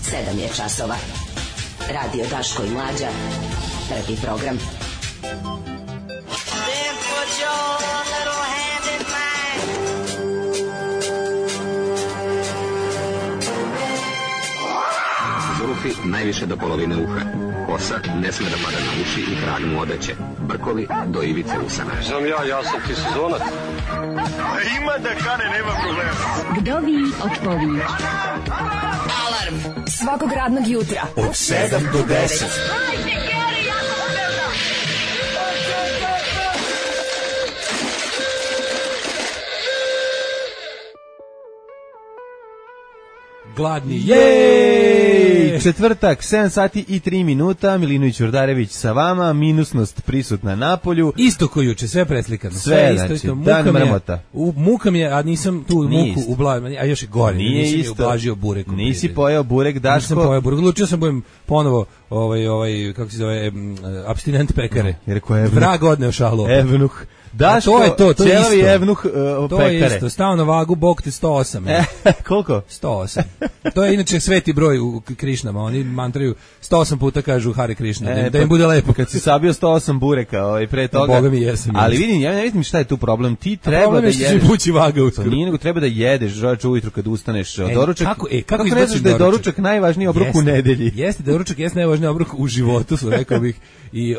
7 je časova. Radio Daško i Mlađa. Prvi program. Zulufi najviše do polovine uha. Kosa ne sme da pada na uši i krag mu odeće. Brkovi do ivice usana. Znam ja sam ti sezonac. Ima da kane, nema problema. Vdovi od pović. Alarm svakog radnog jutra od 7 do 10. Gladni, jej! Četvrtak, 7 sati i 3 minuta, Milinović Urdarević sa vama, minusnost prisutna na polju. Isto ko juče, sve preslikano. Sve isto, znači, isto. dan mrmota. Muka mi je, a nisam tu muku ublažio, a još je gore, nije nisam isto. ublažio burek. Nisi pojeo burek, Daško? Nisam pojeo burek, lučio sam budem ponovo, kako se zove, abstinent pekare. Jer ko je vrag odneo šalu. Evnuh. Daško, to je to ćelavi isto. Evnuh to pekare. Je isto, stao na vagu, bok te 108. Koliko? 108. To je inače sveti broj u Krišnama, oni mantraju 108 puta kažu Hare Krišna, da im bude lepo. Kad si sabio 108 bureka pre toga. Boga mi jesam. Ali vidim, ja ne vidim šta je tu problem. Ti treba da jedeš. Problem je što će pući vaga uskoro. Nije nego treba da jedeš ujutru kad ustaneš. Doručak. Kako ne znaš da je doručak najvažniji obrok u nedelji? Jeste, doručak jeste najvažniji obrok u životu, rekao bih. I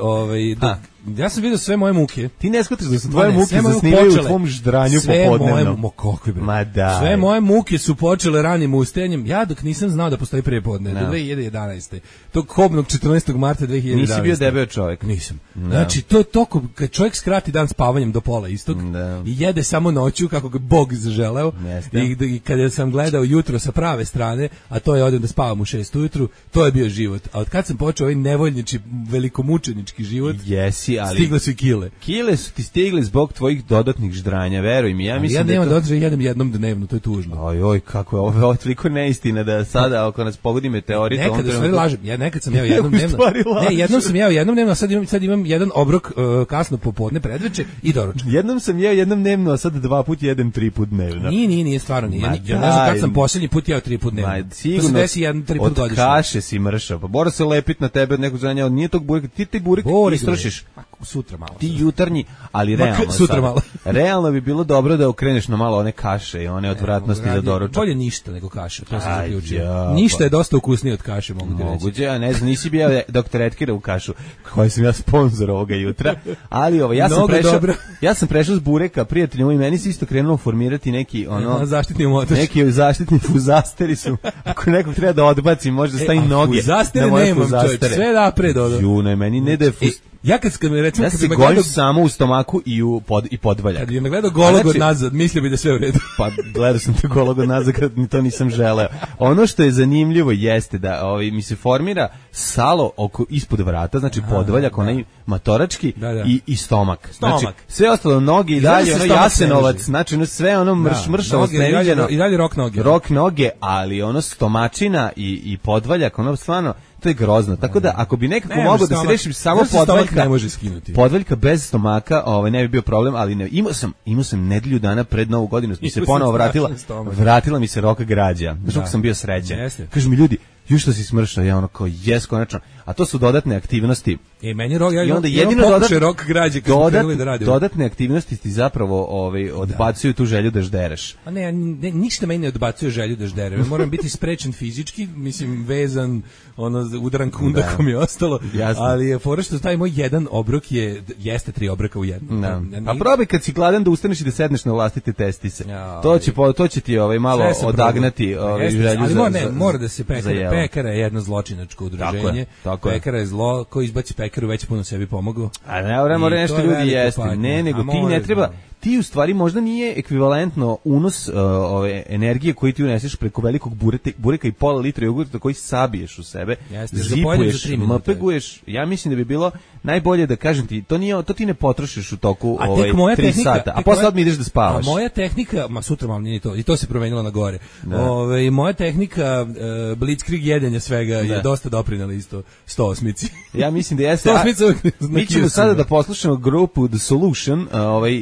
ja sam vidio sve moje muke. Ti ne shvataš da su tvoje muke zasnivaju u tvom ždranju popodnevno. Sve moje muke su počele ranim ustajanjem. Ja dok nisam znao da postoji prepodne, do 2011. Tog kobnog 14. marta 2011. Nisi bio debeo čovjek. Nisam. Znači, to je toliko, kad čovjek skrati dan spavanjem do pola istog i jede samo noću kako ga Bog zaželeo, i kada sam gledao jutro sa prave strane, a to je odem da spavam u 6 ujutru, to je bio život. A od kad sam počeo ovaj nevoljnički, velikomučenički život, stigle su i kile. Kile su ti stigle zbog tvojih dodatnih ždranja, veruj mi. Ja nemam da jedem jednom dnevno, to je tužno. Oj, kako je ovo toliko neistina da sada ako nas pogodi meteorit... Nekad u stvari lažem, nekad sam jeo jednom dnevno. Ne, jednom sam jeo jednom dnevno, a sad imam jedan obrok kasno popodne, predveče i doručak. Jednom sam jeo jednom dnevno, a sad 2 puta jedem 3 puta dnevno. Nije, stvarno nije. Ja ne znam kad sam posljednji put jeo 3 puta dnevno. Sigurno, to se desi 1-3 put godišnje. Od kaše si mršao, pa mora se lepit na tebe od nekog zranja, nije tog bureka, ti taj burek istrošiš. Sutra malo. Ti jutarnji, ali realno sutra malo. Realno bi bilo dobro da okreneš na malo one kaše i one odvratnosti za doručak. Bolje ništa nego kaše, to sam zaključio. Ništa je dosta ukusnije od kaše, mogu ti reći. Moguće, a ne znam, nisi bio doktor Etkira u kašu, koji sam ja sponsor ovoga jutra, ali ja sam prešao s bureka, prijatelji moji, meni se isto krenulo formirati neki zaštitni umotač. Neki zaštitni fuzasteri su, ako nekog treba da odbaci, može da stavi noge. Fuzastere nemam, čovječ, sve napred ono. June, meni ne da je ja kad recimo, se gojim samo u stomaku i podvaljak. Kad bi me gledao golog od nazad, mislio bi da sve u redu. Pa gledao sam te golog od nazad kad to nisam želeo. Ono što je zanimljivo jeste da mi se formira salo ispod vrata, znači podvaljak, onaj matorački i stomak. Znači sve ostalo noge i dalje, jasenovac, znači sve ono mršavo sneviđeno. I dalje rok noge. Rok noge, ali ono stomačina i podvaljak, ono stvarno, to je grozno. Tako da ako bi nekako mogao da se rešim samo podvaljka, ne može skinuti. Podvaljka bez stomaka, ne bi bio problem, ali ne. Imao sam nedelju dana pred Novu godinu, mi se ponovo vratila mi se roka građa. Zato sam bio srećan. Kažu mi ljudi, još što si smršao, ja ono kao konačno. A to su dodatne aktivnosti. Meni rok građe kad smo krenuli da radimo. Dodatne aktivnosti ti zapravo odbacuju tu želju da ždereš. A ne, ništa meni ne odbacuje želju da žderem. Moram biti sprečen fizički, mislim vezan, udaran kundakom je ostalo. Jasno. Ali je fora što taj moj jedan obrok jeste 3 obroka u jednom. A probaj kad si gladan da ustaneš i da sedneš na vlastite testise. To će ti malo odagnati želju za. Ali mora da se pekara je jedno zločinačko udruženje. Pekara je zlo, ko izbaci pekaru već puno sebi pomogao. A ne mora nešto ljudi jesti. Ne, nego ti ne treba. Ti u stvari možda nije ekvivalentno unos ove energije koju ti uneseš preko velikog bureka i pola litra jogurta koji sabiješ u sebe, zipuješ, mpeguješ. Ja mislim da bi bilo najbolje da kažem ti, to ti ne potrošiš u toku 3 sata, a posle odmah ideš da spavaš. A moja tehnika, sutra malo nije to, i to se promenilo na gore. Moja tehnika blitzkrieg jedenja svega je dosta doprinala isto 108-ici. Ja mislim da jeste. Mi ćemo sada da poslušamo grupu The Solution, da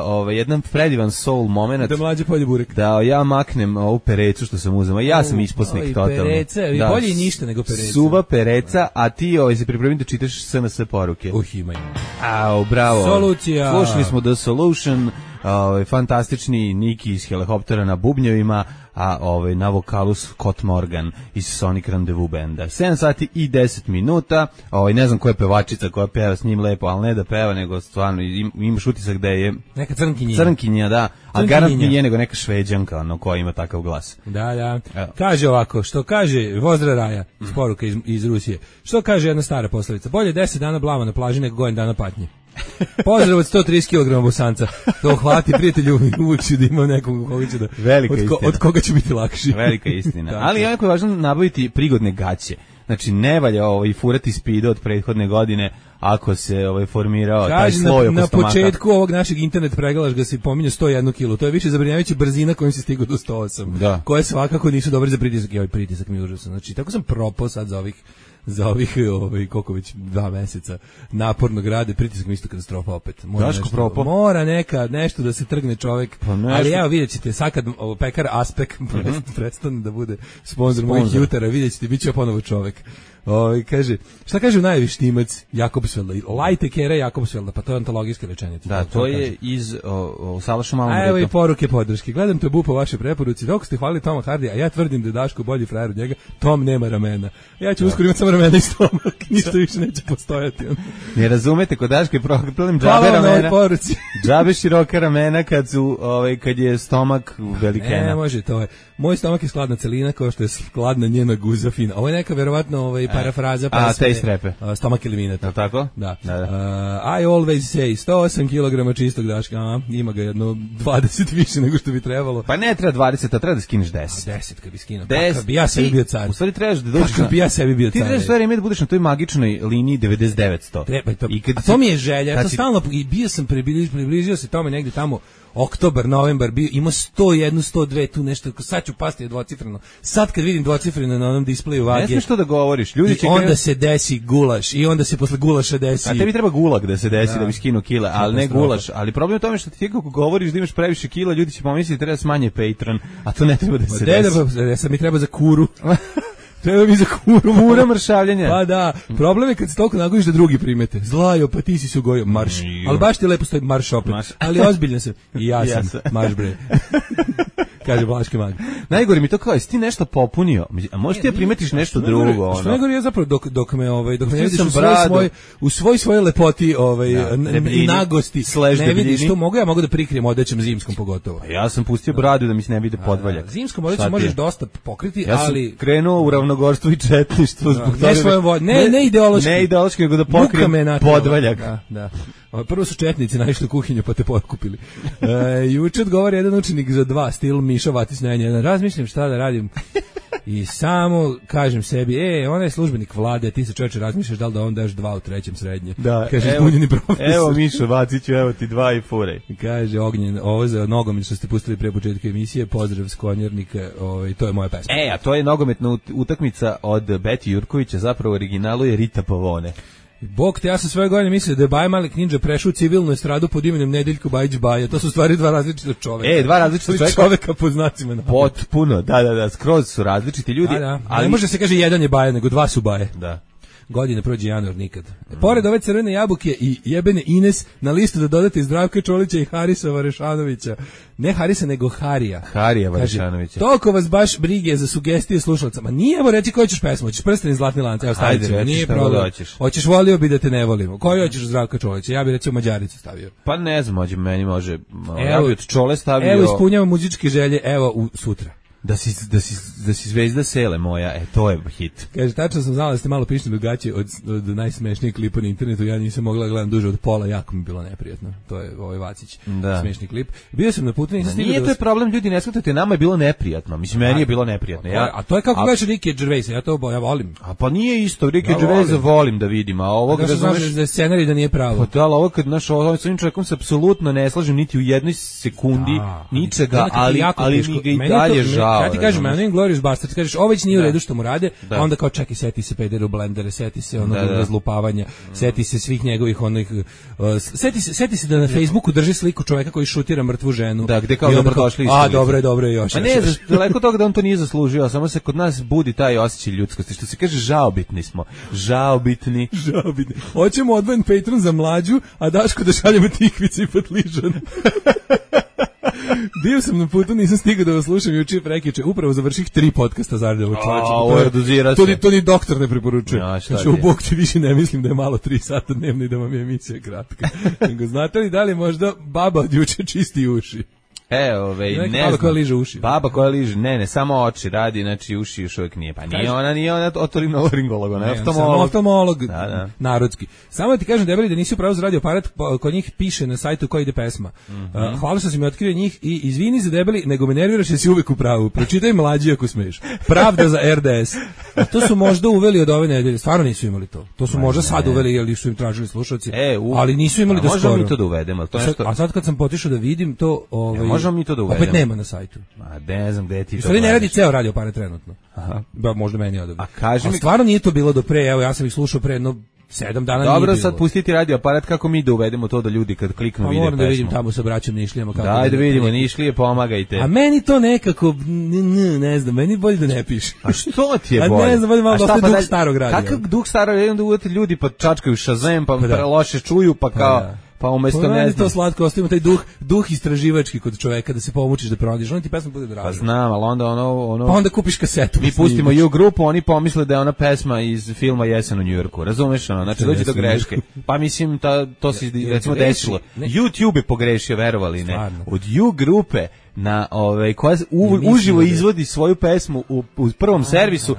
jedan predivan soul moment. Da mlađe polje burek. Da ja maknem ovu perecu što sam uzeo. Ja sam isposnik totalno. Pereca, bolje i ništa nego pereca. Suva pereca, a ti se pripremi da čitaš SNS poruke. Ima. Au, bravo. Solucija. Slušali smo The Solution, fantastični Niki iz Helikoptera na bubnjevima, a na vokalu Scott Morgan iz Sonic Rendezvous benda. 7 sati i 10 minuta. Ne znam koja je pevačica koja peva s njim lepo, ali ne da peva, nego stvarno imaš utisak da je neka crnkinja. Crnkinja, da. A garant nije nego neka Šveđanka, koja ima takav glas. Da. Kaže ovako, što kaže Vozdra Raja, poruka iz Rusije. Što kaže jedna stara poslovica? Bolje 10 dana blama na plaži nego godinu dana patnje. Pozdrav od 130 kg bosanca. To hvati prijatelju uči da ima nekog koga će da od koga će biti lakši. Velika istina. Ali jako je važno nabaviti prigodne gaće. Znači ne valja furati spide od prethodne godine ako se formirao taj sloj oko stomaka. Na početku ovog našeg internet pregalaš si pominjao 101 kg. To je više zabrinjavajuća brzina kojom si stigao do 108. Da. Koje svakako nisu dobre za pritisak. I ovaj pritisak mi je užasan. Znači tako sam propao sad za ovih koliko već 2 meseca napornog rada, pritisak mi isto katastrofa opet. Mora nešto da se trgne čovjek. Ali evo vidjet ćete, sad kad pekar Aspek prestane da bude sponzor mojih jutara, vidjet ćete, bit će ponovo čovjek. Kaže, šta kaže u najavi Štimac Jakobsvelda? Lajtekera Jakobsvelda, pa to je antologijska rečenica. Da, to je iz Salašu malom redu. A evo i poruke podrške. Gledam te Bupo vaše preporuci. Dok ste hvalili Toma Hardija, a ja tvrdim da je Daško bolji frajer od njega, Tom nema ramena. Ja ću uskoro imati samo ramena i stomak. Ništa više neće postojati. Ne razumete, kod Daško je problem džabe ramena. Džabe široka ramena kad je stomak velikena. Ne, može, to je. Moj stomak je skladna celina kao što je skladna njena guza fina. Ovo je neka verovatno parafraza pesme. Taste Repe. Stomak eliminator. Tako? Da. I always say 108 kg čistog Daška. Ima ga jedno 20 više nego što bi trebalo. Pa ne treba 20, a treba da skineš 10. 10 kad bi skinuo. Kad bi ja sebi bio car. U stvari trebaš da dođeš kad bi ja sebi bio car. Ti trebaš stvari da budeš na toj magičnoj liniji 99-100. Treba to. A to mi je želja. Ja to stalno bio sam približio se tome negde tamo oktobar, novembar, imao 101, 102, tu nešto, sad ću pasti dvocifreno. Sad kad vidim dvocifreno na onom displeju vage. Ne smiješ to da govoriš. Ljudi će onda se desi gulaš i onda se posle gulaša desi. A tebi treba gulag da se desi da bi skinuo kila, ali ne gulaš. Ali problem je u tome što ti kako govoriš da imaš previše kila, ljudi će pomisliti da treba smanje Patreon, a to ne treba da se desi. Sad mi treba za kuru. Treba mi za kura mršavljenja. Pa da, problem je kad se toliko nagodiš da drugi primete. Zlajo, pa ti si se ugojio, marš. Ali baš ti lepo stoji marš opet. Ali ozbiljno sam. I ja sam, marš bre. Kaže Blaški mag. Najgore mi to kao, jesi ti nešto popunio? A možeš ti da primetiš nešto drugo? Što najgore je zapravo dok me ne vidiš u svojoj lepoti i nagosti. Ne vidiš to, mogu da prikrijem odećem zimskom pogotovo. Ja sam pustio bradu da mi se ne vide podvaljak. Zimskom odećem možeš dosta pokriti, ali... Ja sam krenuo u ravnogorstvo i četništvo zbog toga. Ne ideološki. Ne ideološki, nego da pokrijem podvaljak. Da. Prvo su četnici naišli u kuhinju pa te pokupili. Juče odgovara jedan učenik za 2, stil Miša Vatis na N1. Razmišljam šta da radim i samo kažem sebi, ona je službenik vlade, ti se čovječe razmišljaš da li da on daš 2 u 3. srednje. Da, kaže zbunjeni profesor. Evo Mišo Vaciću, evo ti 2 i furaj. Kaže Ognjen, ovo za nogomet što ste pustili pre početka emisije, pozdrav s Konjernika, to je moja pesma. A to je nogometna utakmica od Beti Jurkovića, zapravo originalu je Rita Pavone. Bog te, ja sam svoje godine mislio da je Baja Malik Ninja prešao u civilnu estradu pod imenom Nedeljko Bajić Baja. To su stvari 2 različita čoveka. 2 različita čoveka pod znacima. Potpuno, da, skroz su različiti ljudi. Ali ne može se kaže jedan je Baja, nego 2 su Baje. Da. Godine prođe januar nikad. Pored ove crvene jabuke i jebene Ines, na listu da dodate Zdravka Čolića i Harisa Varešanovića. Ne Harisa, nego Harija. Harija Varešanovića. Toliko vas baš brige za sugestije slušalca. Ma nije, evo reći koju ćeš pesmu. Hoćeš Prsten i Zlatni lanac. Evo stavite. Nije problem. Hoćeš Volio bi da te ne volimo. Koju hoćeš Zdravka Čolića? Ja bih recimo Mađaricu stavio. Pa ne znam, meni može. Ja bih od Čole stavio. Evo ispunjavam muzičke želje. Evo sutra. Da si zvezda sele moja, to je hit. Kaže, tačno sam znala da ste malo pišni drugačije od najsmešnijeg klipa na internetu, ja nisam mogla da gledam duže od pola, jako mi bilo neprijatno. To je ovaj Vacić, smešni klip. Bio sam na putu, nisam stigao Nije to je problem, ljudi, ne shvatate, nama je bilo neprijatno. Mislim, meni je bilo neprijatno. A to je kako gledaš Ricky Gervaisa, ja volim. A pa nije isto, Ricky Gervaisa volim da vidim, a ovog razumeš da je scenarij da nije pravo. Pa da, ovo kad naš s ovim čovjekom se apsolutno ne slažem niti u jednoj sekundi ničega, ali mi ga i dalje žao. žao. Ja ti kažem, Inglourious Basterds, kažeš, ovo već nije u redu što mu rade, a onda kao čekaj, seti se Pedera u blendere, seti se onog razlupavanja, seti se svih njegovih onih, seti se da na Facebooku drži sliku čoveka koji šutira mrtvu ženu. Da, gde kao dobrodošli. A, dobro je još. A ne, daleko toga da on to nije zaslužio, samo se kod nas budi taj osjećaj ljudskosti, što se kaže žaobitni smo. Žaobitni. Hoćemo odvojen Patreon za Mlađu, a Daško da šaljemo tikvice i patližan. Bio sam na putu, nisam stigao da vas slušam juče prekjuče, upravo završih 3 podcasta za ovo čoveče. To ni doktor ne preporučuje. Znači, u Bog ti više ne mislim da je malo 3 sata dnevno i da vam je emisija kratka. Nego, znate li da li možda baba od juče čisti uši? Ne znam. Baba koja liže uši. Baba koja liže, ne, samo oči radi, znači uši još uvijek nije. Pa nije ona otorinolaringolog, ona je oftalmolog, narodski. Samo da ti kažem, debeli, da nisi upravo za radio aparat, kod njih piše na sajtu koja ide pesma. Hvala što si mi otkrio njih i izvini za debeli, nego me nerviraš jer si uvek u pravu. Pročitaj Mlađi ako smeš. Pravda za RDS. A to su možda uveli od ove nedelje, stvarno nisu imali to. To su možda sad uveli, jer su im tražili slušalci, ali nisu imali do skoro. Možemo mi to da uvedemo. A sad kad sam potišao da vidim to, možemo mi to da uvedemo. Opet nema na sajtu. Ne znam gde ti to. Ne radi ceo radio aparat trenutno. Ba, možda meni odobri. A kaži mi, stvarno nije to bilo do pre, evo ja sam ih slušao pre jedno 7 dana. Dobro, sad pustiti radio aparat, kako mi da uvedemo to da ljudi kad kliknu vide pesmu. Moram da vidim tamo sa braćom Nišlijama kako. Daj da vidimo Nišlije, pomagajte. A meni to nekako ne znam, meni bolje da ne piše. A što ti je bolje? A ne znam, malo dosta duh starog radija. Kakav duh starog radija, da uvete ljudi pa čačkaju Shazam, pa loše čuju, pa kao pa umesto ne znam. To slatko, ostavimo taj duh istraživački kod čoveka da se pomučiš da pronađeš. Onda ti pesma bude draža. Pa znam, ali onda ono pa onda kupiš kasetu. Mi pustimo U grupu, oni pomisle da je ona pesma iz filma Jesen u Njujorku. Razumeš ono? Znači dođe do greške. Pa mislim to se recimo desilo. YouTube je pogrešio, verovali ne. Od U grupe na koja uživo izvodi svoju pesmu u prvom servisu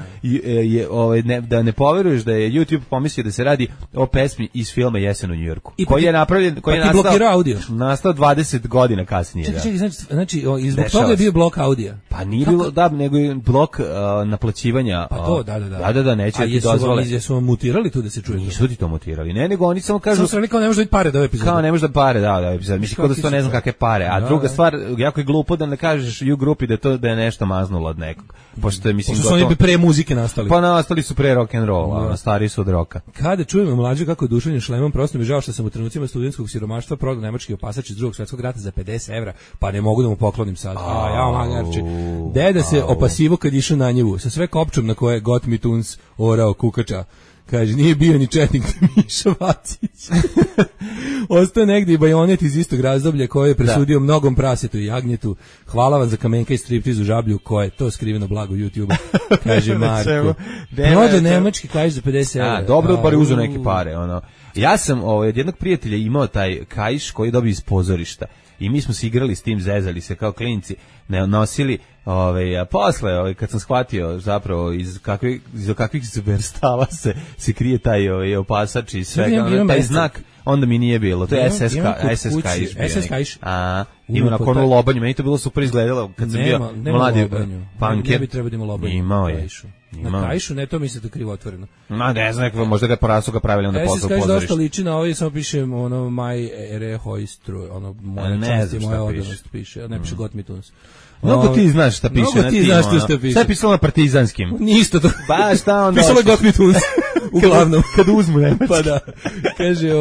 da ne poveruješ da je YouTube pomislio da se radi o pesmi iz filma Jesen u Njujorku, koji je napravljen, koji je nastao 20 godina kasnije. Čekaj, znači zbog toga je bio blok audija. Pa nije bilo nego je blok naplaćivanja. Pa to, da, neće ti dozvole. A jesu vam mutirali tu da se čuje? Nisu ti to mutirali, nego oni samo kažu. Samo kao ne može da pare da ove epizode. Kao ne može da pare, da epizode. Mislim kao da to ne znam kakve pare. A druga stvar, jako je glupo da ne kažeš U grupi da je nešto maznulo od nekog. Pošto mislim su oni pre muzike nastali. Pa nastali su pre rock and roll, stari su od roka. Kada čujemo Mlađu kako je duševnim šlemom, prosto mi žao što sam u trenucima studentskog siromaštva prodao nemački opasač iz Drugog svjetskog rata za 50 evra, pa ne mogu da mu poklonim sad. Ja magarči. Deda se opasivo kad išao na njevu, sa sve kopčom na koje got mi tuns orao kukača. Kaže, nije bio ni četnik Miša Vacić. Ostao negdje i bajonet iz istog razdoblja koji je presudio mnogom prasetu i jagnjetu. Hvala vam za kamenka i striptiz u Žablju, koje je to skriveno blago YouTube-a. Kaže Marko. Prodo nemački kaiš za 50 evra. Dobro, bar je uzeo neke pare. Ja sam od jednog prijatelja imao taj kaiš koji je dobio iz pozorišta. I mi smo se igrali s tim, zezali se kao klinci, ne nosili, a posle, kad sam shvatio zapravo iz kakvih zverstava se krije taj opasač i svega, taj znak, onda mi nije bilo. To je SS kaiš. Ima na konu lobanju, meni to bilo super izgledalo kad sam bio mladi punker. Ne bi trebao da ima lobanju. Imao je. Na kaišu, ne, to mislite krivo otvoreno. Ne znam, možda ga prasu ga pravili onda posle pozorište. Dosta liči na ovo, samo piše my ere hoistru, moja čast i moja odanost piše, ne piše got mi tuns. Mnogo ti znaš šta piše na tim. Šta je pisalo na partizanskim? Nisto to. Pa šta onda? Pisalo je got mi tuns. Uglavnom. Kad uzmu nemački. Pa da. Kaže,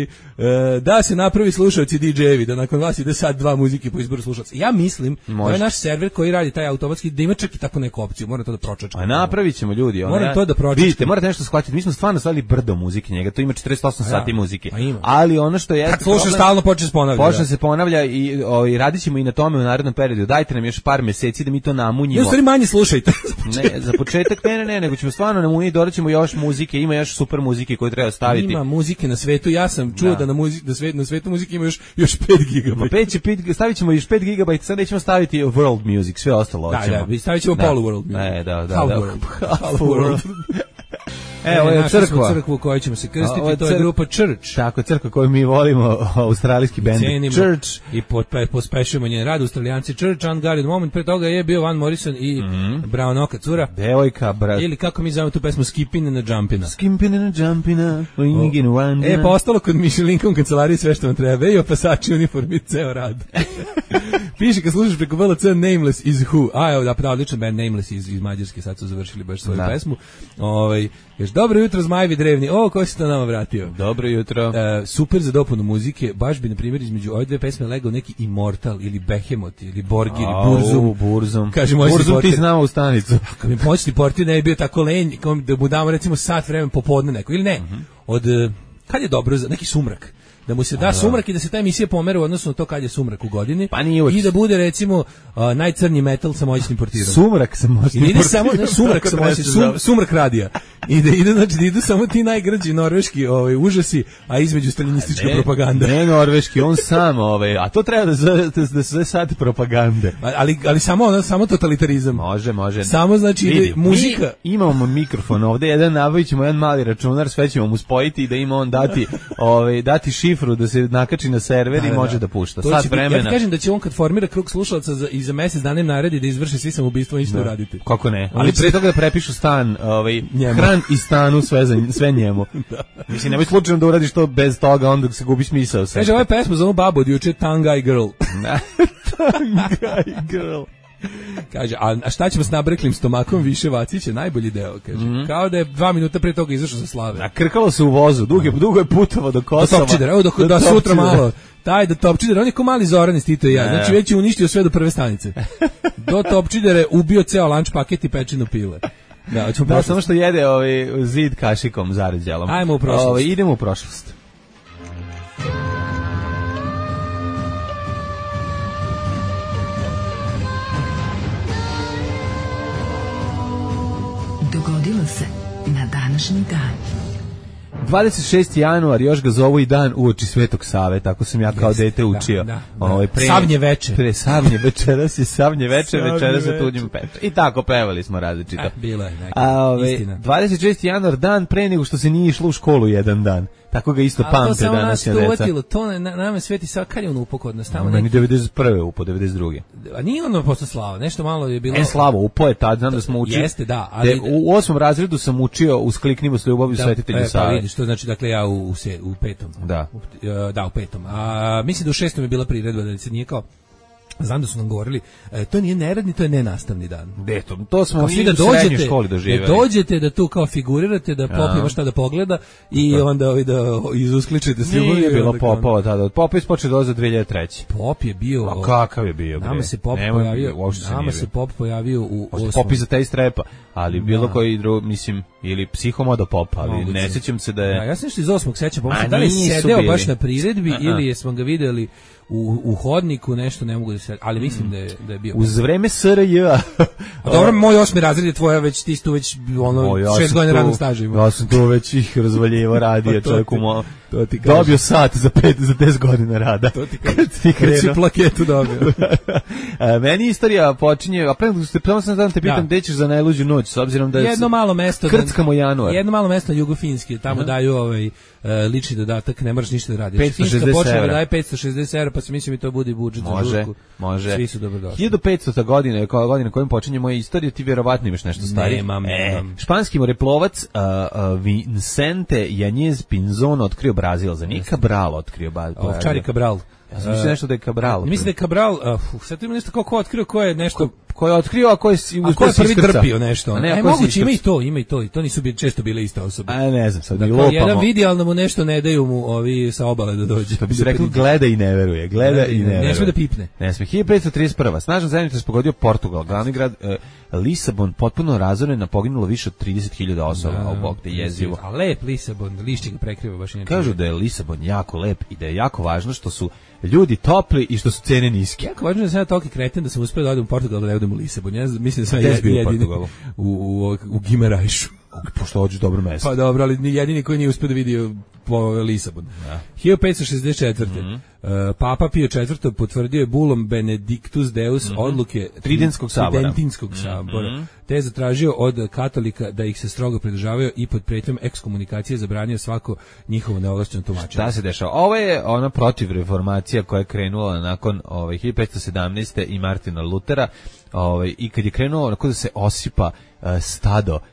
da se napravi slušalci DJ-evi, da nakon vas ide sad 2 muzike po izboru slušalca. Ja mislim, to je naš server koji radi taj automatski, da ima čak i tako neku opciju, moram to da pročačkam. A napravit ćemo ljudi. Moram to da pročačkam. Vidite, morate nešto shvatiti, mi smo stvarno stavili brdo muzike njega, to ima 48 sati muzike. Ali ono što je... Kad slušaš stalno počne se ponavlja i radit ćemo i na tome u narednom periodu. Dajte nam još par meseci da mi to namunjimo. Ja stvari manje slušajte. Ne, za početak ne, nego ćemo stvarno namuniti, dodaćemo još muzike, ima još super muzike koje treba staviti. Ima muzike na svetu, ja sam čuo da na svetu muzike ima još 5 GB. Stavit ćemo još 5 GB, sad nećemo staviti world music, sve ostalo hoćemo. Da, stavit ćemo polu world music. Half world. Ovo je crkvu koju ćemo se krstiti, to je grupa Church. Tako, crkva koju mi volimo, australijski bend Church. I pospešujemo njen rad, Australijanci Church, Unguarded Moment, pre toga je bio Van Morrison i Brown Oka cura. Devojka, brat. Ili kako mi zovemo tu pesmu, Skipping and a Jumpina. Skipping and a Jumpina, Wingin' Wandina. Pa ostalo kod Michelinkom kancelariji sve što vam treba, i opasači uniformi, ceo rad. Piše kad slušaš preko VLC Nameless is Who. Evo da odličan band Nameless iz Mađarske, sad su završili baš svoju pesmu. Još dobro jutro zmajevi drevni. Ko si to nama vratio? Dobro jutro. Super za dopunu muzike. Baš bi na primjer između ove dve pesme legao neki Immortal ili Behemoth ili Borgir ili Burzum. Kaže Burzum ti znamo u stanicu. Kad mi moćni portir ne bi bio tako lenj, da mu damo recimo sat vremena popodne neko ili ne. Od kad je dobro za neki sumrak. Da mu se da sumrak i da se ta emisija pomera u odnosu na to kad je sumrak u godini. Pa nije uvijek. I da bude recimo najcrnji metal sa moćnim portirom. Sumrak sa moćnim portirom. Samo sumrak sa moćnim, sumrak radija. I da ide, znači da idu samo ti najgrađi norveški užasi, a između staljinistička propaganda. Ne norveški, on sam, a to treba da se sati propagande. Ali samo totalitarizam. Može. Samo znači vidi, muzika. Mi imamo mikrofon ovde, nabavit ćemo jedan mali računar, sve ćemo mu spojiti i da ima on dati šifru da se nakači na server i može da pušta. Sad vremena. Ja ti kažem da će on kad formira krug slušalaca i za mesec dana naredi da izvrši svi samoubistvo isto uraditi. Kako ne? Ali pre toga da prepišu stan, hran i stanu sve njemu. Mislim, nemoj slučajno da uradiš to bez toga, onda se gubi smisao. Kaže, ova je pesma za onu babu od juče, Tangaj Girl. Tangaj Girl. Kaže, a šta ćemo s nabreklim stomakom, više Vacić je najbolji deo, kaže. Kao da je 2 minuta pre toga izašao sa slave. Nakrkalo se u vozu, dugo je putovao do Kosova. Do Topčidera, evo da sutra malo. Taj do Topčidera, on je ko mali Zoran iz Tito i ja, znači već je uništio sve do prve stanice. Do Topčidera ubio ceo lanč paket i pečeno pile. Da, samo što jede zid kašikom zaređalom. Ajmo u prošlost. Idemo u prošlost. Dogodilo se na današnji dan. 26. januar, još ga zovu i dan uoči Svetog Save, tako sam ja kao dete učio. Savnje veče. Savnje večeras je savnje veče, večeras se tuđim peče. I tako pevali smo različito. Bilo je istina. 26. januar, dan pre nego što se nije išlo u školu jedan dan. Tako ga isto pamte današnja deca. To nama Sveti Sava, kad je on upao kod nas? Meni 91. upao, 92. A nije ono posle Slava, nešto malo je bilo... Slavo, upao je tad, znam da smo učili. Jeste, da. Ali... U 8. razredu sam učio Uskliknimo s ljubavlju Svetitelju Save. Pa vidiš, to znači, dakle, ja u 5. Da. Da, u 5. A mislim da u 6. je bila priredba, da se nije kao... Znam da su nam govorili, to nije neradni, to je nenastavni dan. To smo mi u srednjoj školi doživjeli. Da dođete, da tu kao figurirate, da Pop ima šta da pogleda i onda da izuskličete s ljubavlju. Nije bilo Popova tada. Pop je počeo dolaze 2003. Pop je bio... A kakav je bio? Nama se Pop pojavio u 8. Pop iza tej strepa, ali bilo koji drugi, mislim, ili Psihomodo Pop, ali ne sjećam se da je... Ja sam nešto iz 8. sećam, da li je sedeo baš na priredbi ili smo ga vidjeli u hodniku, nešto ne mogu da se, ali mislim da je bio. Uz vreme SRJ-a. Dobro, moj 8. razred je tvoja, već ti tu već 6 godina radnog staža ima. Ja sam tu već ih razvaljivo radio, čovjeku dobio sat za 10 godina rada. To ti kažem. Kad si plaketu dobio. Meni istorija počinje, a pre samo sam da te pitam gde ćeš za najluđu noć, s obzirom da jedno malo mesto, krckamo januar. Jedno malo mesto na Jugofinski, tamo daju lični dodatak, ne moraš ništa da radiš. 560 € daje 560 € pa se mislim i to bude budžet za žurku. Može. Svi su dobrodošli. 1500. godina, kao godina kojom počinje moja istorija, ti vjerovatno imaš nešto starije. Nemam. Španski moreplovac Vicente Yanez Pinzon otkrio Brazil, za nije Cabral otkrio Brazil. Ovčari Cabral. Ja sam mislio nešto da je Cabral. Mislim da je Cabral, sad tu ima nešto kao ko otkrio, ko je nešto... Ko je otkrio, a ko je prvi drpio nešto. Moguće, ima i to nisu često bile iste osobe. Ne znam, sad mi lopamo. Jedan vidi, ali mu nešto ne daju mu ovi sa obale da dođe. To bi se rekli, gleda i ne veruje. Ne sme da pipne. Ne sme. 1531. Snažan zemljotres pogodio Portugal, glavni grad Lisabon potpuno razoren, na poginulo više od 30.000 osoba. O bog te jezivo. A lep Lisabon, lišće ga prekriva baš inače. Kažu da je Lisabon jako lep i da je jako važno što su ljudi topli i što su cene niske. Jako važno da sam ja toliki kreten da sam uspio da odem u Portugal, da ne odem u Lisabon. Ja mislim da sam jedini u Gimarajšu. Pošto hoćeš dobro mesto. Pa dobro, ali jedini koji nije uspio da vidi po Lisabon. 1564. Papa Pio IV. Potvrdio je bulom Benedictus Deus odluke Tridenskog sabora, te je zatražio od katolika da ih se strogo pridržavaju i pod pretnjom ekskomunikacije zabranio svako njihovo neovlašćeno tumačenje. Šta se dešava? Ovo je ona protivreformacija koja je krenula nakon 1517. i Martina Lutera, i kad je krenuo onako da se osipa stado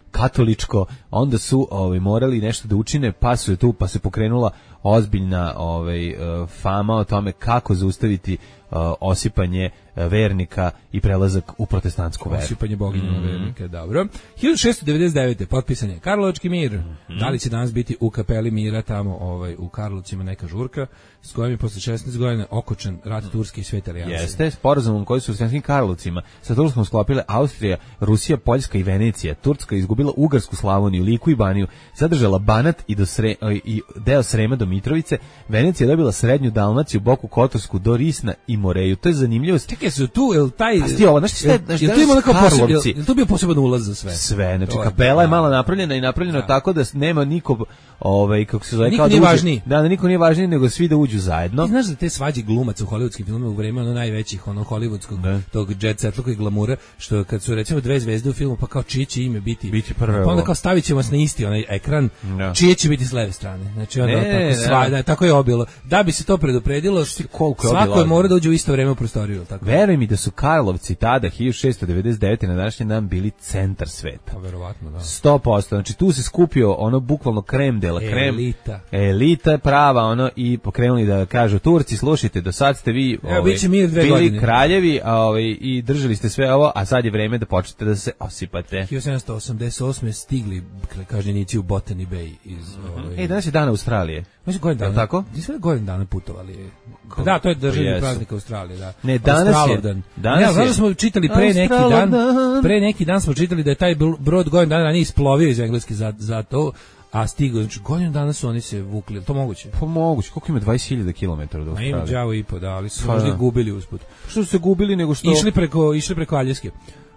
katoličko, onda su morali nešto da učine, pa su je tu, pa se pokrenula ozbiljna fama o tome kako zaustaviti osipanje vernika i prelazak u protestantsku veru. Osipanje boginjama vernika, dobro. 1699. potpisan je Karlovački mir. Da li će danas biti u kapeli mira tamo u Karlovcima neka žurka s kojim je posle 16 godina okočen rat Turske i Svete alijanse. Jeste, sporazumom koji su u Sremskim Karlovcima sa Turskom sklopile Austrija, Rusija, Poljska i Venecija. Turska je izgubila Ugarsku Slavoniju, Liku i Baniju, zadržala Banat i deo Srema do Mitrovice. Venecija je dobila srednju Dalmaciju, Boku Kotorsku do Risna i Moreju. To je zanimljivo. Čekaj, su tu, jel taj... Jel tu bio poseban ulaz za sve? Sve, znači kapela je malo napravljena i napravljena tako da nema niko, kako se zove, niko nije važniji. Da, niko nije važniji, nego svi da uđu zajedno. Ti znaš da te svađe glumaca u hollywoodskim filmima u vreme najvećih, hollywoodskog, tog jet setlika i glamura, što kad su recimo dve zvezde u filmu, pa kao čije će ime biti? Biće prve. Pa onda kao stavit ćemo vas na isti onaj ekran, čije će biti s leve strane. Znači onda tako je obilo. Da bi se to predupredilo, svako je mora da uđe u isto vreme u prostoriju. Veruj mi da su Karlovci tada 1699. na današnji dan bili centar sveta. Pa verovatno, da. 100%. Znači tu se skupio ono krem de la krem. Elita prava i pokrenuli da kažu Turci, slušajte, do sad ste vi bili kraljevi i držali ste sve ovo, a sad je vreme da počnete da se osipate. 1788. stigli kažnjenici u Botany Bay iz... danas je dan Australije. Je tako? Sve godin dana putovali. Da, to je državni praznik Australije, da. Ne, danas je. Smo čitali pre neki dan smo čitali da je taj brod godin dana nije isplovio iz Engleske za to, a stigao, znači godinu dana su oni se vukli, to moguće? Pa moguće, koliko ima 20.000 km do Australije? Ima đavo i po, da, ali su možda gubili usput. Što su se gubili nego što... Išli preko Aljeske.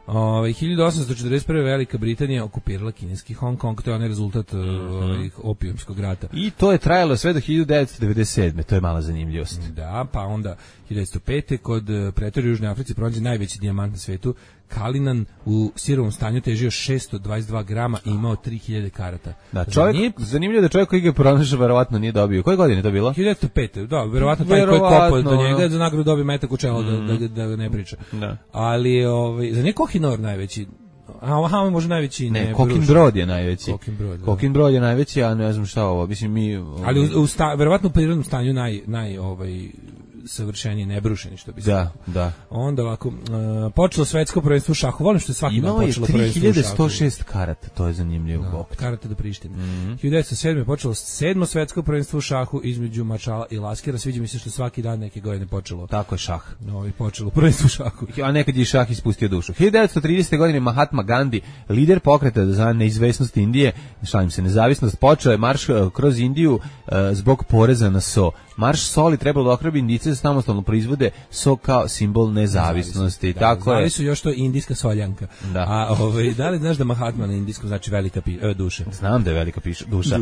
1841. Velika Britanija okupirala kineski Hong Kong, to je onaj rezultat opijumskog rata. I to je trajalo sve do 1997. To je mala zanimljivost. Da, pa onda 1905. kod pretorija u Južnoj Africi pronađen najveći dijamant na svetu. Kalinan u sirovom stanju težio 622 grama i imao 3000 karata. Da, zanimljivo da čovjek koji ga je pronašao verovatno nije dobio. Koje godine je to bilo? 1905. Da, verovatno taj koji je kopao do njega za nagradu dobio metak u čelo da ne priča. Da. Ali za nije Kohinor najveći. Aha, može najveći ne. Kokin Brod je najveći. Kokin Brod je najveći, a ne znam šta ovo. Mislim mi ali verovatno u prirodnom stanju naj savršeniji, nebrušeni, što bi se. Da. Onda ovako, počelo svetsko prvenstvo u šahu. Volim što je svaki dan počelo prvenstvo u šahu. Imao je 3106 karata, to je zanimljivo. Karata do Prištine. 1907. je počelo 7. svetsko prvenstvo u šahu između Maršala i Laskera. Sviđa mi se što svaki dan neke godine počelo. Tako je šah. Počelo prvenstvo u šahu. A nekad je šah ispustio dušu. 1930. godine Mahatma Gandhi, lider pokreta za neizvesnost Indije, šalim se, nezavisnost, počeo je marš kroz Indiju zbog poreza na so. Marš soli trebalo da ohrabri Indice da samostalno proizvode so kao simbol nezavisnosti. Tako je. Su još to indijska soljanka. Da. A da li znaš da Mahatma na indijskom znači velika duša? Znam da je velika duša.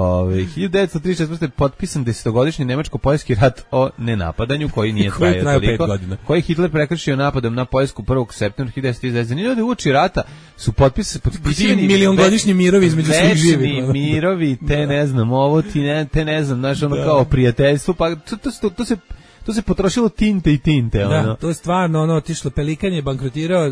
1934. potpisan 10-godišnji nemačko-poljski rat o nenapadanju koji nije trajao toliko. Koji Hitler prekršio napadom na Poljsku 1. septembra 1939. Zanimljivo da uoči rata su potpisani miliongodišnji mirovi između svih živih. Mirovi, te ne znam, ovo te ne znam, znaš, ono kao prijateljstvo, pa to se potrošilo tinte. Da, to je stvarno otišlo, Pelikan je bankrotirao,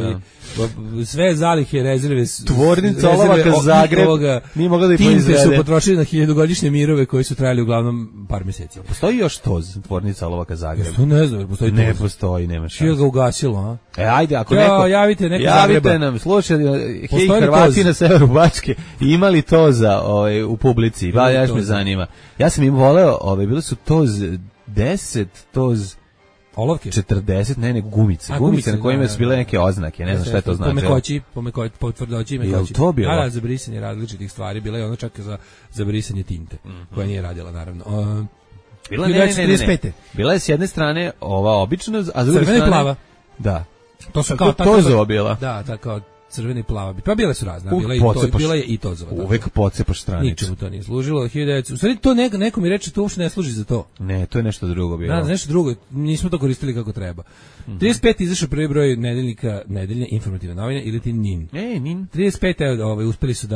sve zalihe rezerve. Tvornica olovaka Zagreb nije mogla da ih proizvede. Tinte su potrošili na 1000-godišnje mirove koji su trajali uglavnom par mjeseci. Postoji još TOZ, tvornica olovaka Zagreb? To ne znam, postoji TOZ. Ne postoji, nema šanse. Čije ga ugasilo, a? Ajde, ako neko... Javite nam, slušaj, Hrvati na severu Bačke, imali TOZ-a u publici? Još me zanima. Ja sam im voleo, bili su TOZ 10, TOZ olovke 40, ne gumice. Gumice na kojima su bile neke oznake, ne znam šta je to znači. Po tvrdoći, mekoći. To bilo? Da, za brisanje različitih stvari, bila je ono čak za brisanje tinte, koja nije radila naravno. Bila ne. Bila je s jedne strane ova obična, a s druge strane crvena i plava. Da. To su kao TOZ-ova bila. Da, tako crvena i plava. Pa bile su razne, bila je i TOZ-ova. Uvek pocepaš stranicu. Ničemu to nije služilo. U stvari to neko mi reče, to uopšte ne služi za to. Ne, to je nešto drugo bilo. Da, nešto drugo. Nismo to koristili kako treba. 35. izašao prvi broj nedeljnika, nedeljne informativne novine ili ti NIN. NIN. 35. Uspeli su da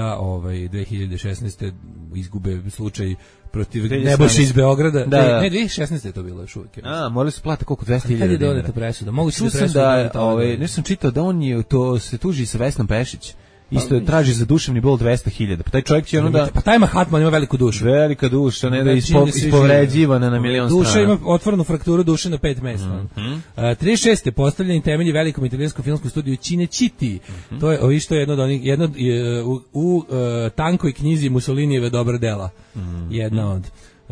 2016. izgube slučaj protiv Nebojše iz Beograda. Ne, 2016. je to bilo još uvijek. Morali su platiti koliko 200.000 dinara. Kad je doneta presuda? Čuo sam da, nešto sam čitao da on je to se tuži sa Vesnom Pešić. isto traži za duševni bol 200.000. Pa taj čovjek će ono da... Pa taj Mahatma ima veliku dušu. Velika duša, ne da je ispovređivana na milion strana. Duša ima otvorenu frakturu duše na 5 mesta. 36. postavljeni temelji velikom italijanskom filmskom studiju Cinecittì. To je što je jedno od onih, u tankoj knjizi Mussolinijeve dobra dela. Jedna od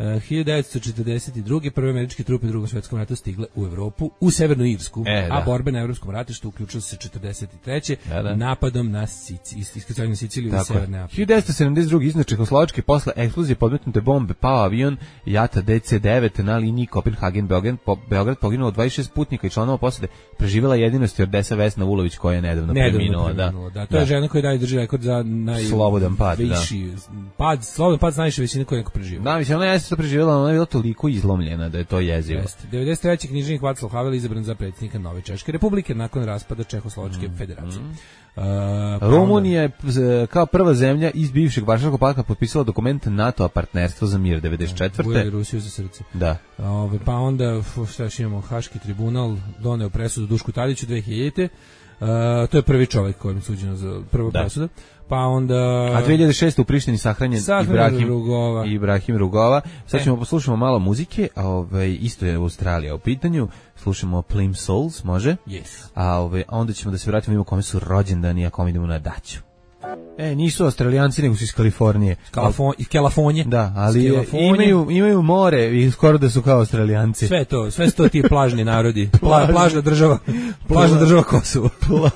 1942. prve američke trupe u Drugom svjetskom ratu stigle u Evropu, u Severnu Irsku, a borbe na evropskom ratištu uključile se 43. napadom na iskrcavanje na Siciliju i Severne Afrike. 1972. iznad Čehoslovačke posle eksplozije podmetnute bombe pao avion Jata DC-9 na liniji Kopenhagen-Beograd, poginulo 26 putnika i članova posade, preživjela jedino stjordesa Vesna Vulović koja je nedavno preminula. Da, to je žena koja daje drži rekord za slobodan pad, slobodan pad s najviše visine koje neko preživio. Da, mislim, ona je to preživjela, ona je bila toliko izlomljena da je to jezivo. 93. književnik Václav Havel izabran za predsjednika Nove Češke Republike nakon raspada Čehoslovačke federacije. Rumunija je kao prva zemlja iz bivšeg Varšavskog pakta potpisala dokument NATO-a partnerstvo za mir 94. Uveli Rusiju za srce. Da. Pa onda, šta još imamo, Haški tribunal doneo presudu Dušku Tadiću 2000. To je prvi čovjek kojem je suđeno za prvu presudu. Pa onda... A 2006. u Prištini sahranjen Ibrahim Rugova. Sad ćemo poslušamo malo muzike, a isto je Australija u pitanju. Slušamo Plim Souls, može? Yes. A onda ćemo da se vratimo kome su rođendani, a kome idemo na daću. Nisu Australijanci, nego su iz Kalifornije. Iz Kalifornije. Da, ali imaju more i skoro da su kao Australijanci. Sve su to ti plažni narodi. Plažna država Kosovo.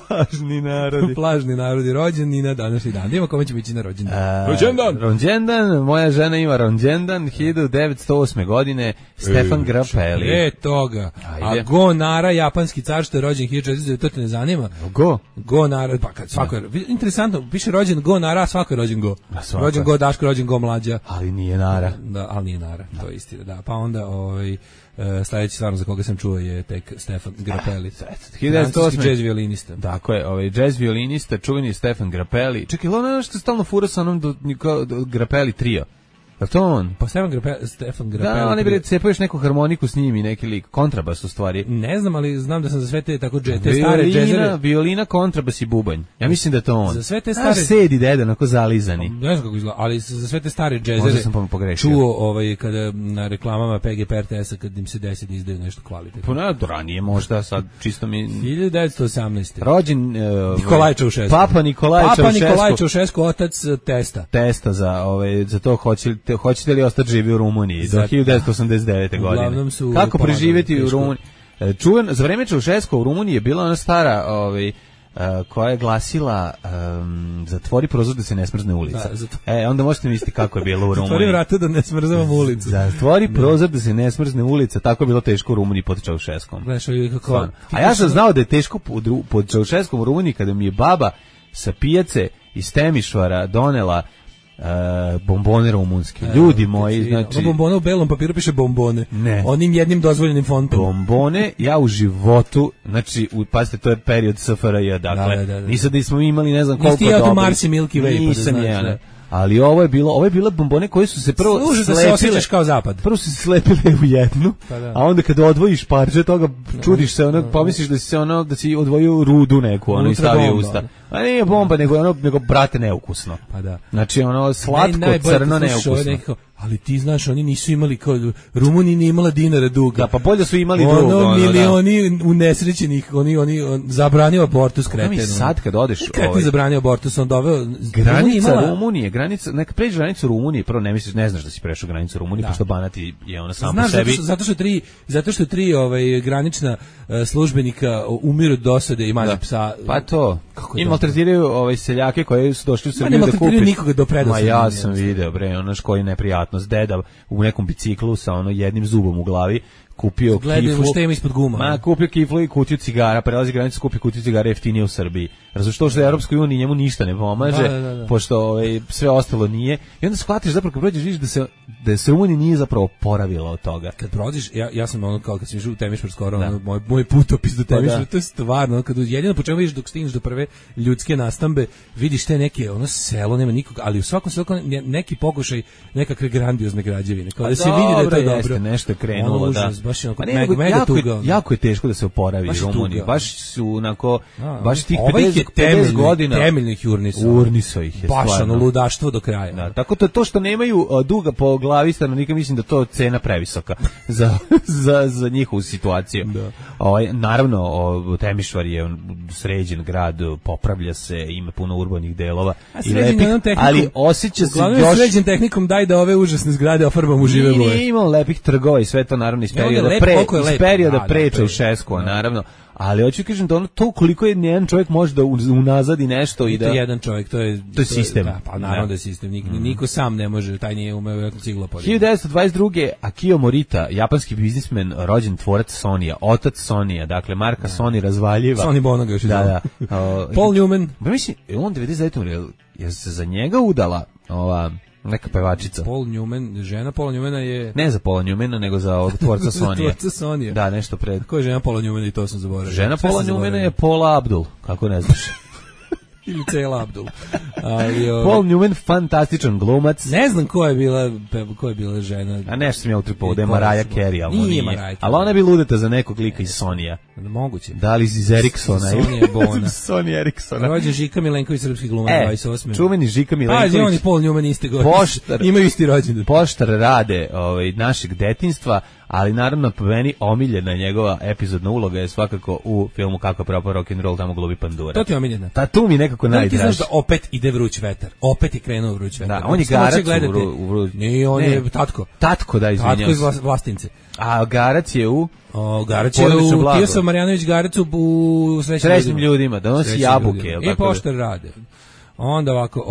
Plažni narodi rođeni na današnji dan. Ima kome će biti na rođendan. Rođendan, moja žena ima rođendan 1908. godine, Stefan Grappelli. Toga. A Go Nara, japanski car što je rođen 1400, to te ne zanima? Go Nara, pa svako je, interesantno, piše rođen Go Nara, svako je rođen Go. Rođen Go Daško, rođen Go Mlađa. Ali nije Nara. Da, ali nije Nara, to je istina, da. Pa onda sljedeći stvarno za koga sam čuo je tek Stefan Grappelli. Francuski jazz violinista. Tako je, jazz violinista, čuveni Stefan Grappelli. Čekaj, ono što je stalno fura sa onom Grappelli trio. Je to on? Pa Stefan Grappelli. Da, oni bre cepuješ neku harmoniku s njim i neki lik, kontrabas u stvari. Ne znam, ali znam da sam za sve te tako te stare džezere. Violina, kontrabas i bubanj. Ja mislim da je to on. Za sve te stare sedi deda onako zalizani. Ne znam kako izgleda, ali za sve te stare džezere. Sam pogrešio. Čuo kada na reklamama PGP RTS-a kad im se desi da izdaju nešto kvalitetno. Pa ne, ranije možda, sad čisto mi 1918. Rođen Nikolaj Čaušesku. Papa Nikolaj Čaušesku, otac Testa. Testa za to hoćete li ostati živi u Rumuniji do 1989. godine. Kako preživjeti u Rumuniji? Za vreme Čaušesku u Rumuniji je bila ona stara koja je glasila zatvori prozor da se ne smrzne ulica. Onda možete misliti kako je bilo u Rumuniji. Zatvori vrata da ne smrzavamo ulicu. Zatvori prozor da se ne smrzne ulica, tako je bilo teško u Rumuniji pod Čaušeskom. A ja sam znao da je teško pod Čaušeskom u Rumuniji kada mi je baba sa pijace iz Temišvara donela bombone rumunske. Ljudi moji, znači... Bombone u belom papiru piše bombone. Ne. Onim jednim dozvoljenim fontom. Bombone, ja u životu, znači, pazite, to je period SFRJ, dakle, nisam da smo imali ne znam koliko dobro. Nisi ja tu Marsi Milky Way, nisam je, ali ovo je bila bombone koje su se prvo slepile. Da se osjećaš kao zapad. Prvo su se slepile u jednu, a onda kada odvojiš parče toga, čudiš se, pomisliš da si se da si odvojio rudu neku, i stavio usta. A nije bomba, nego brate neukusno. Pa da. Znači slatko, crno, neukusno. Ali ti znaš, oni nisu imali kao Rumunija nije imala dinara duga. Da, pa bolje su imali drugo. Milioni unesrećenih, oni zabranio abortus kretenu. Mi sad kad odeš... Kreten zabranio abortus, on doveo... Granica Rumunije, neka pređi granicu Rumunije, prvo ne znaš da si prešao granicu Rumunije, pošto Banati je ona sam po sebi... Zato što tri granična službenika umiru od dosade i manje psa. Pa to, i maltretiraju seljake koji su došli u Srbiju da kupi. Ne maltretiraju nikoga do predosade. Ma ja sam video, koji neprijatno. Deda u nekom biciklu sa jednim zubom u glavi kupio kiflu. Gledaju ispod guma. Kupio kiflu i kutiju cigara, prelazi granicu, kupio kutiju cigara jeftinije u Srbiji. Razumiješ što je Europskoj uniji njemu ništa ne pomaže, pošto sve ostalo nije. I onda shvatiš zapravo kad prođeš, vidiš da se Rumunija nije zapravo oporavila od toga. Kad prođeš, ja sam kao kad sam išao u Temišvar skoro, moj putopis do Temišvara, to je stvarno, kad jedino po čemu vidiš dok stigneš do prve ljudske nastambe, vidiš te neke, selo nema nikoga, ali u svakom selu neki pokušaj nekakve grandiozne građevine. Kao da se vidi da je to dobro. Nešto je krenulo, baš onako mega tuga. Jako je teško da se oporavi Rumuniji. Baš su onako, baš tih 50 godina. Temeljnih urnisa. Urnisa ih je baš stvarno. Ono ludaštvo do kraja. Da, tako to što nemaju duga po glavi stanovnika, mislim da to cena previsoka za njihovu situaciju. Da. Naravno, Temišvar je sređen grad, popravlja se, ima puno urbanih delova i lepih, ali osjeća se još sređen tehnikom daj da ove užasne zgrade ofarbam u žive boje. Nije imao lepih trgova i sve to naravno iz perioda pre Čaušeskua, naravno. Ali hoću kažem da ono to koliko je jedan čovjek može da unazadi nešto i da jedan čovjek to je sistem. Da, pa naravno da je sistem. Niko sam ne može, taj nije umeo cigla podijeti. 1922. Akio Morita, japanski biznismen, rođen tvorac Sonija, otac Sonija, dakle marka Sony razvaljiva. Sony Bonaga još da. Paul Newman. Pa mislim, on 99. je se za njega udala ova neka pevačica. Paul Newman, žena Paula Newmana je... Ne za Paula Newmana, nego za tvorca Sonija. Tvorca Sonija. Da, nešto pred... Ko je žena Paula Newmana i to sam zaboravio. Žena Paula Newmana je Paula Abdul, kako ne znaš. Ili Cela Abdul. Paul Newman, fantastičan glumac. Ne znam ko je bila žena. A nešto sam ja utripao, da je Mariah Carey, ali nije. Ali ona bi ludeta za nekog lika iz Sonija. Moguće. Da li iz Ericssona? Sonija Bona. Sonija Ericssona. Rođen Žika Milenković, srpski glumac, 28. Čuveni Žika Milenković. Pa, on i Paul Newman iste godine. Imaju isti rođendan. Poštar rade našeg detinjstva, ali naravno po meni omiljena njegova epizodna uloga je svakako u filmu Kako propao rock'n'roll, tamo glubi Pandura. To ti je omiljena. Tu mi nekako najdraži. Ti znaš da opet ide vruć vetar. Opet je krenuo vruć vetar. Da, on je Garac u vruć. Nije, on je Tatko. Tatko, da, izvinjam se. Tatko iz Vlastince. A Garac je u... Garac je u Tijosov Marjanović Garac u Srećnim ljudima, donosi jabuke. I poštar rade. Onda ovako,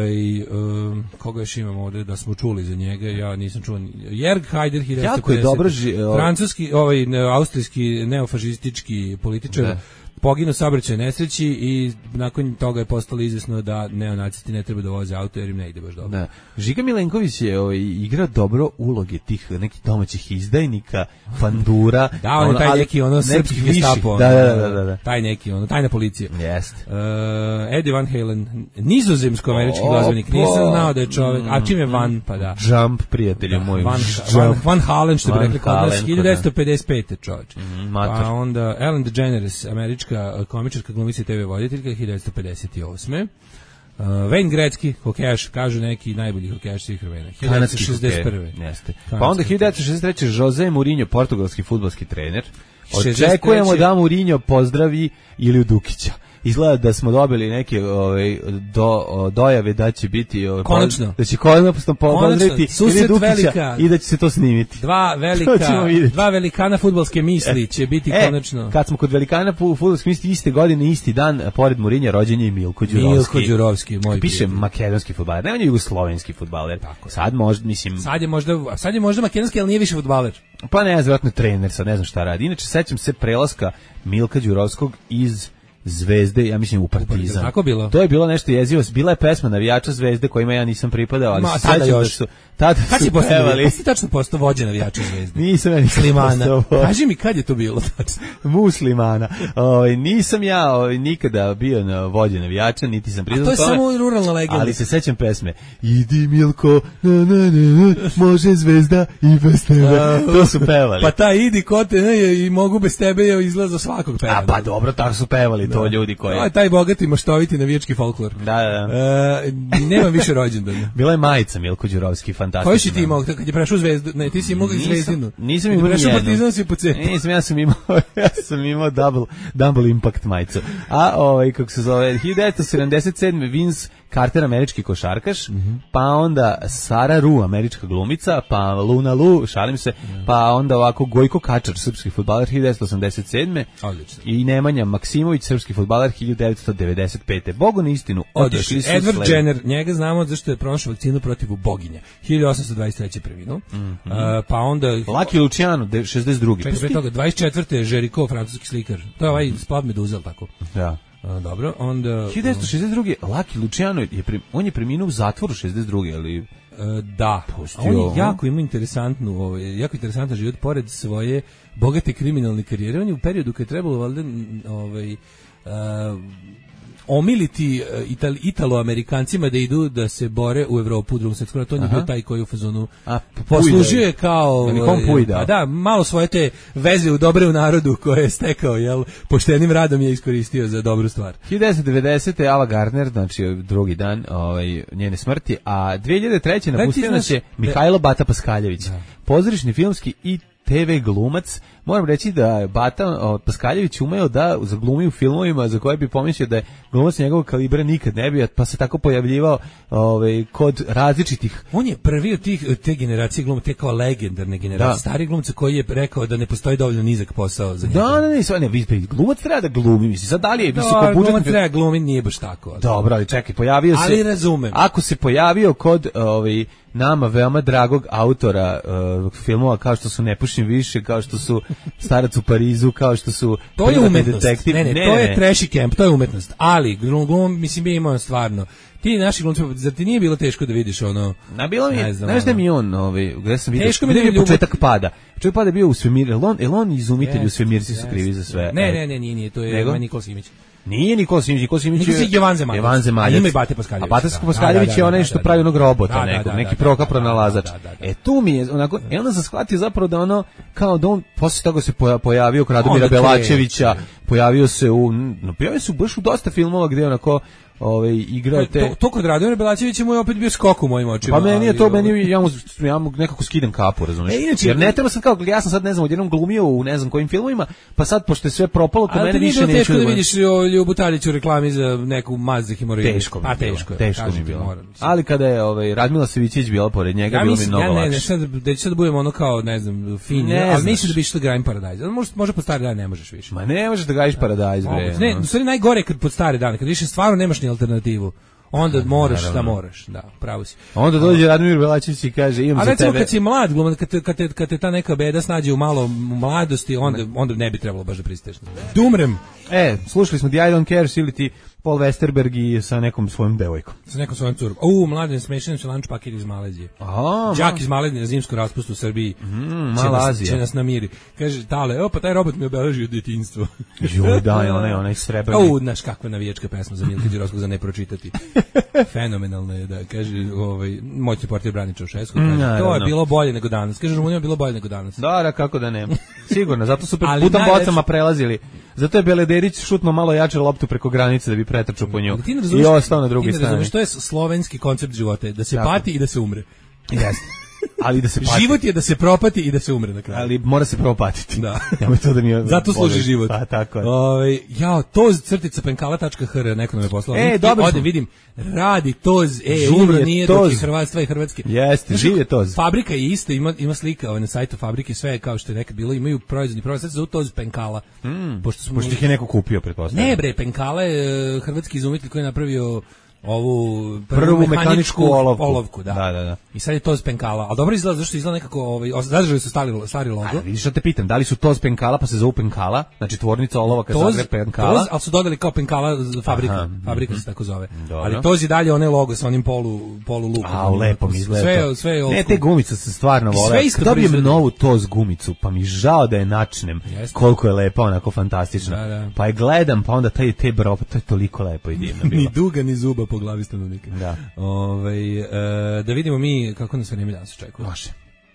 koga još imamo ovdje da smo čuli za njega, ja nisam čuo. Jörg Haider, 1950, francuski, austrijski neofašistički političar, poginuo u saobraćajnoj nesreći i nakon toga je postalo izvesno da neonacisti ne treba da voze auto jer im ne ide baš dobro. Da. Žika Milenković je igrao dobro uloge tih nekih domaćih izdajnika, Pandura. Da, on je taj neki srpski gestapo. Da. Taj neki, tajna policija. Jeste. Eddie Van Halen, nizozemsko-američki glazbenik. Nisam znao da je čovjek, a čim je Van, pa da. Jump, prijatelju moj. Van Halen, što bi rekli kod nas, 1955. čovječ. Pa onda Ellen DeGeneres, američka komičarka, glumica i TV voditeljka, 1958. Wayne Gretzky, hokejaš, kažu neki najbolji hokejaš svih vremena. 1961. Jeste. Pa onda 1963. Jose Mourinho, portugalski fudbalski trener. Očekujemo da Mourinho pozdravi Iliju Dukića. Izgleda da smo dobili neke dojave da će biti konačno da će konačno pozdraviti susret velika i da će se to snimiti. Dva velikana fudbalske misli će biti konačno. Kad smo kod velikana fudbalske misli, iste godine, isti dan, pored Mourinha rođen je Milko Đurovski, moj piše makedonski fudbaler, ne on je jugoslovenski fudbaler. Sad možda, mislim, sad je možda makedonski, ali nije više fudbaler. Pa ne, vjerojatno trener, sad ne znam šta radi. Inače sećam se prelaska Milka Đurovskog iz Zvezde, ja mislim u Partizan. Tako bilo. To je bilo nešto jezivo. Bila je pesma navijača Zvezde kojima ja nisam pripadao, ali tada još. Tada su pevali. Ti tačno postao vođa navijača Zvezde. Nisam ja Muslimana. Kaži mi kad je to bilo tačno. Muslimana. Nisam ja nikada bio na vođa navijača, niti sam priznao. A to je samo ruralna legenda. Ali se sećam pesme. Idi Milko, može Zvezda i bez tebe. To su pevali. Pa ta idi ko te i mogu bez tebe je izlaza svakog peva. A pa dobro, tako su pevali to ljudi koji. Taj bogati maštoviti navijački folklor. Da. Nema više rođendana. Bila je majica Milko Đurovski, fantastična. Koji si ti imao kad je prešao Zvezdu? Ne, ti si imao Zvezdinu. Nisam imao nijednu. Prešao Partizan si po cenu. Nisam, ja sam imao double impact majicu. A kako se zove, 1977. Vince Carter, američki košarkaš, pa onda Sara Ru, američka glumica, pa Luna Lu, šalim se, pa onda ovako Gojko Kačar, srpski fudbaler, 1987. Odlično. I Nemanja Maksimović, srpski fudbaler, 1995. Bogu na istinu, otišli su Edward Jenner, njega znamo zašto je pronašao vakcinu protiv boginja. 1823. preminuo. Pa onda Lucky Luciano, 62. Čekaj, pre toga, 24. Žeriko, francuski slikar. To je ovaj Splav Meduzel, tako. Da. Dobro, onda 1962. Lucky Luciano on je preminuo u zatvoru 62. ali da. On je jako ima jako interesantan život pored svoje bogate kriminalne karijere. On je u periodu kad je trebalo valjda omiliti Italo-Amerikancima da idu da se bore u Evropu u drugom svjetskom ratu. On je bio taj koji u fazonu poslužio je kao da, malo svoje te veze u dobre u narodu koje je stekao, jel, poštenim radom je iskoristio za dobru stvar. 1990. Ava Gardner, znači drugi dan njene smrti, a 2003. napustio nas je Mihajlo Bata Paskaljević, pozorišni, filmski i TV glumac. Moram reći da je Bata Paskaljević umeo da zaglumi u filmovima za koje bi pomislio da je glumac njegovog kalibra nikad ne bio, pa se tako pojavljivao kod različitih. On je prvi od te generacije glumaca, te kao legendarne generacije, stari glumca koji je rekao da ne postoji dovoljno nizak posao za njega. Glumac treba da glumi, misli, sad da li je glumac treba glumi, nije baš tako. Dobro, ali čekaj, pojavio se. Ali razumem. Ako se pojavio kod nama veoma dragog autora filmova kao što su Ne pušim više, kao što su Starac u Parizu, kao što su to je umetnost. Ne, to je trashy camp, to je umetnost. Ali mislim mi imamo stvarno ti naši glumci, zar ti nije bilo teško da vidiš ono? Na bilo mi, znaš da mi on, gde sam vidio, teško mi da je početak pada. Početak pada bio u svemir, on izumitelj u svemirci su krivi za sve. Ne, to je Nikola Simić. Nije Nikola Simić je Jovan Zemaljac. Ima i Bate Paskaljević. A Bate Paskaljević je onaj što pravi onog robota neki pronalazač. Tu mi je onako, onda sam shvatio zapravo da ono, kao da on, posle toga se pojavio kod Radomira Belačevića, pojavio se baš u dosta filmova gde onako igrao te... To kod Radomira Belačevića mu je opet bio skok u mojim očima. Pa meni je to, ja mu nekako skidam kapu, razumiješ? Jer ne treba sad kao, ja sam sad, ne znam, odjednom glumio u ne znam kojim filmovima, pa sad, pošto je sve propalo, kod mene više neću... Ali ti nije bilo teško da vidiš Ljubu Tadić u reklami za neku maz za hemoroide? Teško mi je bilo. Ali kada je Radmila Savićević bila pored njega, bilo mi mnogo lakše. Da će sad budemo ono kao, ne znam, fini, ali mislim da bi što Grajim Paradajz. Može po stari dan ne možeš više. Ma ne možeš da gajiš Paradajz, bre. Ne, u stvari najgore kad pod stari dan, kad više stvarno nemaš ni alternativu. Onda moraš šta moraš, da, pravo si. Onda dođe Radomir Belačević i kaže imam za tebe. A recimo kad si mlad glumac, kad te ta neka beda snađe u mladosti, onda ne bi trebalo baš da pristaješ. Dumrem. Slušali smo The I Don't Care ili ti Paul Westerberg i sa nekom svojom devojkom. Sa nekom svojom curom. Mladen smešan se lunch paket iz Malezije. Đak iz Malezije na zimsku raspustu u Srbiji. Će nas namiri. Kaže, Tale, pa taj robot mi obeležio djetinjstvo. Joj, onaj srebrni. Znaš kakva navijačka pesma za Milka Đirovskog za ne pročitati. Fenomenalno je, da, kaže, moćni portir Brani Čaušesku. To je bilo bolje nego danas. Kaže, Rumunija je bilo bolje nego danas. Da, kako da ne. Sigurno, zato su putom bocama prelazili. Zato je Belederić šutno malo jače loptu preko granice da bi pretrčao po nju. I ostao na drugoj strani. Ti ne razumiješ, to je slovenski koncept života, da se pati i da se umre. Jeste. Ali da se pati. Život je da se propati i da se umre na kraju. Ali mora se propatiti. Da. Zato služi život. Pa tako je. toz-penkala.hr neko nam je poslao. Dobro. Ovdje vidim, radi Toz, umro nije dok je Hrvatstva i Hrvatske. Jeste, živ je Toz. Fabrika je ista, ima slika na sajtu fabrike, sve kao što je nekad bilo, imaju proizvodni proizvod, sad se zove Toz Penkala. Pošto ih je neko kupio, pretpostavljam. Ne bre, Penkala je hrvatski izumitelj koji je napravio ovu prvu mehaničku olovku, da. I sad je Toz Penkala. A dobro izgleda, zašto izgleda nekako, zadržali su stari logo. Vidiš što te pitam, da li su Toz Penkala pa se zovu Penkala, znači tvornica olovaka Zagreb Penkala. Toz, ali su dodali kao Penkala fabrika se tako zove. Ali Toz je dalje onaj logo sa onim polu lupom. Lepo mi izgleda. Sve ne, te gumice se stvarno vole. Kad dobijem novu Toz gumicu, pa mi žao da je načnem. Koliko je lepa, onako fantastična. Pa je gledam, pa onda te bro, to je toliko lepo i divno bilo. Ni duga ni zuba po glavi stanovnika. Da. Da vidimo mi kako nas vreme danas očekuje. Može.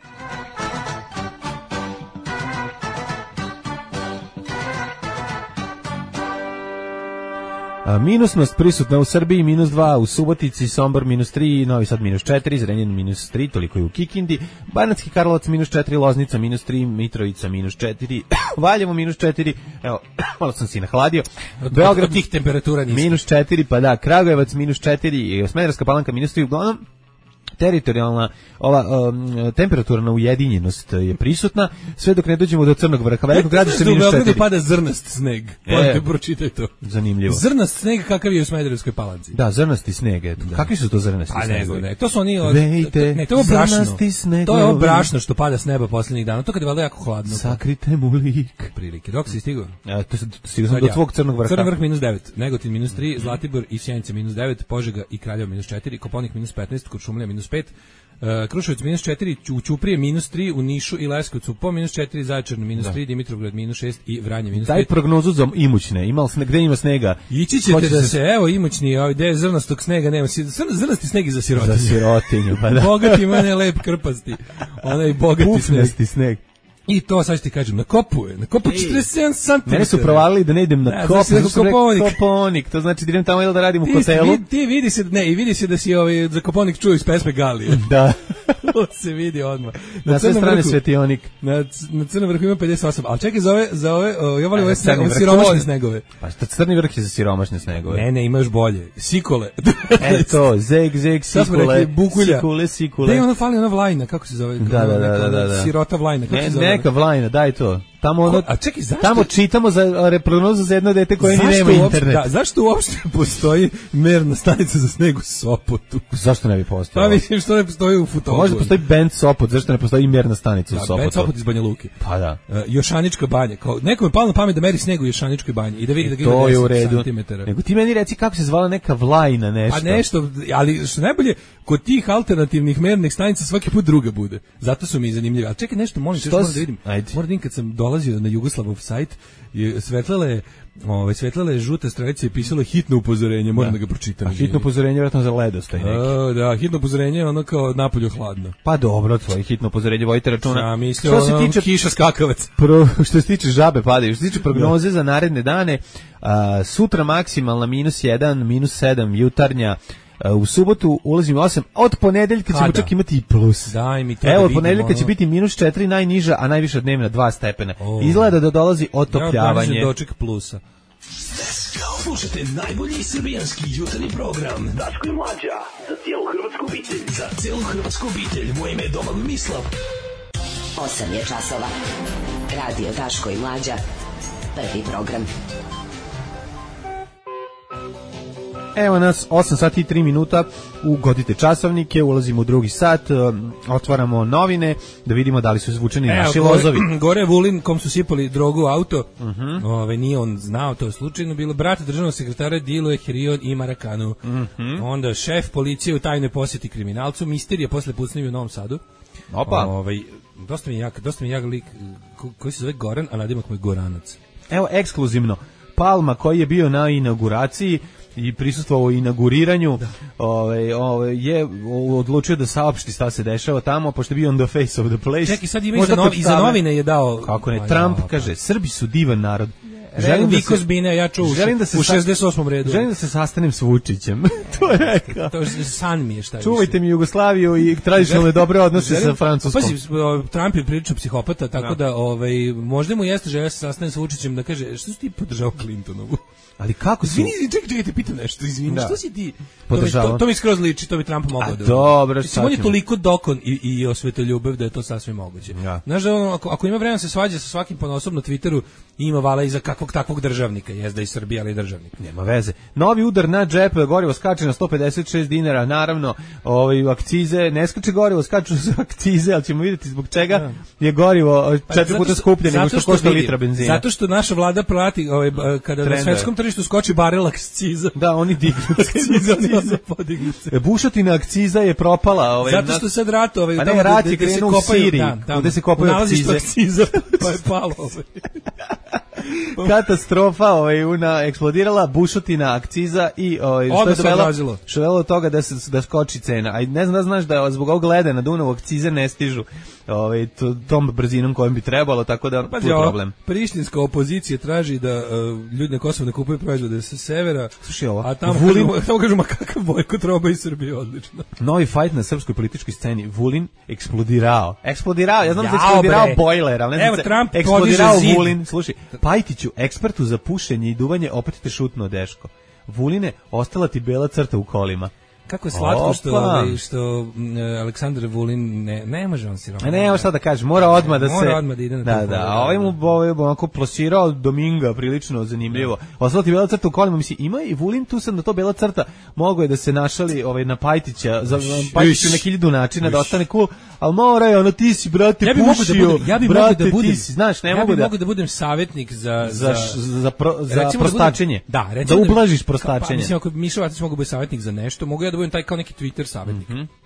Minusnost prisutna u Srbiji, -2 u Subotici, Sombor -3, Novi Sad -4, Zrenjanin -3, toliko je u Kikindi, Banatski Karlovac -4, Loznica -3, Mitrovica -4, Valjevo -4, evo, malo sam si nahladio, Beograd tih temperatura -4, pa da, Kragujevac -4, Smederevska Palanka -3, uglavnom teritorijalna temperaturna ujedinjenost je prisutna, sve dok ne dođemo do Crnog vrha. Velikog gradišta -4. U Beogradu pada zrnast sneg. Pročitaj to. Zanimljivo. Zrnast sneg kakav je u Smederevskoj Palanci. Da, zrnasti sneg. Kakvi su to zrnasti snegovi? Ne, to su oni to je ovo brašno što pada s neba posljednjih dana. To kad je valjda jako hladno. Sakrite mu lik. Prilike. Dok si stigao? Stigao sam do tvog Crnog vrha. Crni vrh -9, Negotin -3, Zlatibor i Sjenica -9, Požega i Kraljevo -4, Koponik -15, Kuršumlija -5. Kruševac -4, u Ćuprije -3, u Nišu i Leskovcu po -4, Zaječar -3, Dimitrovgrad -6 i Vranje -5. Daj prognozu za Imućne, gde ima snega? Ići ćete da se, evo Imućni, gde je zrnastog snega nema, zrnasti sneg i za sirotinju. Za sirotinju, pa da. Bogati mene lep krpasti, onaj bogati sneg. I to, sad ću ti kažem, na kopu 47 cm. Mene su provalili da ne idem na kopu. Koponik. To znači da idem tamo ili da radim u hotelu. Ti vidi se da si za Koponik čuo iz pesme Galije. Da. To se vidi odmah. Na sve strane svetionik. Na Crnom vrhu ima 58. Ali čekaj, za ove, ja volim ove siromašne snegove. Pa što Crni vrh je za siromašne snegove? Ne, ima još bolje. Sikole. Eto, zeg, sikule. Sikule. Da je ono fali ona Vlajna, kako se zove? Da. Sirota Vlajna, kako se zove? Neka Vlajna, daj to. A čekaj, zašto? Tamo čitamo za prognozu za jedno dete koje ni nema internet. Da, zašto uopšte postoji merna stanica za sneg u Sopotu? Zašto ne bi postojalo? Pa mislim što ne postoji u Futogu. Možda postoji band Sopot, zašto ne postoji merna stanica u Sopotu? Band Sopot iz Banja Luke. Pa da. Jošanička banja. Nekom je palo na pamet da meri sneg u Jošaničkoj banji i da vidi da ga ima 10 cm. Nego ti meni reci kako se zvala neka Vlajna nešto. A nešto, ali što najbolje, kod tih alternativnih mernih stanica svaki put druga bude. Zato su mi zanimljivi. Ali čekaj nešto, moram da vidim. Moram kad sam dolazio na Jugoslavov sajt, svetlala je žuta stranica i pisalo hitno upozorenje, moram da ga pročitam. A hitno upozorenje vjerojatno za ledostaj neki. Da, hitno upozorenje je ono kao napolju hladno. Pa dobro, tvoje hitno upozorenje, vojite računa. Ja mislim, što se tiče kiša skakavac. Što se tiče žabe padaju, što se tiče prognoze za naredne dane, sutra maksimalna -1, -7, jutarnja. U subotu ulazimo 8, od ponedeljka ćemo čak imati i plus. Daj mi to. Evo, od ponedeljka će biti -4 najniža, a najviša dnevna 2 stepena. Izgleda da dolazi otopljavanje. Ja doček plusa. Slušajte najbolji srbijanski jutarnji program Daško i Mlađa, za cijelu hrvatsku obitelj. Za cijelu hrvatsku obitelj, moje ime je Domagoj Mislav. 8 je časova. Radio Daško i Mlađa, prvi program. Evo nas, 8 sati i 3 minuta, ugodite časovnike, ulazimo u drugi sat, otvaramo novine, da vidimo da li su zvučeni naši lozovi. Gore je Vulin, kom su sipali drogu u auto, nije on znao, to je slučajno bilo, brat državnog sekretara Dilo je Herion i Marakanu. Onda šef policije u tajnoj posjeti kriminalcu, misterija posle pucnjevi u Novom Sadu. Opa. Dosta mi je jak lik koji se zove Goran, a nadimak mu je Goranac. Evo, ekskluzivno, Palma koji je bio na inauguraciji i prisustvovao inauguriranju, je odlučio da saopšti šta se dešava tamo, pošto je bio on the face of the place. Čekaj, sad ima i za novine je dao... Kako ne, Trump kaže, Srbi su divan narod. Želim da se Bine, ja čuo u 68. redu. Želim da se sastanem s Vučićem. To je rekao. To san mi je šta. Čuvajte mi Jugoslaviju i tradicionalne dobre odnose sa Francuskom. Pazi, Trump je prilično psihopata, tako da možda mu jeste želja se sastanem s Vučićem da kaže, što si ti podržao Clintonovu? Ali kako su... Čekaj, te pitam nešto, izvini, što si ti... podržavao? To mi skroz liči, to bi Trump mogao da... Dobro, mislim, on je toliko dokon i osvetoljubav da je to sasvim moguće. Ja. Znaš da ako ima vremena se svađa sa svakim ponosom na Twitteru, ima vala i za kakvog takvog državnika, jezda iz Srbije, ali državnik. Nema veze. Novi udar na džep, gorivo skače na 156 dinara, naravno, akcize, ne skače gorivo, skaču akcize, ali ćemo vidjeti zbog čega je gorivo 4 puta skuplje nego što košta litra benzina. Zato što naša vlada prati, kada na svetskom tržištu skoči barel akciza. Da, oni dignu akciza. Bušotina akciza je propala. Zato što sad rat, pa ne, rat je krenuo u Siriji, gde se kopaju akcize. Pa je palo. Katastrofa, eksplodirala bušotina akciza i što je dovelo toga da skoči cena. A ne znam da znaš da zbog ovog leda na Dunavu akcize ne stižu tom brzinom kojom bi trebalo, tako da tu je problem. Prištinska opozicija traži da ljudi na Kosovu ne kupuju proizvode sa severa, a tamo kažu, ma kakav bojkot roba iz Srbije, odlično. Novi fajt na srpskoj političkoj sceni, Vulin eksplodirao, ja znam da je eksplodirao bojler, ali ne znam da eksplodirao Vulin. Slušaj, Pajtiću, ekspertu za pušenje i duvanje, opet te šutno deško. Vuline, ostala ti bela crta u kolima. Kako je slatko što Aleksandar Vulin ne može on siromašno. Ne, evo šta da kažem, mora odmah da ide na da, a ovaj mu onako plasirao Dominga, prilično zanimljivo. Ostala ti bela crta u kolima, mislim, ima i Vulin tu sad na to bela crta, mogo je da se našali na Pajtića, za Pajtiću na 1000 načina da ostane cool, ali mora je, ti si, brate, pušio, brate, ti si, znaš, ne mogu da... Ja bih mogu da budem savjetnik za prostačenje, da ublažiš prostačenje. Mislim, ako Miša Vatić mogu biti savjetnik za nešto, mogu ja da budem taj kao neki Twitter savjetnik.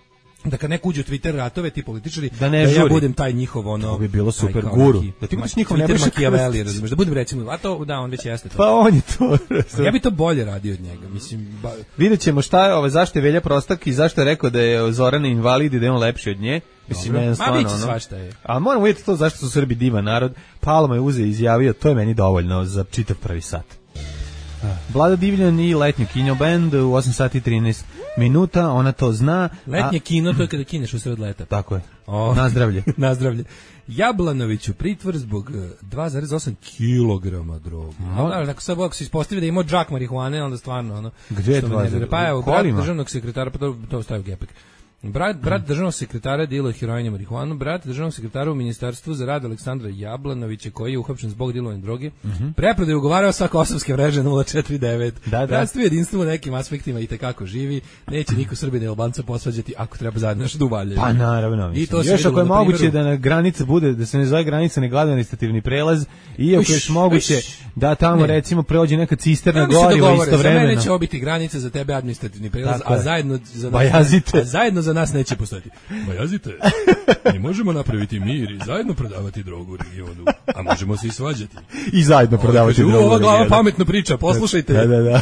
da kad neko uđe u Twitter ratove, ti političari, da ja budem taj njihov to bi bilo super guru. Da ti budeš njihov Twitter Machiavelli, razumeš, da budem recimo, a to da on već jeste to. Pa on je to. Ja bi to bolje radio od njega, mislim. Videćemo šta je, zašto je Velja Prostak i zašto je rekao da je Zorana invalid i da je on lepši od nje. Mislim, meni stvarno, svašta je. A moramo vidjeti to zašto su Srbi divan narod. Palma je uzeo i izjavio, to je meni dovoljno za čitav prvi sat. Vlada Divljan i Letnje kino band u 8 sati 13 minuta, ona to zna. Letnje kino, to je kada kineš u sred leta. Tako je. Nazdravlje. Nazdravlje. Jablanović u pritvor zbog 2,8 kilograma droga. Ako se ispostavi da je imao džak marihuane, onda stvarno gdje je 2,8? Pa evo, brat državnog sekretara, pa to stavio gepek. Brat državnog sekretara diluje heroin i marihuanu, brat državnog sekretara u Ministarstvu za rad Aleksandra Jablanovića, koji je uhapšen zbog dilovanja droge, preprodaju ugovarao sa kosovske mreže 049. Bratstvo i jedinstvo u nekim aspektima i tekako živi, neće niko Srbina i Albanca posvađati ako treba zajedno što uvalje. Pa naravno, mislim. Još ako je moguće da na granica bude, da se ne zove granica, nego administrativni prelaz, i ako je moguće da tamo recimo prođe neka cisterna goriva istovremeno. Za mene će obiti granica, za tebe administrativni prelaz, a zajedno za nas neće postojati. Bajazite, mi možemo napraviti mir i zajedno prodavati drogu u regionu, a možemo se i svađati. I zajedno prodavati drogu u regionu. Ova glava pametno priča, poslušajte. Da.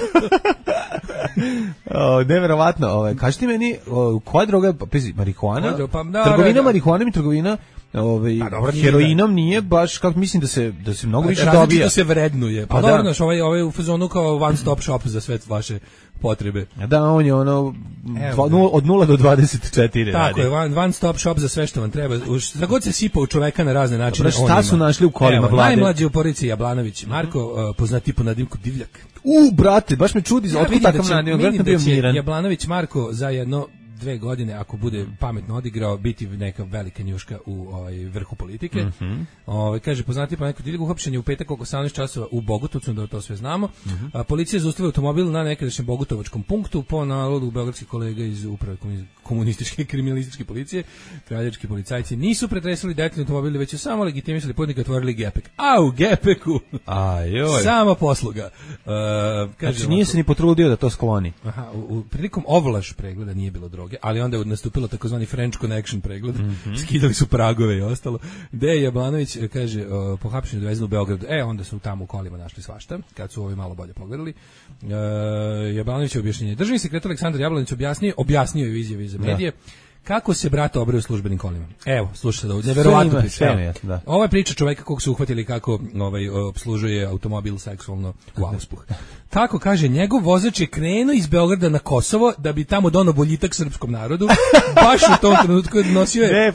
Neverovatno, kaži ti meni, koja droga, marihuana? Trgovina marihuanom i trgovina heroinom nije baš, kako mislim da se mnogo više dobija. Da se vrednuje. Pa dobro, znaš, ovaj u fazonu kao one stop shop za sve vaše potrebe. Da, on je od 0 do 24. Tako je, one stop shop za sve što vam treba. Za god se sipa u čoveka na razne načine. Šta su našli u kolima vlade? Najmlađi u porodici Jablanović, Marko, poznati po nadimku Divljak. Brate, baš me čudi, otkud takav nadimak, vidim da će Jablanović Marko za jedno 2 godine, ako bude pametno odigrao, biti neka velika njuška u vrhu politike. Kaže, poznati po neku Divljaku, uhapšen je u petak oko 18 časova u Bogutovcu, da to sve znamo. Policija je zaustavila automobil na nekadašnjem Bogutovačkom punktu po nalogu beogradskih kolega iz uprave komunističke i kriminalističke policije. Kraljevački policajci nisu pretresali detaljni automobili, već su samo legitimisali putnika, otvorili gepek. A u gepeku sama posluga. Znači nije se ni potrudio da to skloni. Prilikom ovlaš pregleda nije bilo droge, ali onda je nastupilo takozvani French Connection pregled, skidali su pragove i ostalo. Deja Jablanović, kaže, pohapšen je dovezen u Beogradu. Onda su tamo u kolima našli svašta, kad su ovi malo bolje pogledali. Jablanović je objašnjenje. Državni sekretar Aleksandar Jablanović objasnio je u izjavi za medije kako se brata obraju službenim kolima. Evo, slušajte da neverovatno priča. Ova je priča čoveka kog su uhvatili kako opslužuje automobil seksualno u auspuh. Tako kaže, njegov vozač je krenuo iz Beograda na Kosovo da bi tamo donao boljitak srpskom narodu. Baš u tom trenutku nosio je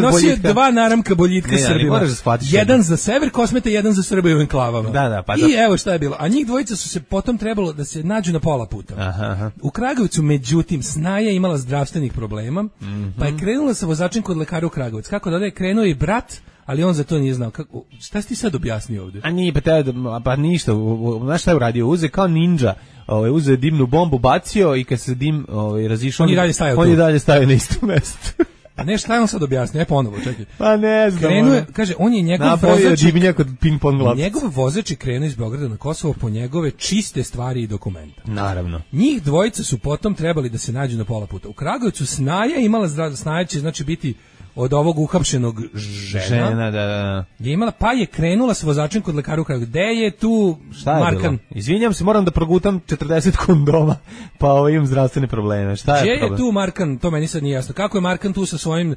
2 naramka boljitka Srbima. Jedan za sever Kosmeta, jedan za Srbe u enklavama. I evo šta je bilo. A njih dvojica su se potom trebalo da se nađu na pola puta. U Kragujevcu, međutim, snaja imala zdravstvenih problema, pa je krenula sa vozačem kod lekara u Kragujevac. Kako da je krenuo i brat, ali on za to nije znao. Šta si ti sad objasnio ovdje? A nije, pa ništa. Znaš šta je uradio? Uze kao ninja. Uze dimnu bombu, bacio i kad se dim razišao, on je dalje stavio na isto mesto. A ne, šta je on sad objasnio? Ponovo, čekaj. Pa ne znam. Krenuo, kaže, on je njegov vozač. Divnjak od ping-pong loptice. Njegov vozač je krenuo iz Beograda na Kosovo po njegove čiste stvari i dokumenta. Naravno. Njih dvojica su potom trebali da se nađu na pola puta. U Kragujevcu snaja imala snaja će znači biti od ovog uhapšenog žena je imala, pa je krenula s vozačem kod lekara u Kragujevcu. Gde je tu Markan? Izvinjam se, moram da progutam 40 kondoma, pa imam zdravstvene probleme. Šta je problem? Gdje je tu Markan? To meni sad nije jasno. Kako je Markan tu sa svojim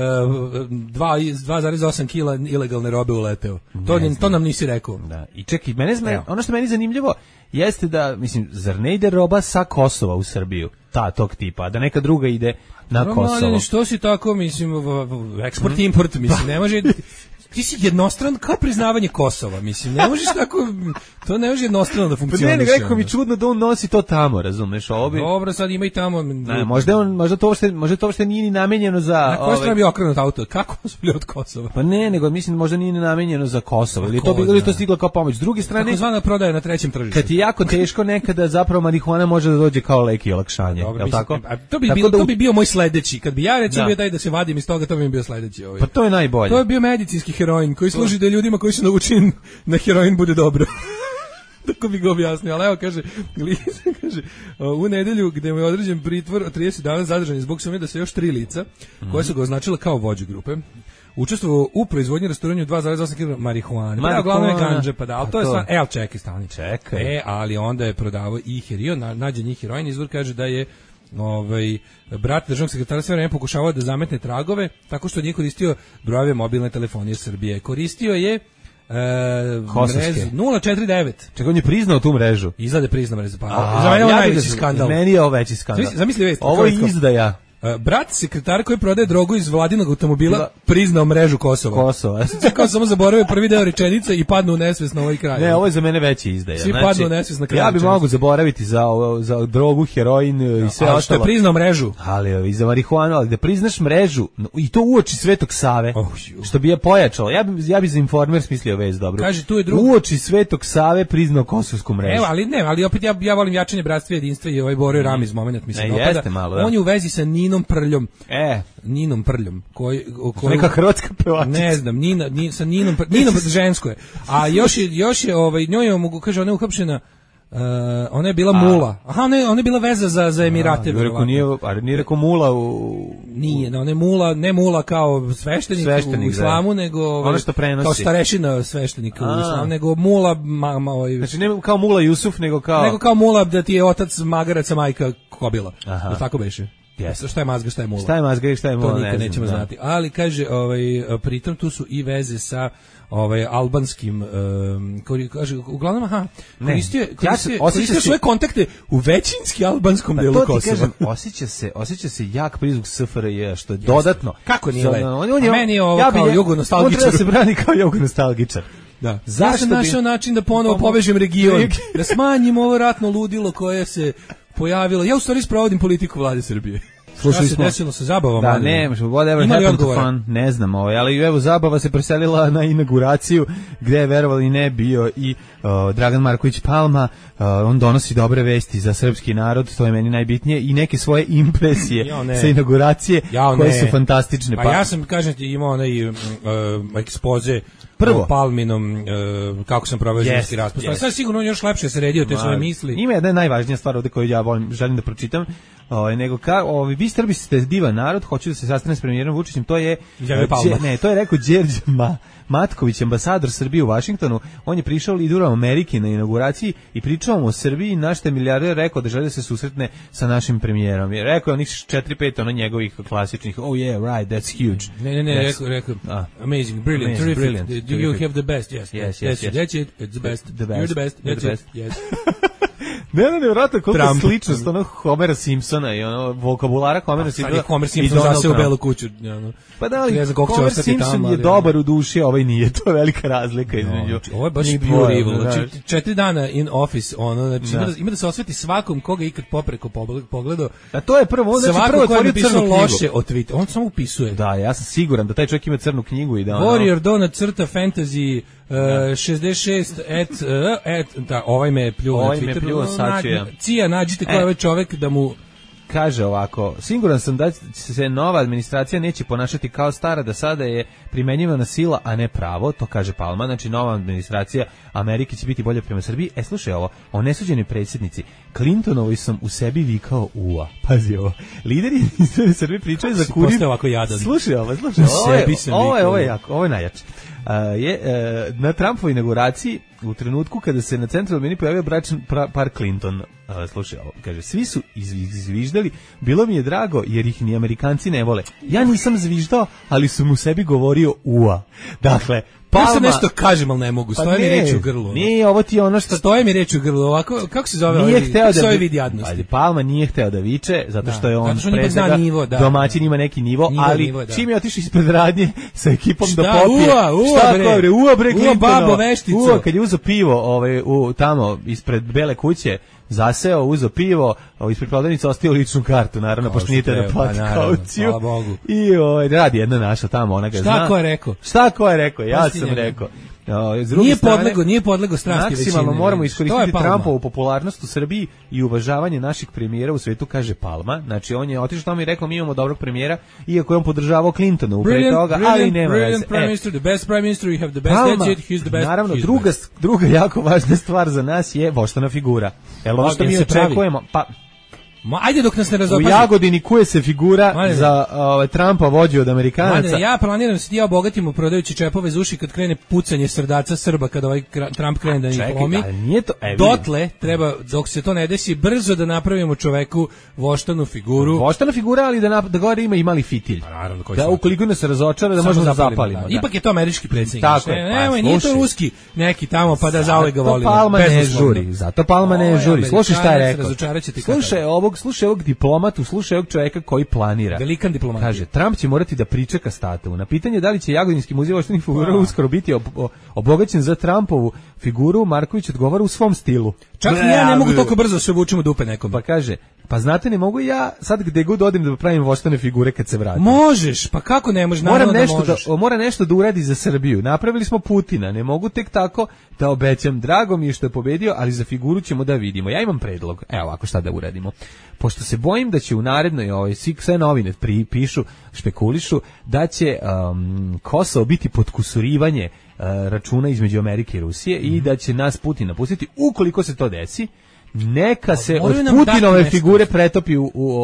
2,8 kila ilegalne robe uleteo? To nam nisi rekao. Da. I čekaj, ono što meni zanimljivo jeste da, mislim, zar ne ide roba sa Kosova u Srbiju? Tog tipa, da neka druga ide na Kosovo. Što si tako, mislim, eksport, import, mislim, ne može... Ti si jednostran kao priznavanje Kosova, mislim, ne možeš tako, to ne može jednostrano da funkcioniše. Pa ne, nekako mi čudno da on nosi to tamo, razumeš, obi. Dobro, sad ima i tamo. Ne, možda to uopšte nije ni namenjeno za... Na kojoj strani bi okrenut auto? Kako su bili od Kosova? Pa ne, nego mislim možda nije namenjeno za Kosovo, ili to stiglo kao pomoć. S druge strane... Tako zvana prodaja na trećem tržištu. Kad je jako teško nekada zapravo marihuana može da dođe kao lek i olakšanje, je li tako? To bi bio moj sledeći, kad bi ja recimo bio taj da se vadim iz toga, to bi bio sledeći. Pa to je najbolje. To je bio medicinski heroin koji služi da ljudima koji su naučeni na heroin bude dobro. Tako bi ga objasnio, ali evo kaže, u nedelju gde mu je određen pritvor od 30 dana zadržan zbog sumnje da se još 3 lica koje su ga označile kao vođu grupe učestvovao u proizvodnji i rasturanju 2,8 kg marihuane. Pa uglavnom je ganđe, pa da, ali to je stvarno, ali čekaj, stani. Čekaj. Ali onda je prodavao i heroin, nađen i heroin, izvor kaže da je brat državnog sekretara sve vreme pokušavao da zametne tragove, tako što nije koristio brojeve mobilne telefonije Srbije. Koristio je mrežu 049. Čekaj, on je priznao tu mrežu. Izgleda priznao mrežu. Pa, za mene je ovo najveći skandal. Meni je ovo veći skandal. Zamisli vest. Ovo je izdaja. Brat sekretara koji prodaje drogu iz vladinog automobila priznao mrežu Kosova. Čekao samo zaboravio prvi deo rečenice i padnu u nesvest na ovaj kraj. Ne, ovo je za mene veći izdaja. Svi padnu u nesvest na kraj. Ja bih mogu zaboraviti za drogu, heroin i sve ostalo. Što je priznao mrežu. Ali i za marihuanu, ali da priznaš mrežu i to uoči Svetog Save, što bi je pojačalo. Ja bi za Informer smislio vez dobro. Kaže, tu je drugo. Uoči Svetog Save priznao kosovsku mrežu. Evo, ali opet ja volim jačanje bratstva i jedinstva i ovaj Boro Ramiz momenat mi se dopada. On je u vezi sa Ninom Prljom. Ninom Prljom, koji neka hrvatska pevačica. Ne znam, sa Ninom žensko je. A još je njoj je kaže ona je uhapšena. Ona je bila mula. Aha, ona je bila veza za Emirate. Nije rekao mula Nije, ona je mula, ne mula kao sveštenik u islamu, nego ono što prenosi. Kao starešina sveštenika u islamu, nego mula znači ne kao mula Jusuf, nego kao mula da ti je otac magarac, a majka kobila. Da tako beše. Yes. Šta je mazga, šta je mula? Šta je mazga i šta je mula? To nikad nećemo znati. Ali kaže, pritom tu su i veze sa albanskim, kaže, uglavnom, koristio svoje kontakte u većinski albanskom delu Kosova. To ti kažem, osjeća se jak prizvuk SFRJ, što je dodatno. Kako nije le? Meni je ovo kao jugonostalgičar. On treba se brani kao jugonostalgičar. Da. Ja sam našao način da ponovo povežem region, da smanjim ovo ratno ludilo koje se pojavilo. Ja u stvari sprovodim politiku vlade Srbije. Slušali smo. Desilo se zabava. Da, whatever happened to fun, ne znam, ali evo zabava se preselila na inauguraciju gde je verovali ne bio i Dragan Marković Palma, on donosi dobre vesti za srpski narod, to je meni najbitnije, i neke svoje impresije sa inauguracije koje su fantastične. Pa ja sam, kažem ti, imao onaj ekspoze prvo Palminom, kako sam proveo zimski raspust. Pa sad sigurno on još lepše sredio te svoje misli. Ima jedna najvažnija stvar ovde koju ja želim da pročitam, nego vi Srbi ste divan narod, hoću da se sastane s premijerom Vučićem, to je to je rekao Đerđe Matković, ambasador Srbije u Vašingtonu. On je prišao liderom Amerike na inauguraciji i pričao mu o Srbiji, naš milijarder rekao da želi da se susretne sa našim premijerom. Je rekao onih 4-5 njegovih klasičnih oh yeah, right, that's huge. Ne, rekao amazing, brilliant, terrific. Do you have the best? Yes. That's it. It's the best. You're the best. That's it. Yes. Ne, vratno, koliko je sličnost onog Homera Simpsona i ono vokabulara Homera Simpsona. Homer Simpson zaseo u belu kuću. Pa da, ali Homer Simpson je dobar u duši, ovaj nije, to je velika razlika između. Ovo je baš pure evil. Znači, 4 dana in office, ima da se osveti svakom koga ikad popreko pogledao. A to je prvo, svako ko je napisao loše o tweetu, on samo upisuje. Da, ja sam siguran da taj čovjek ima crnu knjigu i da ono... Warrior Donut crta fantasy 66 da, ovaj me pljuo na Twitteru. Cija, nađite ko je ovaj čovjek da mu... Kaže ovako, siguran sam da se nova administracija neće ponašati kao stara, da sada je primenjivana sila, a ne pravo, to kaže Palma, znači nova administracija Amerike će biti bolje prema Srbiji. Slušaj ovo, o nesuđenoj predsjednici Clintonovoj sam u sebi vikao ua. Pazi ovo, lideri Srbije pričaju za kurir. Slušaj ovo, ovo je najjače. Na Trumpovoj inauguraciji u trenutku kada se na centralnom meni pojavio bračan par Clinton, slušaj ovo, kaže, svi su izviždali, bilo mi je drago jer ih ni Amerikanci ne vole. Ja nisam zviždao, ali sam u sebi govorio ua. Dakle, Palma, ja sam nešto kažem, ali ne mogu. Stoje mi reč u grlu. Nije, ovo ti je ono što... Stoje mi reč u grlu. Ovako, kako se zove ovaj vid jadnosti? Palma nije hteo da viče, zato što je on prezega, domaćin ima neki nivo, ali čim je otišao ispred radnje sa ekipom da popije... Ua bre, babo, veštico. Kad je uzo pivo tamo ispred Bele kuće, zaseo, uzo pivo, ispred prodavnice ostavio ličnu kartu, naravno, pošto nije te da plati kauciju. I radi jedna naša tamo, ona ga zna. Šta ko je rekao? Šta ko je rekao? Ja sam rekao. Nije podlego strasti većine. Maksimalno moramo iskoristiti Trumpovu popularnost u Srbiji i uvažavanje naših premijera u svetu, kaže Palma. Znači, on je otišao tamo i rekao mi imamo dobrog premijera, iako je on podržavao Clintona pre toga, ali nema veze. The best prime minister, you have the best, Palma, that's it, he's the best. Naravno, druga jako važna stvar za nas je voštana figura. Ono što mi očekujemo, ajde dok nas ne razopazi. U Jagodini kuje se figura za Trumpa vođu od Amerikanaca. Ja planiram da se ja obogatimo prodajući čepove za uši kad krene pucanje srdaca Srba, kada ovaj Trump krene da njih lomi. Dotle treba, dok se to ne desi, brzo da napravimo čoveku voštanu figuru. Voštana figura, ali da gore ima i mali fitilj. Naravno, da ukoliko nas se razočara da možemo da zapalimo. Da. Ipak je to američki predsjednik. Tako je. Nije to ruski neki tamo pa da zauvek ga volimo. Zato Palma ne žuri. Slušaj šta je rekao. Slušaj ovog diplomatu, slušaj ovog čovjeka koji planira. Velikan diplomat. Kaže, Trump će morati da pričeka statuvu. Na pitanje da li će Jagodinski muzej voštanih figura uskoro biti obogaćen za Trumpovu figuru, Marković odgovara u svom stilu. Čak i ja ne mogu toliko brzo se obučem u dupe nekom. Pa kaže, pa znate, ne mogu ja sad gde god odim da pravim voštane figure kad se vratim. Možeš, pa kako ne možeš? Mora nešto da uradi za Srbiju. Napravili smo Putina, ne mogu tek tako da obećam. Drago mi je što je pobedio, ali za figuru ćemo da vidimo. Ja imam predlog. Evo ovako šta da uradimo. Pošto se bojim da će u narednoj sve novine pišu, špekulišu da će Kosovo biti potkusurivanje računa između Amerike i Rusije i da će nas Putin napustiti. Ukoliko se to desi, neka se od Putinove figure pretopi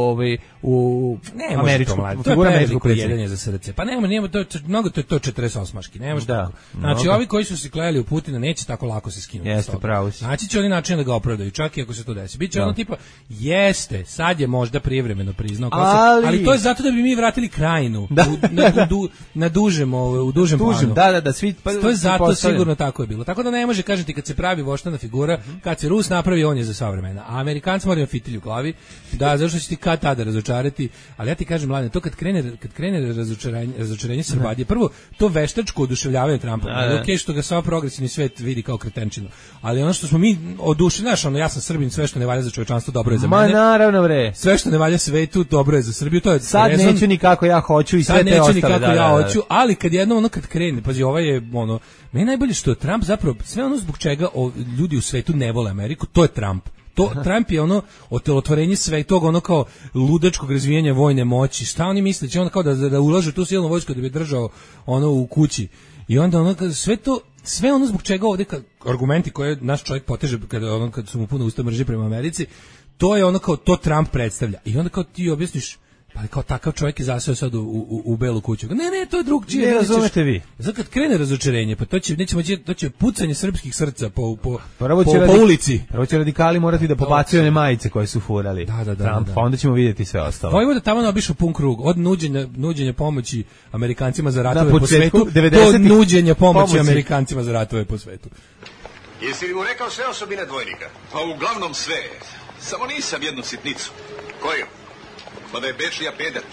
u američku figuru američkog predsjednika za srce. Pa nema to mnogo to 48-maški, ne može tako. Znači ovi koji su se klejali u Putina neće tako lako se skinuti. Jeste, pravo si. Znači će oni način da ga opravdaju, čak i ako se to desi. Biće ono tipa jeste, sad je možda privremeno priznao Kosovo, ali to je zato da bi mi vratili Krajinu na dužem planu. Da, svi to je zato sigurno tako je bilo. Tako da ne može kažete kad se pravi voštana figura, kad se Rus napravi on je za sva vremena. A Amerikanci moraju fitilj u glavi, da zašto će ti kad tada razočarati, ali ja ti kažem mladine, to kad krene razočarenje Srbadije, prvo to veštačko oduševljavanje Trumpa, okej što ga sav progresivni svet vidi kao kretenčinu, ali ono što smo mi oduševljeni, ja sam Srbin, sve što ne valja za čovečanstvo dobro je za mene. Naravno bre. Sve što ne valja svetu dobro je za Srbiju, to je sad rezon, neću nikako ja hoću i sve te ostale. Hoću, ali kad jedno kad krene, pazi, ovaj je meni najbolje što je Trump zapravo sve ono zbog čega ljudi u svetu ne vole Ameriku, to je Trump. Trump je otelotvorenje svega kao ludačkog razvijanja vojne moći. Šta oni misle? Će on kao da ulaže tu silnu vojsku da bi držao u kući. I onda sve ono zbog čega ovdje argumenti koje naš čovjek poteže kad su mu puno usta mržnje prema Americi, to je kao to Trump predstavlja. I onda kao ti objasniš, pa kao takav čovjek je zaseo sad u belu kuću. Ne, to je drugčije. Ne razumete vi. Zato kad krene razočarenje, pa to će pucanje srpskih srca po ulici. Prvo će radikali morati da pobacuju one majice koje su furali. Da. Pa onda ćemo vidjeti sve ostalo. Vojvoda tamo obišao pun krug, od nuđenja pomoći Amerikancima za ratove po svetu, do nuđenja pomoći Amerikancima za ratove po svetu. Jesi li mu rekao sve osobine dvojnika? Pa uglavnom sve. Samo nisam jednu sitnicu. Koju? Pa da je Bečija peder.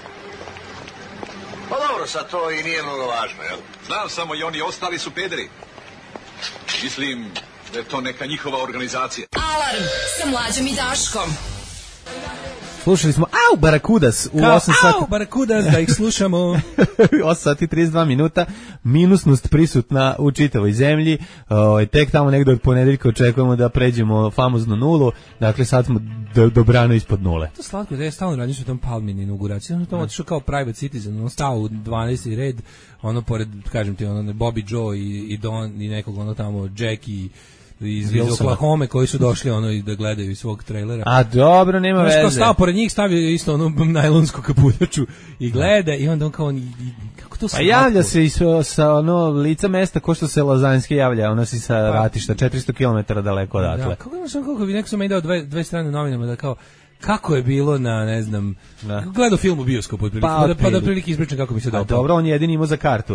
Pa dobro, sad to i nije mnogo važno, jel? Znam samo i oni ostali su pederi. Mislim da je to neka njihova organizacija. Alarm sa Mlađom i Daškom. Slušali smo Barakudas u 8 sati. Barakudas, da ih slušamo. 8 sati 32 minuta, minusnost prisutna u čitavoj zemlji. Tek tamo negdje od ponedeljka očekujemo da pređemo famoznu nulu. Dakle, sad smo dobrano ispod nule. To slatko, da je stalno radim su tom Palmin inauguraciji. On tamo otišao kao private citizen, on stao u 12. red, pored, kažem ti, Bobby Joe i Don i nekog tamo Jackie iz Oklahoma koji su došli da gledaju iz svog trailera. A dobro, nema veze. Kao stao pored njih, stavio isto najlonsku kapuljaču i gleda i onda on kao kako to slatko. A javlja se i sa lica mesta ko što se Lazanski javlja, si sa ratišta 400 km daleko odatle. Da, kako bi neko sam mi dao dve strane novinama da kao kako je bilo na, ne znam, gledao film u bioskopu otprilike, pa da prilike ispričam kako mi se dopao. Dobro, on je jedini imao za kartu.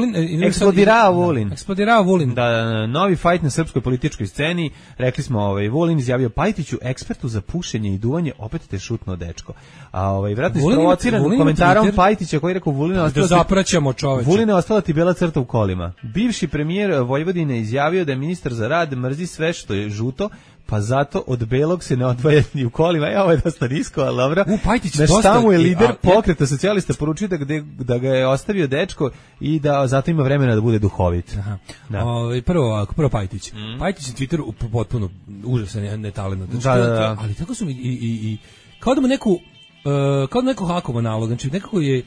Vulin. Eksplodirao Vulin. Da, novi fajt na srpskoj političkoj sceni, rekli smo, Vulin izjavio Pajtiću, ekspertu za pušenje i duvanje, opet te šutno dečko. A vjerojatno isprovociran komentarom Pajtića koji je rekao Vuline ostala ti bela crta u kolima. Bivši premijer Vojvodine izjavio da je ministar za rad mrzi sve što je žuto, pa zato od belog se ne odvaja ni u kolima. Ovo je dosta nisko, ali dobro. Pajtić šta mu je lider pokreta socijalista poručio da ga je ostavio dečko i da zato ima vremena da bude duhovit. Da. Prvo Pajtić. Pajtić je Twitter potpuno užasan, netalentan. Da. Ali tako su mi i kao da mu neko hakovo nalog, znači nekako je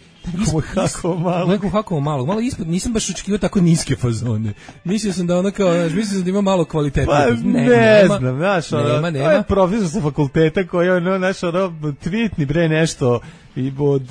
neko hakovo malo ispod, nisam baš očekivao tako niske fazone. Mislio sam da ona kao, mislio sam da ima malo kvalitete. Pa ne znam, znaš, nema. Je profesor sa fakulteta koji je tweetni bre nešto i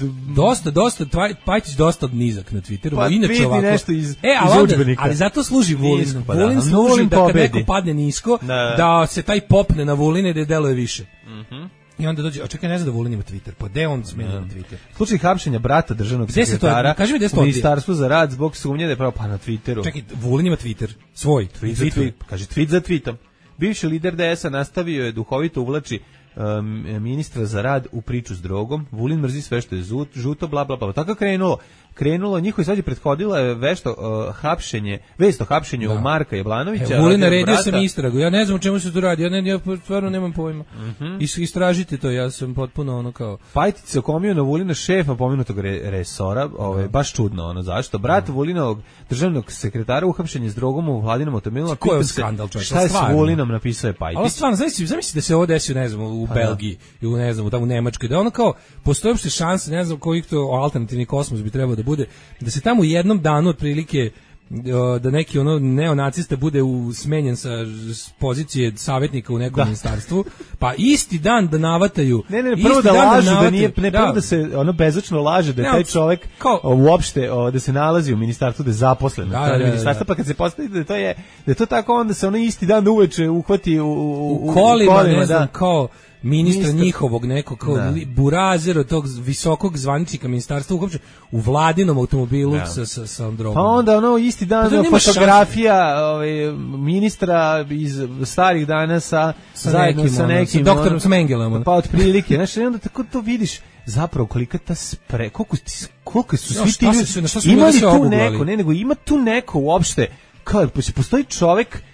dosta Pajtić dosta nizak na Twitteru, pa inače ovako nešto iz udžbenika. Ali zato služi Vulin. Vulin služi da kad neko padne nisko, da se taj popne na Vuline da deluje više. I onda dođe, čekaj, ne znam da Vulin ima Twitter, pa gde on smenio na Twitter? Slučaj hapšenja brata državnog sekretara u Ministarstvu za rad zbog sumnje da je pravo na Twitteru. Čekaj, Vulin ima Twitter, svoj. Kaže, tweet za tweetom. Bivši lider DS-a nastavio je duhovito uvlači ministra za rad u priču s drogom. Vulin mrzi sve što je žuto, bla bla bla. Tako krenulo, njihovi sad je prethodila vest o hapšenju Marka Jablanovića. Vulin naredio sam istragu. Ja ne znam o čemu se tu radi. Ja stvarno nemam pojma. Istražite to, ja sam potpuno ono kao... Pajtić se okomio na Vulina, šefa pomenutog resora. Baš čudno, zašto? Brat Vulinovog državnog sekretara uhapšen je s drogom u vladinom automobilu. Koji je skandal, čovječ? Šta je s Vulinom, napisao je Pajtić. Ali stvarno, zamisli da se ovo desio, ne znam, u Belgiji i ne znam, tamo u Nemačkoj, da ono kao postoji uopšte šanse, ne znam koji to alternativni kosmos bi trebao da bude, da se tamo u jednom danu otprilike da neki neonacista bude smenjen sa pozicije savjetnika u nekom ministarstvu, pa isti dan da navataju. Ne, prvo da lažu da nije, prvo da se bezočno laže da je taj čovjek uopšte da se nalazi u ministarstvu, da je zaposlen u ministarstvu, pa kad se postavi da je to tako, onda se isti dan uveče uhvati u kolima, ne znam, kao ministra njihovog nekog kao burazera tog visokog zvaničnika ministarstva uopće u vladinom automobilu sa drogom. Pa onda isti dan fotografija ministra iz starih dana sa nekim doktorom Mengelom. Pa otprilike, znači onda tako to vidiš zapravo kolika ta koliko su svi ti imali tu neko, nego ima tu neko uopšte, kao postoji čovjek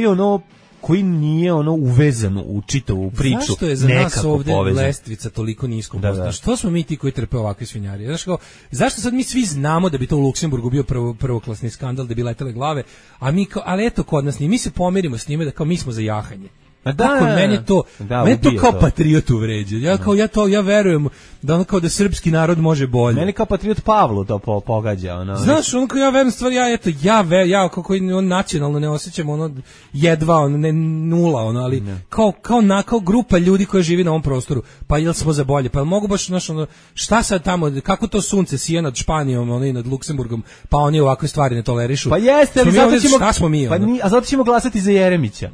koji nije uvezan u čitavu priču. Zašto je za nas ovdje lestvica toliko nisko postavljena? Što smo mi ti koji trpe ovakve svinjarije? Zašto sad mi svi znamo da bi to u Luksemburgu bio prvoklasni skandal, da bi letele glave, ali eto kod nas mi se pomirimo s njime da kao mi smo za jahanje. Mene to kao patriot uvređa. Ja verujem da kao da srpski narod može bolje. Mene kao patriot Pavlu to pogađa. Znaš, kao ja verujem stvari, ja kako nacionalno ne osjećam jedva, nula, ali kao grupa ljudi koja živi na ovom prostoru, pa jel smo za bolje, pa jel mogu baš, šta sad tamo, kako to sunce sije nad Španijom, i nad Luksemburgom, pa oni ovakve stvari ne tolerišu. Pa jeste, ali zato ćemo glasati za Jeremića.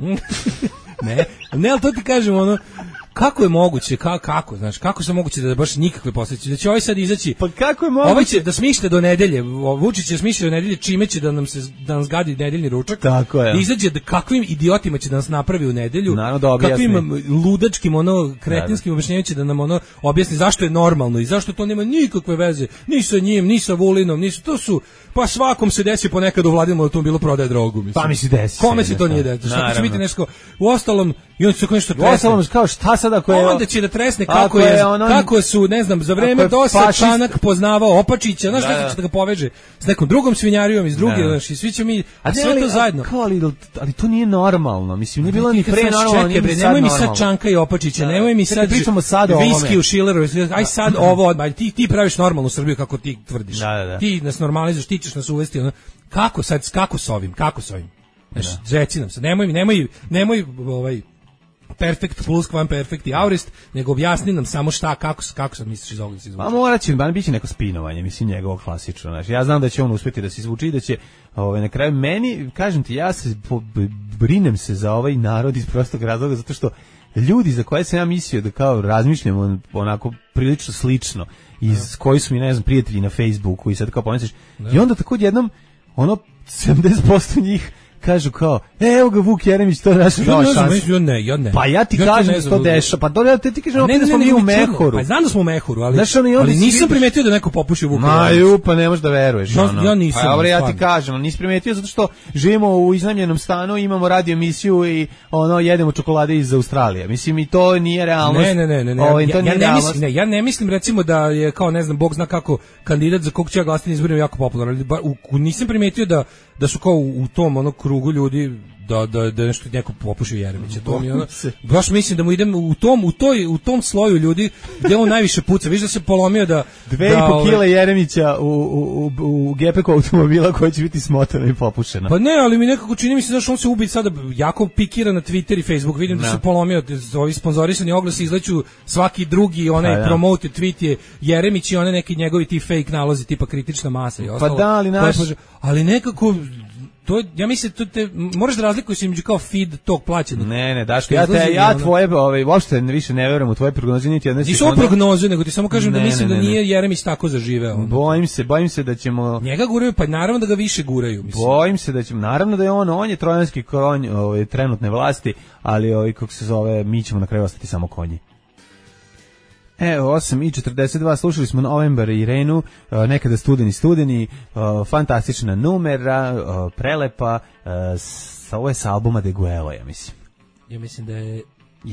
Ne, ali to ti kažem, kako je moguće, kako se moguće da baš nikakve posljedice, da će ovaj sad izaći, pa kako je moguće, ovaj će da smišlja do nedelje, Vučić će smišlja do nedelje, čime će da nas gadi nedeljni ručak, tako je, da izađe da kakvim idiotima će da nas napravi u nedelju, kakvim ludačkim, kretinskim objašnjenjem će da nam objasni zašto je normalno i zašto to nema nikakve veze, ni sa njim, ni sa Vulinom, to su, pa svakom se desi ponekad u vladinom automobilu prodaje drogu, mislim. Pa mi se desi. Kome se to nije desi? Šta će biti nešto, uostalom, i on će se nešto tresne. Kao šta sada ako je... Onda će da tresne kako su, ne znam, za vreme DOS-a Čanak poznavao Opačića, znaš šta će da ga poveže s nekom drugom svinjarijom iz druge, znaš, i svi će mi, a sve to zajedno. Ali to nije normalno, mislim, nije bilo ni pre normalno, nije sad nemoj mi sad Čanka i Opačića, nemoj mi sad viski u Šileru, aj sad ovo, ti praviš normalnu Srbiju kako ti tvrdiš. Ti nas normalizuješ, ti ćeš nas uvesti, kako s ovim? Znaš, reci nam se, nemoj perfekt plus kvan perfekt i aurist, nego objasni nam samo kako sad misliš iz ovoga se izvući. A morat će, biće neko spinovanje, mislim, njegovo klasično. Znači, ja znam da će on uspjeti da se izvuči i da će na kraju meni, kažem ti, ja se brinem se za ovaj narod iz prostog razloga, zato što ljudi za koje sam ja mislio da kao razmišljamo onako prilično slično, iz koji su mi, ne znam, prijatelji na Facebooku i sad kao pomisliš, i onda tako jednom 70% njih kažu kao, evo ga Vuk Jeremić, to je naša nova šansa. Ja ne. Pa ja ti kažem što deša, pa dobro, ti kažeš opet da smo mi u mehoru. Pa znam da smo u mehoru, ali nisam primetio da neko popuši Vuka Jeremića. Pa ne možeš da veruješ. Ja nisam. Pa dobro, ja ti kažem, nisi primetio zato što živimo u iznajmljenom stanu, imamo radio emisiju i jedemo čokolade iz Australije. Mislim, i to nije realnost. Ne. Ja ne mislim recimo da je kao, ne znam, Bog zna kako kandidat za kog će ja glasati na izborima jako popularan. Nisam primetio da su kao u tom krugu ljudi da nešto neko popuši Jeremića. To mi baš mislim da mu idem u tom sloju ljudi gdje on najviše puca. Viš da se polomio da 2,5 kila Jeremića u gepeku automobila koja će biti smotana i popušena. Pa ne, ali mi nekako čini mi se da on se ubi sada jako pikira na Twitter i Facebook. Vidim da se polomio, ovi sponzorisani oglasi izleću svaki drugi promoted tweet je Jeremić i one neki njegovi ti fake nalozi tipa kritična masa i ostalo. Pa da, ali nekako to, ja mislim, moraš da razlikuješ između kao feed tog plaćenog. Ne, Daško, ja tvoje, uopšte više ne verujem u tvoje prognoze, niti jedne sekunde. Nisu ovo prognoze, nego ti samo kažem da mislim da nije Jeremić tako zaživeo. Bojim se da ćemo... Njega guraju, pa naravno da ga više guraju. Mislim. Bojim se da ćemo, naravno da je on je trojanski konj trenutne vlasti, ali kako se zove, mi ćemo na kraju ostati samo konji. Evo, 8:42, slušali smo Novembar i Irenu, nekada studeni, fantastična numera, prelepa, ovo je sa albuma De Guelo, ja mislim. Ja mislim da je...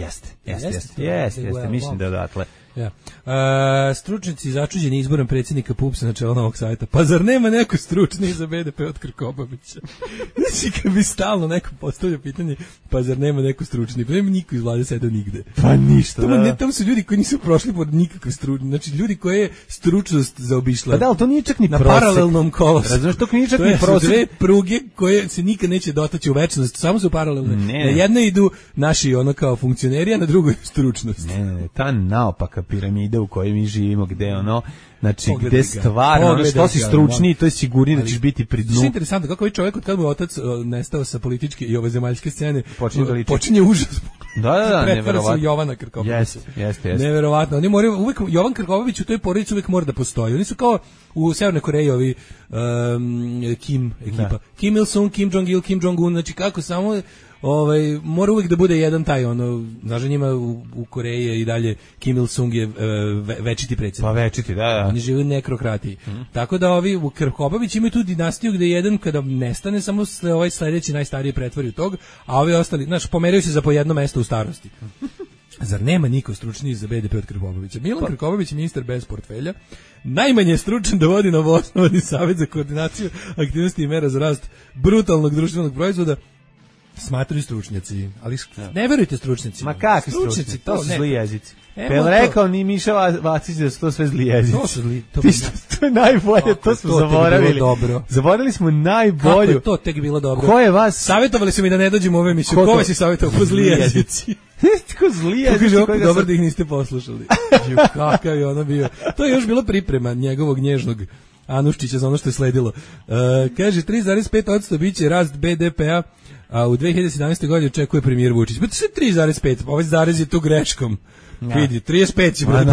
Jeste, mislim da je odatle. Ja. Stručnjaci začuđeni izborom predsjednika PUPS-a na čelo novog savjeta. Pa zar nema neko stručniji za BDP od Krkobabića? Znači, kad bi stalno neko postavlja pitanje, pa zar nema neko stručniji? Pa nema niko iz vlade sedao nigde. Pa ništa, Tamo su ljudi koji nisu prošli pod nikakve stručnosti. Znači, ljudi koje je stručnost zaobišla. Pa da, ali to nije čak ni na prosek. Paralelnom kolosu. Razumeš, to nije čak ni prosek. To su dve pruge koje se nikad neće dotaći u večnost, samo su paralelne. Na jedno idu naši kao funkcioneri, a na drugoj stručnost. Ne, ta naopaka piramida u kojoj mi živimo, gde znači gde stvarno što si stručniji, to je sigurnije da ćeš biti pri dnu. Što je interesantno, kako je čovjek kad mu otac nestao sa političke i ove zemaljske scene, počinje užas. Da, neverovatno. Jovana Krkobabić. Jeste. Neverovatno. Oni moraju uvek, Jovan Krkobabić u toj porodici uvek mora da postoji. Oni su kao u Severnoj Koreji ovi Kim ekipa. Da. Kim Il-sung, Kim Jong-il, Kim Jong-un, znači kako samo mora uvijek da bude jedan taj znaš, njima u Koreji je i dalje Kim Il-sung je večiti predsjednik. Pa večiti, da. Oni žive u nekrokratiji. Tako da ovi u Krkobabić imaju tu dinastiju gde jedan kada nestane samo sledeći najstariji pretvori u tog, a ovi ostali, znaš, pomeraju se za po jedno mesto u starosti. Zar nema niko stručniji za BDP od Krkobabića? Milan Krkobabić je ministar bez portfelja, najmanje stručan da vodi novoosnovani savjet za koordinaciju aktivnosti i mera za rast brutalnog društvenog proizvoda. Smatraju stručnjaci, ali ne verujte stručnjacima. Ma kakvi stručnjaci? To su zli jezici. Pel rekao ni Miša Vacić da su to sve zli jezici. To je najbolje, to smo zaboravili. Zaboravili smo najbolju. Kako je to tek bilo dobro? Ko je vas? Savjetovali su mi da ne dođem u ove emisiju. Ko vas je savjetovao? Ko zli jezici? Ko zli jezici? Dobro da ih niste poslušali. Kakav je ono bio. To je još bilo priprema njegovog nježnog Anuščića za ono što je sledilo. Kaže, 3,5% biće rast BDP-a, a u 2017. godini očekuje premijer Vučić. Pa to je 3,5, ovaj zarez je tu greškom. Vidi, 35 će biti.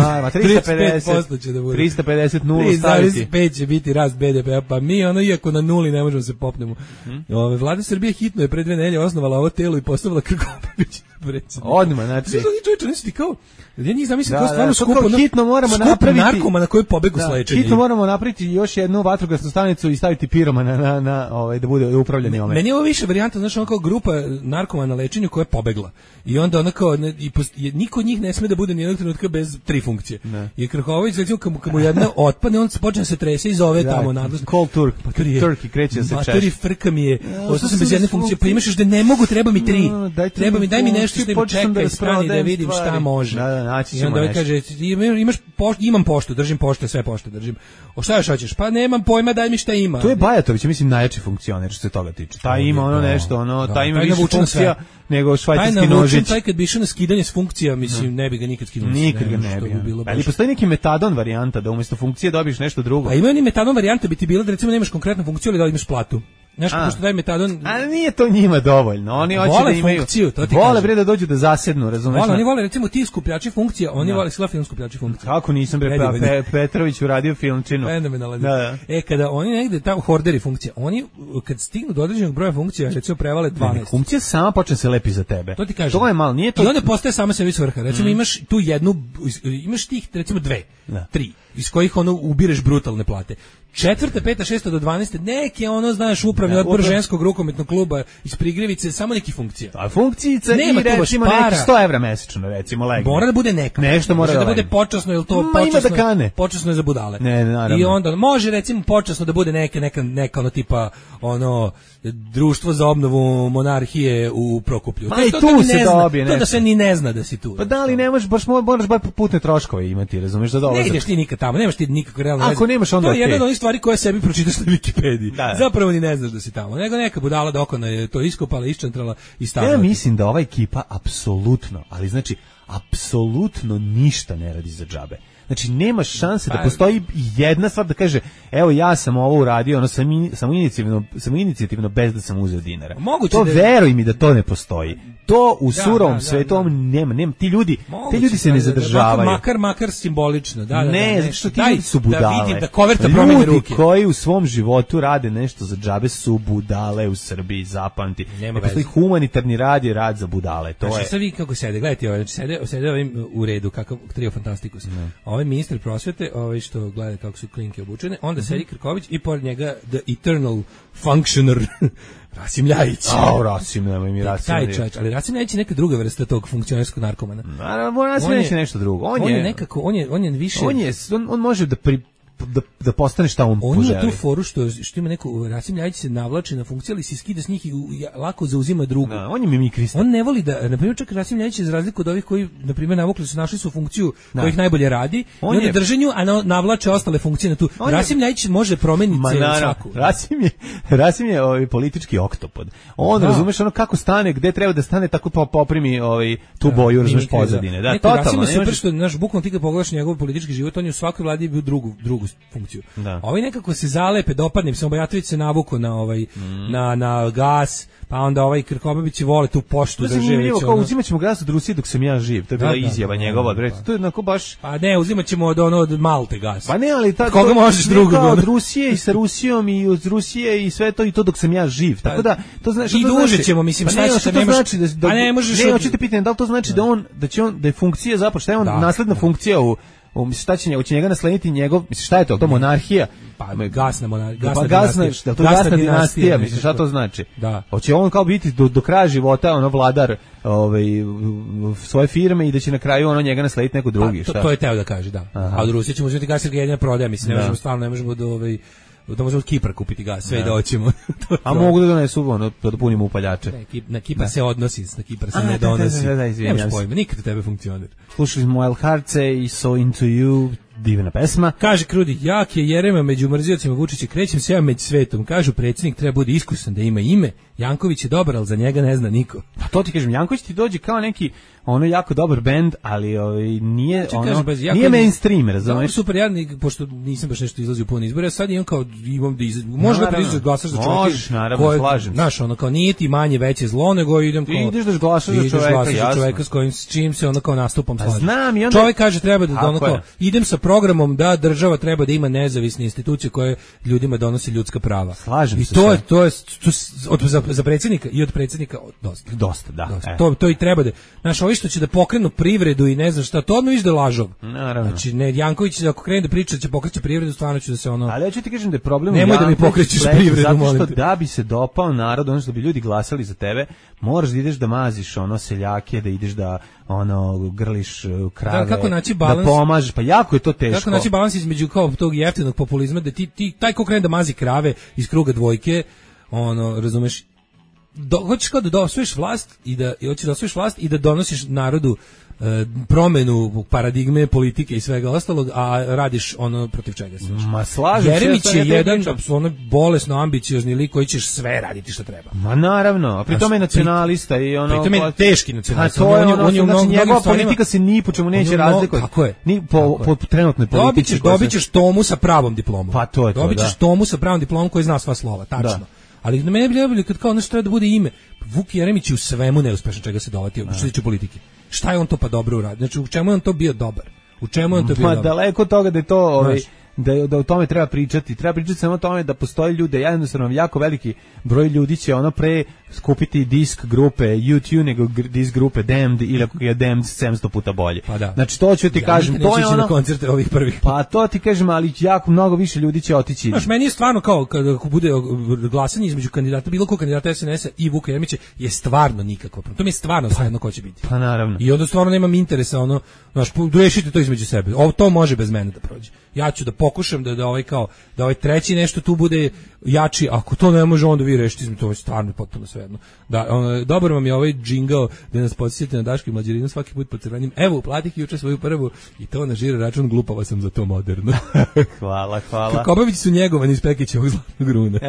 35% će da bude. 350 nulu staviti. 3,5 će biti rast BDP-a, pa mi iako na nuli ne možemo se popnemo. Vlada Srbije hitno je pre 2 nedelje osnovala ovo telo i postavila Krkobabić predsjednik. Odmah, znači. Čovječe, nisi ti kao, ja njih zamislim kao stvarno skupo hitno moramo napraviti narkoma na koji pobegu s lečenja. Hitno moramo napraviti još jednu vatrogasnu stanicu i staviti piromana na da bude upravljeni ome. Meni je ovo više varijanta, znači kao grupa narkoma na lečenju koja je pobegla. I onda ona kao niko od njih ne sme da bude ni jednog trenutka bez 3 funkcije. I Krkobabić recimo kad mu jedna otpadne, on počne se trese i zove tamo nadležno. Cold Turkey kreće se češi. Materi frka mi je. Ostao sam bez jedne funkcije, pa imaš još da ne mogu, treba mi 3. Treba mi, daj mi nešto što čekaj, stani da vidim šta može. I onda kaže, imam poštu, držim pošte, sve pošte držim. O šta još hoćeš? Pa nemam pojma, daj mi šta ima. To je Bajatović, mislim, najjači funkcioner što se toga tiče. Ta ima nešto, ta ima više funkcija nego švajcarski nožić. Taj kad bi išao na skidanje s funkcija, mislim, ne bi ga nikad skinuo. Nikad ga ne bi. Ali postoji neki metadon varijanta da umjesto funkcije dobiješ nešto drugo. A ima ni metadon varijanta, bi ti bila da recimo nemaš konkretnu funkciju, ali da imaš platu. Znaš, pošto taj metadon... A nije to njima dovoljno. Oni hoće da imaju... funkciju, to ti vole bre da dođu da zasednu, razumeš? Oni vole, recimo, ti skupljači funkcija, oni vole sila film skupljači funkcija. Kako nisam Petrović uradio filmčinu. Fenomenalan. Da. Kada oni negde tamo horderi funkcija, oni kad stignu do određenog broja funkcija, recimo prevale 12. Funkcija sama počne se lepi za tebe. To ti kažem. To je malo, nije to. I onda postaje sama sebi svrha. Recimo imaš tu jednu, imaš tih recimo 2, 3, iz kojih ono ubireš brutalne plate. 4., 5., 6. do 12. neke ono, znaš, upravni odbor ženskog rukometnog kluba iz Prigrevice, samo neki funkcija. A funkcijica i recimo neki 100 evra mesečno, recimo, legne. Mora da bude neka. Nešto mora da bude počasno, ili to počasno je za budale. Ne, naravno. I onda može recimo počasno da bude neka ono tipa, ono, društvo za obnovu monarhije u Prokuplju. Ma i tu se dobije nešto. To da se ni ne zna da si tu. Pa da li ne možeš, moraš bar putne troškove imati, razumeš, za dolazak. Ne ideš ti nikad tamo, nemaš ti nikakve realne veze. Ako nemaš onda to je jedna od onih stvari koje sebi pročitaš na Wikipediji. Da. Zapravo ni ne znaš da si tamo. Nego neka budala dokona je to iskopala, iščantrala i stavila. Ja mislim da ova ekipa apsolutno, ali znači apsolutno ništa ne radi za džabe. Znači nemaš šanse da postoji jedna stvar da kaže evo ja sam ovo uradio ono samo inicijativno bez da sam uzeo dinara. To veruj mi da to ne postoji. To u surovom svetu nema ti ljudi se ne zadržavaju. Makar simbolično, Ne, zato što ti ljudi su budale. Da vidim da koverta promene ruke. Ljudi koji u svom životu rade nešto za džabe su budale u Srbiji, zapamti. Ne postoji humanitarni rad je rad za budale. To je. Sad vi kako sede, gledajte, znači sede ovim u redu, kakav trio fantastikus. Ovaj ministar prosvete, ovaj što gleda kako su klinke obučene, onda sedi Krković i pored njega the eternal functioner Rasim Ljajić. Rasim, nemoj mi Rasim. Taj čovječ, ali Rasim Ljajić je neka druga vrsta tog funkcionerskog narkomana. Naravno, Rasim Ljajić je nešto drugo. On je nekako, on je više... On može da postane šta on poželi. On je tu foru što ima neku, Rasim Ljajić se navlači na funkciju, ali se skida s njih i lako zauzima drugu. On je mimikrista. On ne voli da, na primjer, čak Rasim Ljajić je za razliku od ovih koji, na primjer, navukli su, našli su funkciju koja ih najbolje radi, i onda drže nju, a navlače ostale funkcije na tu. Rasim Ljajić može promeniti svaku. Rasim je politički oktopod. On, razumeš, ono kako stane, gde treba da stane, tako poprimi tu boju, razumeš, pozadine. Da, totalno. Rasim je super što, znaš, bukvalno ti kad pogledaš njegov politički život, on je u svakoj vladi bio drugu funkciju. Ovi nekako se zalepe, dopadne, mislim, Bajatović se navuko na na gas, pa onda ovaj Krkobabić vole tu poštu da živi. Kao uzimaćemo gas od Rusije dok sam ja živ. To je bila izjava njegova, bre. To je onako baš. Pa ne, uzimaćemo od Malte gas. Pa ne, ali koga možeš drugog od Rusije i sa Rusijom i od Rusije i sve to i to dok sam ja živ. Tako da to znači i duže ćemo, mislim, šta će, ne znači da ne možeš. Ne, hoćete pitati da li to znači da je funkcija zapravo šta je on nasledna funkcija u šta će njega naslediti njegov, mislim, šta je to? To monarhija? Pa gasna monarhija. Gasna dinastija, mislim, šta to znači? Da. Hoće on kao biti do kraja života ono vladar svoje firme i da će na kraju ono njega naslediti neko drugi, šta? To je teo da kaže, da. A od Rusije ćemo uzeti gas jer ga jedina prodaja, mislim, ne možemo da možemo od Kipra kupiti gas, sve da hoćemo. A mogu da donesu, da punimo upaljače. Na Kipar se odnosi, na Kipar se ne donosi. Nemaš pojma, nikad u tebe funkcionira. Slušali smo El Harce i So Into You, divna pesma. Kaže Krudi, jak je Jerema među mrziocima Vučića, krećem se ja među svetom. Kažu, predsjednik treba bude iskusan, da ima ime. Janković je dobar, ali za njega ne zna niko. Pa to ti kažem, Janković ti dođe kao neki jako dobar bend, ali nije nije mainstream, razumiješ? Super, ja pošto nisam baš nešto izlazio puno izbora, sad imam kao možda da glasaš za čovjeka. Možeš, naravno, slažem se. Znaš, ono kao nije ti manje veće zlo, nego idem kao ideš da glasaš za čovjeka s čim se ono kao nastupom slažem. Znam, i onda čovjek kaže treba da ono kao idem sa programom da država treba da ima nezavisne institucije koje ljudima donose ljudska prava. Slažem se. I to je za predsjednika i od predsjednika dosta, da. To i treba da. Znaš, ovi što će da pokrenu privredu i ne znam šta, to odmah viš da lažov. Naravno. Znači, Janković ako krene da priča da će pokreći privredu, stvarno ću da se ono. Ali ja ću ti kažem da je problem nemoj da mi pokrećeš privredu, zato što da bi se dopao narod, ono što bi ljudi glasali za tebe, moraš da ideš da maziš ono seljake, da ideš da grliš krave, da pomažeš, pa jako je to teško. Kako naći balans između kao tog jeftinog populizma, da ti taj ko krene da mazi krave iz kruga dvojke, razumeš, hoćeš kao da osvojiš vlast i da donosiš narodu promenu paradigme politike i svega ostalog, a radiš ono protiv čega se. Ma slažem se. Jeremić je jedan bolesno ambiciozni lik koji ćeš sve raditi što treba. Ma naravno, a pri tome je nacionalista i ono. Pri tome je teški nacionalista. On je njegova politika se ni po čemu neće razlikovati. Tako je. Ni po trenutnoj politici. Dobićeš tomu sa pravom diplomom. Pa to je to. Dobićeš tomu sa pravom diplomom koji zna sva slova, tačno. Ali na mene bi ljubili kad kao nešto treba da bude ime. Vuk Jeremić je u svemu neuspešan čega se dovatio, što se tiče politike. Šta je on to pa dobro uradio? Znači, u čemu je on to bio dobar? U čemu je on to bio dobar? Daleko od toga da je to... Da o tome treba pričati samo o tome da postoje ljude, jednostavno jako veliki broj ljudi će ono pre skupiti disk grupe YouTube nego disk grupe Damned ili ako je Damned 700 puta bolje. Pa da. Znači to ću ti kažem, to je ono na koncerte ovih prvih. Pa to ti kažem, ali jako mnogo više ljudi će otići. Znaš, meni je stvarno kao kada bude glasanje između kandidata, bilo kog kandidata SNS-a i Vuka Jeremića je stvarno nikakvo. To mi je stvarno svejedno ko će biti. Pa naravno. I onda stvarno nemam interesa ono, znaš, rešite to između sebe. Ovo to može bez mene da prođe. Ja ću da pokušam da ovaj treći nešto tu bude jači, ako to ne može onda vi rešite između, to je stvarno potpuno svejedno. Da, dobar vam je ovaj džingao da nas podsjetite na Daško i Mlađarinu svaki put pod crvenim. Evo, uplatih juče svoju prvu i to na žiro račun, glupava sam za to moderno. Hvala. Kobavići su njegovani iz Pekićevog zlatnog runa.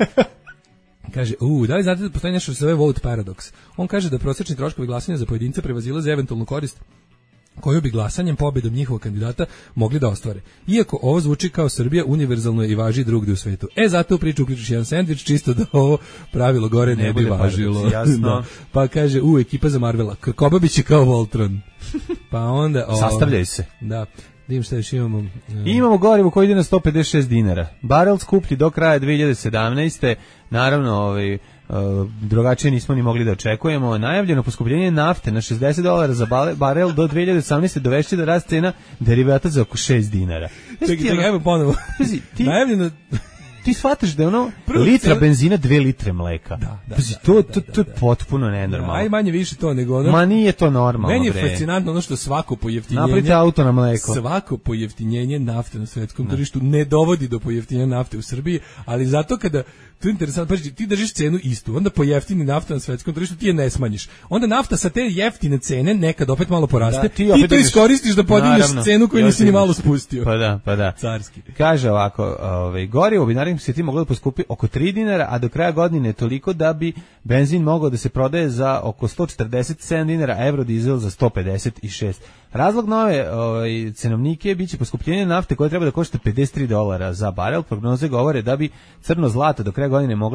Kaže, da li znate da postoji nešto što se zove vote paradox? On kaže da prosječni troškovi glasanja za pojedinca prevazilaze eventualnu korist koju bi glasanjem pobedom njihovog kandidata mogli da ostvare. Iako ovo zvuči kao Srbija, univerzalno je i važi drugdje u svetu. Zato u priču uključiš jedan sendvič, čisto da ovo pravilo gore ne bi važilo. Jasno. Pa kaže, ekipa za Marvela, Kobabić je kao Voltron. Pa onda... Sastavljaju se. Da. Dim šta još imamo. Imamo gorivo koji ide na 156 dinara. Barel skuplji do kraja 2017. Naravno, drugačije nismo ni mogli da očekujemo. Najavljeno poskupljenje nafte na $60 za barel do 2018. dovešće da raste cena derivata za oko 6 dinara. Čekaj, ajmo ponovo. Najavljeno... Ti shvataš da je ono litra benzina 2 litre mleka. To je potpuno nenormalno. Aj manje više to nego ono. Ma nije to normalno. Meni je fascinantno ono što svako pojeftinjenje. Napravite auto na mleko. Svako pojeftinjenje nafte na svetskom tržištu ne dovodi do pojeftinjenja nafte u Srbiji, ali zato kada to je interesantno, paži, ti držiš cenu istu, onda pojeftini nafta na svetskom tržištu, ti je ne smanjiš. Onda nafta sa te jeftine cene nekad opet malo poraste, ti to iskoristiš da podigneš cenu koju nisi ni malo spustio. Pa da. Carski. Kaže ovako, gorivo bi naravno se ti moglo da poskupi oko 3 dinara, a do kraja godine toliko da bi benzin mogao da se prodaje za oko 147 dinara, a eurodizel za 156. Razlog nove cenovnike biće poskupljenje nafte koje treba da košta $53 za barel. Prognoze govore da bi crno zlato do kraja godine moglo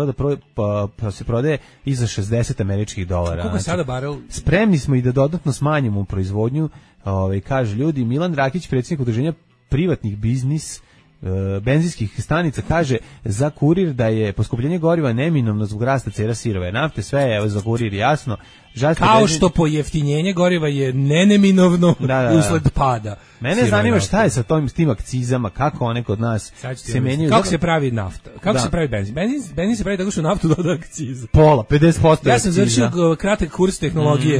da se prodaje i za $60. Koliko je sada barel? Spremni smo i da dodatno smanjimo proizvodnju, kaže ljudi. Milan Rakić, predsjednik udruženja privatnih biznis benzinskih stanica, kaže za Kurir da je poskupljenje goriva neminovno zbog rasta cena sirove nafte. Sve je za Kurir jasno. Kao što pojeftinjenje goriva je neminovno usled pada. Mene zanima šta je sa tim akcizama, kako one kod nas se menjaju. Kako se pravi nafta? Kako se pravi benzin? Benzin se pravi tako što naftu doda akciza. Pola, 50%. Ja sam završio kratak kurs tehnologije,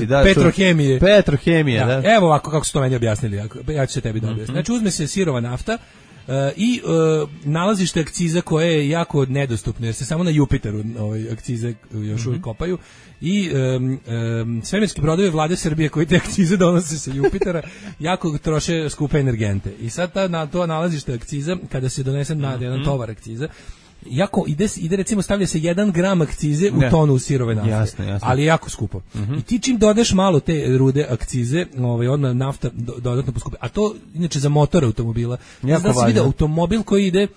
Petrohemije, da. Evo ovako kako su to meni objasnili, ja ću se tebi da objasniti. Znači uzme se sirova nafta i nalazište akciza koje je jako nedostupno, jer se samo na Jupiteru akcize još uvijek kopaju i svemirski brodovi vlade Srbije koji te akcize donose sa Jupitera jako troše skupe energente. I sad to nalazište akciza, kada se donese na jedan tovar akciza, jako ide recimo stavlja se 1 gram akcize u tonu sirove nafte. Jasno. Ali je jako skupo. I ti čim dodeš malo te rude akcize, odmah nafta dodatno poskupi. A to inače za motor automobila. Znači se vidi automobil koji ide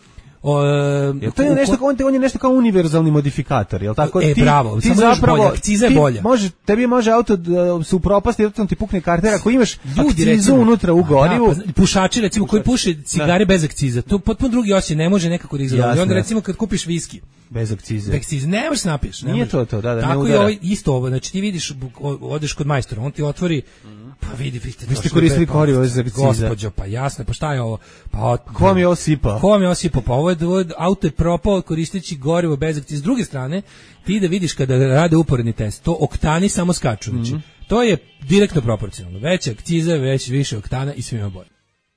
to je nešto, on je nešto kao univerzalni modifikator, jel tako? Bravo, ti zapravo akciza je bolja. Tebi može auto se upropasti, jednostavno ti pukne kartera, ako imaš akcizu unutra u gorivu. Pušači recimo koji puše cigare bez akciza, to potpuno drugi osjećaj, ne može nekako da izgleda. Onda recimo kad kupiš viski bez akcize. Ne možeš napiješ. Nije to, da ne tako udara. Tako je isto ovo, znači ti vidiš, odeš kod majstora, on ti otvori, pa vidi, vi ste koristili gorivo bez akciza. Gospođo, pa jasno, pa šta je ovo? Ko vam je osipao? Pa ovo je auto je propao koristeći gorivo bez akcize. S druge strane, ti da vidiš kada rade uporedni test, to oktani samo skaču. Znači, to je direktno proporcionalno. Veća akciza, više oktana i svima bolje.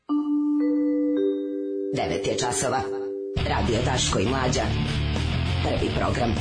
9 je časova. Radio Daško i Mlađa. Prvi program.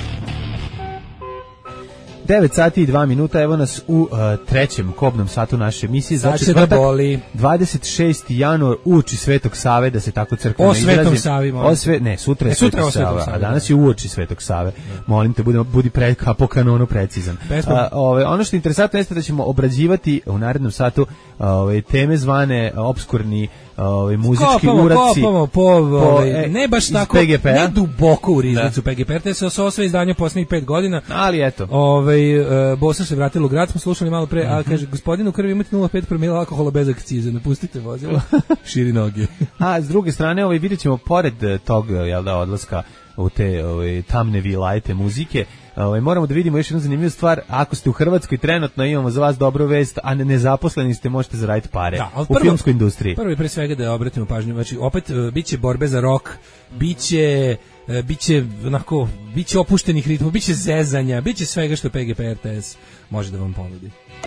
9 sati i 2 minuta, evo nas u trećem kobnom satu naše emisije. Sad će da boli. 26. januar uoči Svetog Save, da se tako crkveno izrazim. O Svetom Savi, molim. Ne, sutra je Svetog Sava, a danas je uoči Svetog Save. Molim te, budi po kanonu precizan. Ono što je interesantno jeste da ćemo obrađivati u narednom satu teme zvane obskurni muzički uradci. Ne baš tako, ne duboko u riznicu PGP RTS-a, sa sve izdanje poslednjih 5 godina. Ali eto. Bosa se vratila u grad, smo slušali malo pre, a kaže, gospodin u krvi imate 0,5 promila alkohola bez akcize, napustite vozilo, širi noge. A s druge strane, vidjet ćemo pored tog odlaska u te tamne vilajte muzike, moramo da vidimo još jednu zanimljivu stvar. Ako ste u Hrvatskoj trenutno, imamo za vas dobru vest, a nezaposleni ste, možete zaraditi pare u filmskoj industriji. Prvo i pre svega da obratimo pažnju, znači opet biće borbe za rok, biće opuštenih ritmova, biće zezanja, biće svega što PGP RTS može da vam ponudi.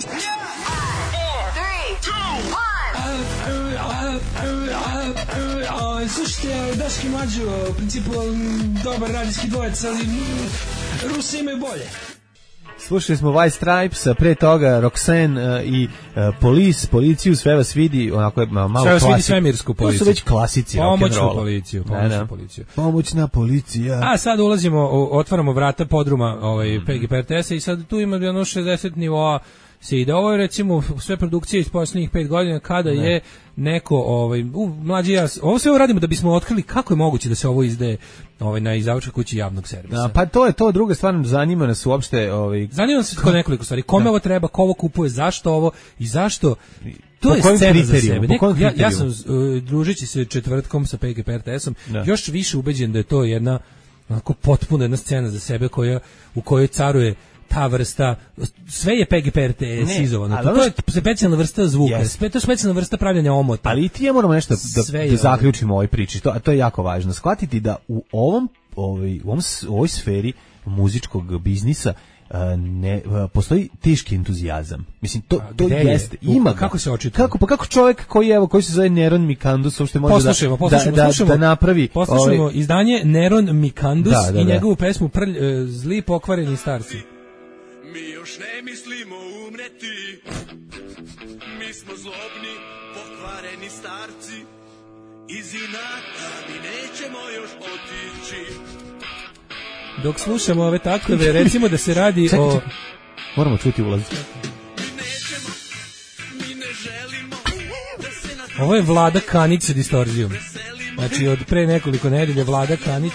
Slušajte, Daški Mlađo, u principu dobar radijski dvojec, ali Rusi imaju bolje. Slušali smo White Stripes, pre toga Roxanne i policiju, sve vas vidi, onako je malo sve vas vidi svemirsku policiju. To su već klasici rock'n'rolla. Pomoćna policija. A sad otvaramo vrata podruma PGP RTS-a i sad tu ima 60 nivoa se ide. Ovo je recimo sve produkcije iz posljednjih 5 godina kada je neko mlađi ja, ovo sve radimo da bismo otkrili kako je moguće da se ovo izdaje na izdavačkoj kući javnog servisa. Pa to je to, druga stvar, zanima nas uopšte zanima nas kod nekoliko stvari, kome ovo treba, ko ovo kupuje, zašto ovo i zašto. To je scena za sebe. Ja sam družeći se četvrtkom sa PGP RTS-om još više ubeđen da je to jedna onako potpuno jedna scena za sebe u kojoj caruje ta vrsta, sve je PGP RTS izovano. To je specijalna vrsta zvuka, to je specijalna vrsta pravljanja omota. Ali i ti ja moramo nešto da zaključimo ovoj priči, a to je jako važno. Shvatiti da u ovoj sferi muzičkog biznisa postoji teški entuzijazam. Mislim, to jeste. Ima kako se očituje? Kako čovjek koji se zove Neron Mikandus uopšte može da napravi... Poslušajmo izdanje Neron Mikandus i njegovu pesmu Zli pokvareni starci. Mi još ne mislimo umreti, mi smo zlobni, pokvareni starci, iz inata mi nećemo još otići. Dok slušamo ove takve, recimo da se radi o... Moramo čuti ulaz. Mi ne želimo da se na... Ovo je Vlada Kanić sa distorzijom. Znači od pre nekoliko nedelje Vlada Kanić.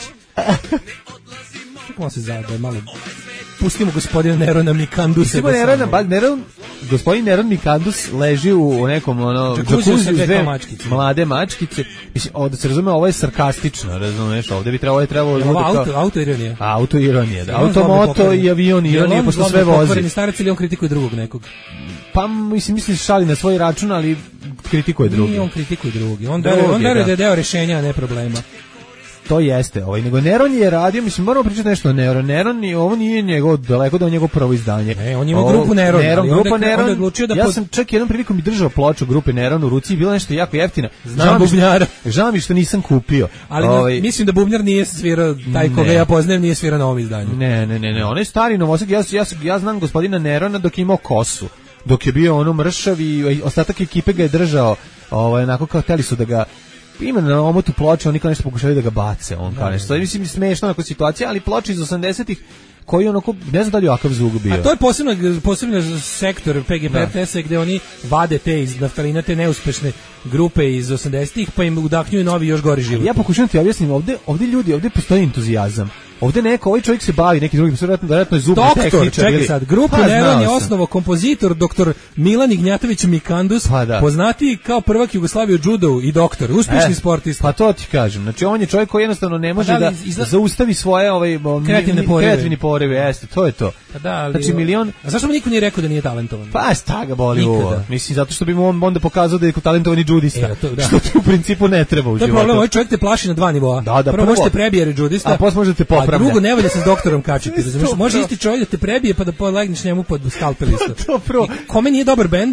Čekamo se da je malo... Pustimo gospodina Nerona Mikandusa. Gospodin Neron Mikandus leži u nekom džakuziju s dve mlade mačkice. Mislim, da se razume, ovo je sarkastično, razumeš, ovdje bi trebalo... Autoironija. Autoironija, da. Automoto i avion ironije, pošto sve vozi. Pokvareni starac ili on kritikuje drugog nekog? Pa, mislim šali na svoj račun, ali kritikuje drugi. Nije on kritikuje drugi. On daruje da je deo rešenja, a ne problema. To jeste, nego Neron je radio, mislim, moramo pričati nešto o Neron. Neron, ovo nije njegov, daleko da je njegovo prvo izdanje. On ima grupu Neron. Grupa Neron, ja sam čak jednom prilikom i držao ploču grupe Neron u ruci i bila nešto jako jeftina. Znam bubnjara. Žao mi što nisam kupio. Ali mislim da bubnjar nije svirao, taj koga ja poznajem nije svirao na ovom izdanju. Ne, on je stari novosek, ja znam gospodina Nerona dok je imao kosu. Dok je bio mršav i ostatak ekipe ga je držao, onako kao hteli su da ga ima na omotu ploče, oni kao nešto pokušavaju da ga bace, on kao nešto. Mislim, smešno onako situacija, ali ploče iz 80-ih koji onako, ne znam da li je ovakav zvuk bio. A to je posebno sektor PGP RTS-a gde oni vade te iz naftalina, te neuspešne grupe iz 80-ih, pa im udahnjuju novi još gori život. Ja pokušavam ti objasnim, ovdje postoji entuzijazam. Ovdje ovaj čovjek se bavi neki drugi, vjerojatno je zubni tehničar. Čekaj sad, grupu Neron je osnovao kompozitor dr. Milan Ignjatović Mikandus, poznatiji kao prvak Jugoslavije u judu i doktor, uspješni sportista. Pa to ti kažem, znači on je čovjek koji jednostavno ne može da zaustavi svoje kreativne porive, jeste, to je to. Znači milion... A zašto mu niko nije rekao da nije talentovan? Pa staga boli uvo. Mislim, zato što bi mu onda pokazao da je talentovani džudista, što ti u principu ne treba u životu. To je problem, ovaj čovjek te plaši na dva nivoa. Prvo možete prebije jer je džudista, a posle možete popravljati. A drugo, ne valja se s doktorom kačiti. Može isti čovjek da te prebije pa da polegneš njemu pod skalpelistu. Kome nije dobar bend?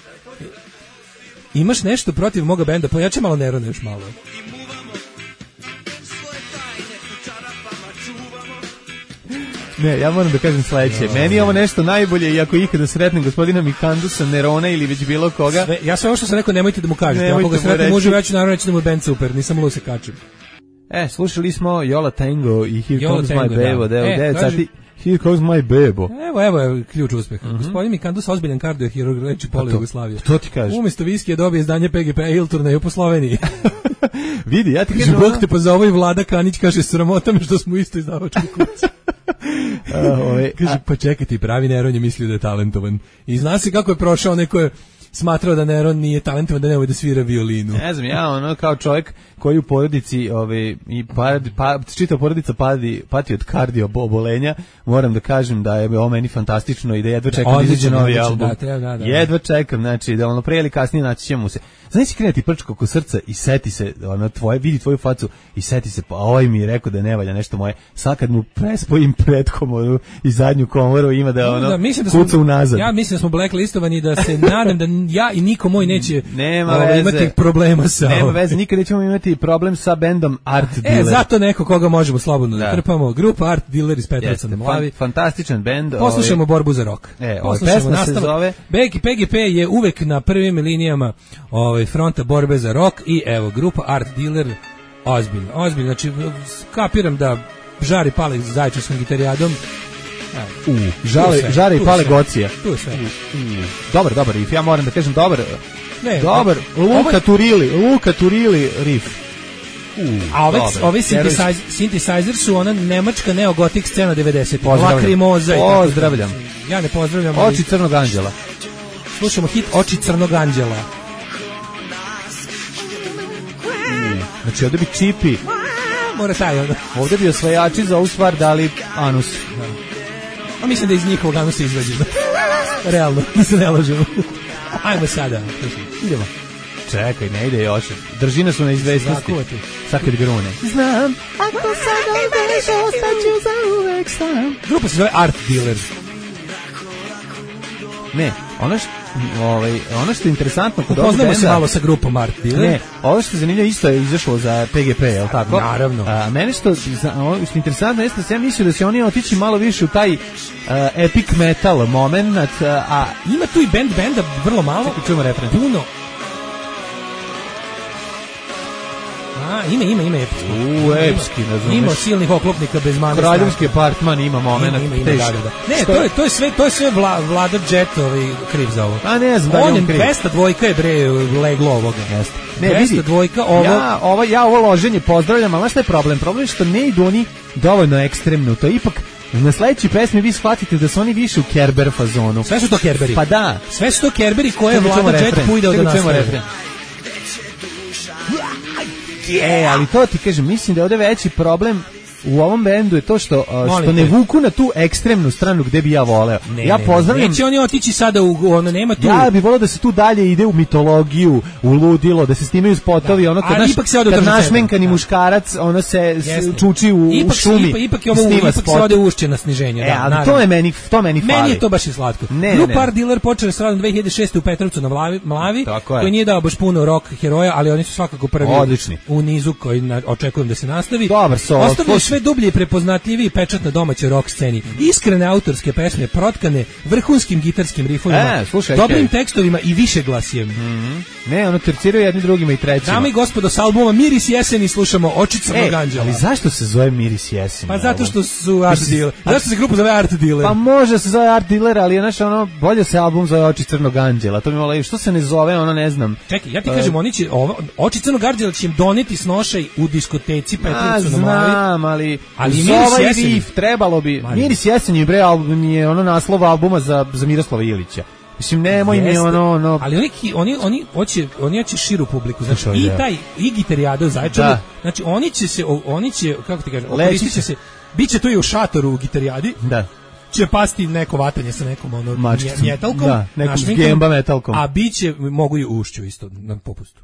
Imaš nešto protiv moga benda? Pojače malo Nerona još malo. Ne, ja moram da kažem sledeće. Meni je ovo nešto najbolje i ako ikada sretnem gospodina Mikandusa, Nerona ili već bilo koga. Ja sve ovo što sam rekao nemojte da mu kažete. Ako ga sretnem mužu, ja ću naravno reći da mu je band super, nisam luo se kačim. Slušali smo Yola Tango i Here Yola Comes Tango, My Bebo. da. 9 sati. Here Comes My Bebo. Evo je ključ uspeha. Gospodin Mikandus ozbiljan kardiohirurg, leči pola Jugoslavije. To ti kažeš. Umesto viskija dobije izdanje PGP Hill turneju po Sloveniji. Vidi, ja ti kažem. Bog te pozove i Vlada Kanić, kaže, sramota me što smo isto izdavački kući. Kaže, pa čekaj ti, pravi Neron je mislio da je talentovan. I zna se kako je prošao, neko je smatrao da Neron nije talentovan, da ne može da svira violinu. Ne znam, ja kao čovjek koji u porodici i čita porodica pati od kardio obolenja, moram da kažem da je ovo meni fantastično i da jedva čekam da izađe novi album. Da. Jedva čekam, znači da pre ili kasnije naći ćemo se. Znaš si kreneti prčko oko srca i seti se, vidi tvoju facu i seti se, pa ovaj mi je rekao da ne valja nešto moje. Sad kad mu prespojim pretkomoru i zadnju komoru ima da kuca unazad. Ja mislim da smo blacklistovani, da se nadam da ja i niko moj neće imati problema sa Nema veze, nikad nećemo imati problem sa bendom Art Dealer. Zato neko koga možemo slobodno da trpamo. Grupa Art Dealer iz Petrovca na Mlavi. Fantastičan bend. Poslušamo borbu za rok. Pesma se zove PGP je uvek na prvim linijama fronta borbe za rok i evo, grupa Art Dealer, ozbiljno, znači kapiram da žari pale zaječarskom gitarijadom. Žare i pale gocija. Tu je sve. Dobar riff, ja moram da kažem dobar. Luka Turili riff. A ovi synthesizer su ona nemačka neogotik scena 90. Pozdravljam. Ja ne pozdravljam. Oči crnog anđela. Slušamo hit Oči crnog anđela. Znači ovdje bi čipi. Mora taj onda. Ovdje bi osvajači za ovu stvar dali anus. A mislim da iz njihovog anusa izvađeno. Realno, da se ne lažemo. Ajmo sada. Idemo. Čekaj, ne ide još. Držine su na izvestnosti. Sad kad grune. Znam, ako sada ideš, ostaću za uvek sam. Grupa se zove Art Dealer. Ne, ono što je interesantno kod ovog benda... se malo sa grupom Art Dealer. Ne, ovo što je zanimljivo isto je izašlo za PGP, je li tako? Naravno. Mene što je interesantno jeste da sam mislio da će oni otići malo više u taj epic metal moment, a... Ima tu i benda vrlo malo. Čekaj, čujemo refren. Puno. Ima epski. Epski, ne znam. Ima silnih oklopnika bez mane. Kraljevski apartman ima moment. Da. Ne, to je sve Vlada Jet kriv za ovo. A ne znam da je on kriv. 202 je bre leglo ovoga. Ne, 202 ovo. Ja ovo loženje pozdravljam, ali šta je problem? Problem je što ne idu oni dovoljno ekstremno. To je ipak na sledećoj pesmi vi shvatite da su oni više u Kerber fazonu. Sve su to Kerberi. Pa da. Sve su to Kerberi koje Vlada Jet pujdao da nastavi. Ali to ti kažem, mislim da je ovdje veći problem u ovom bendu je to što ne vuku na tu ekstremnu stranu gde bi ja voleo. Ja pozdravljam. Neće oni otići sada nema tu. Ja bih voleo da se tu dalje ide u mitologiju, u ludilo, da se snimaju spotovi, ono kad našmenkani muškarac, ono se čuči u šumi. Ipak se ode ušće na sniženje. To meni fali. Meni je to baš i slatko. Grupa Art Dealer počela s radom 2006. u Petrovcu na Mlavi, koji nije dao baš puno rock heroja, ali oni su svakako prvi u nizu koji očekujem da se nastavi. Ostavljaju sve dublje i prepoznatljiviji pečat na domaćoj rock sceni. Iskrene autorske pesme, protkane vrhunskim gitarskim rifovima, dobrim tekstovima i višeglasjem. Ne, ono terciraju jedni drugima i trećima. Dame i gospodo, sa albuma Miris jeseni slušamo Oči crnog anđela. Ali zašto se zove Miris jeseni? Pa zato što su Art Dealer. Zašto se grupa zove Art Dealer? Pa može se zove Art Dealer, ali bolje se album zove Oči crnog anđela. To mi malo, što se ne zove, ono ne znam. Čekaj, ja ti kažem, oni će Oči crnog anđela će im doneti snošaj u diskoteci Petrovcu na Mlavi. Znam, ali Miris jeseni trebalo bi. Miris jeseni bre, album je ono naslov albuma za Miroslava Ilića. Mislim, nemoj mi ono... Ali oni hoće širu publiku, znači i gitarijado Zaječaru, znači oni će, kako ti kažem, okoristit će se, bit će to i u šatoru u gitarijadi, će pasti neko vatanje sa nekom metalkom, nekom zgemba metalkom, a bit će, mogu i ušću isto na popustu.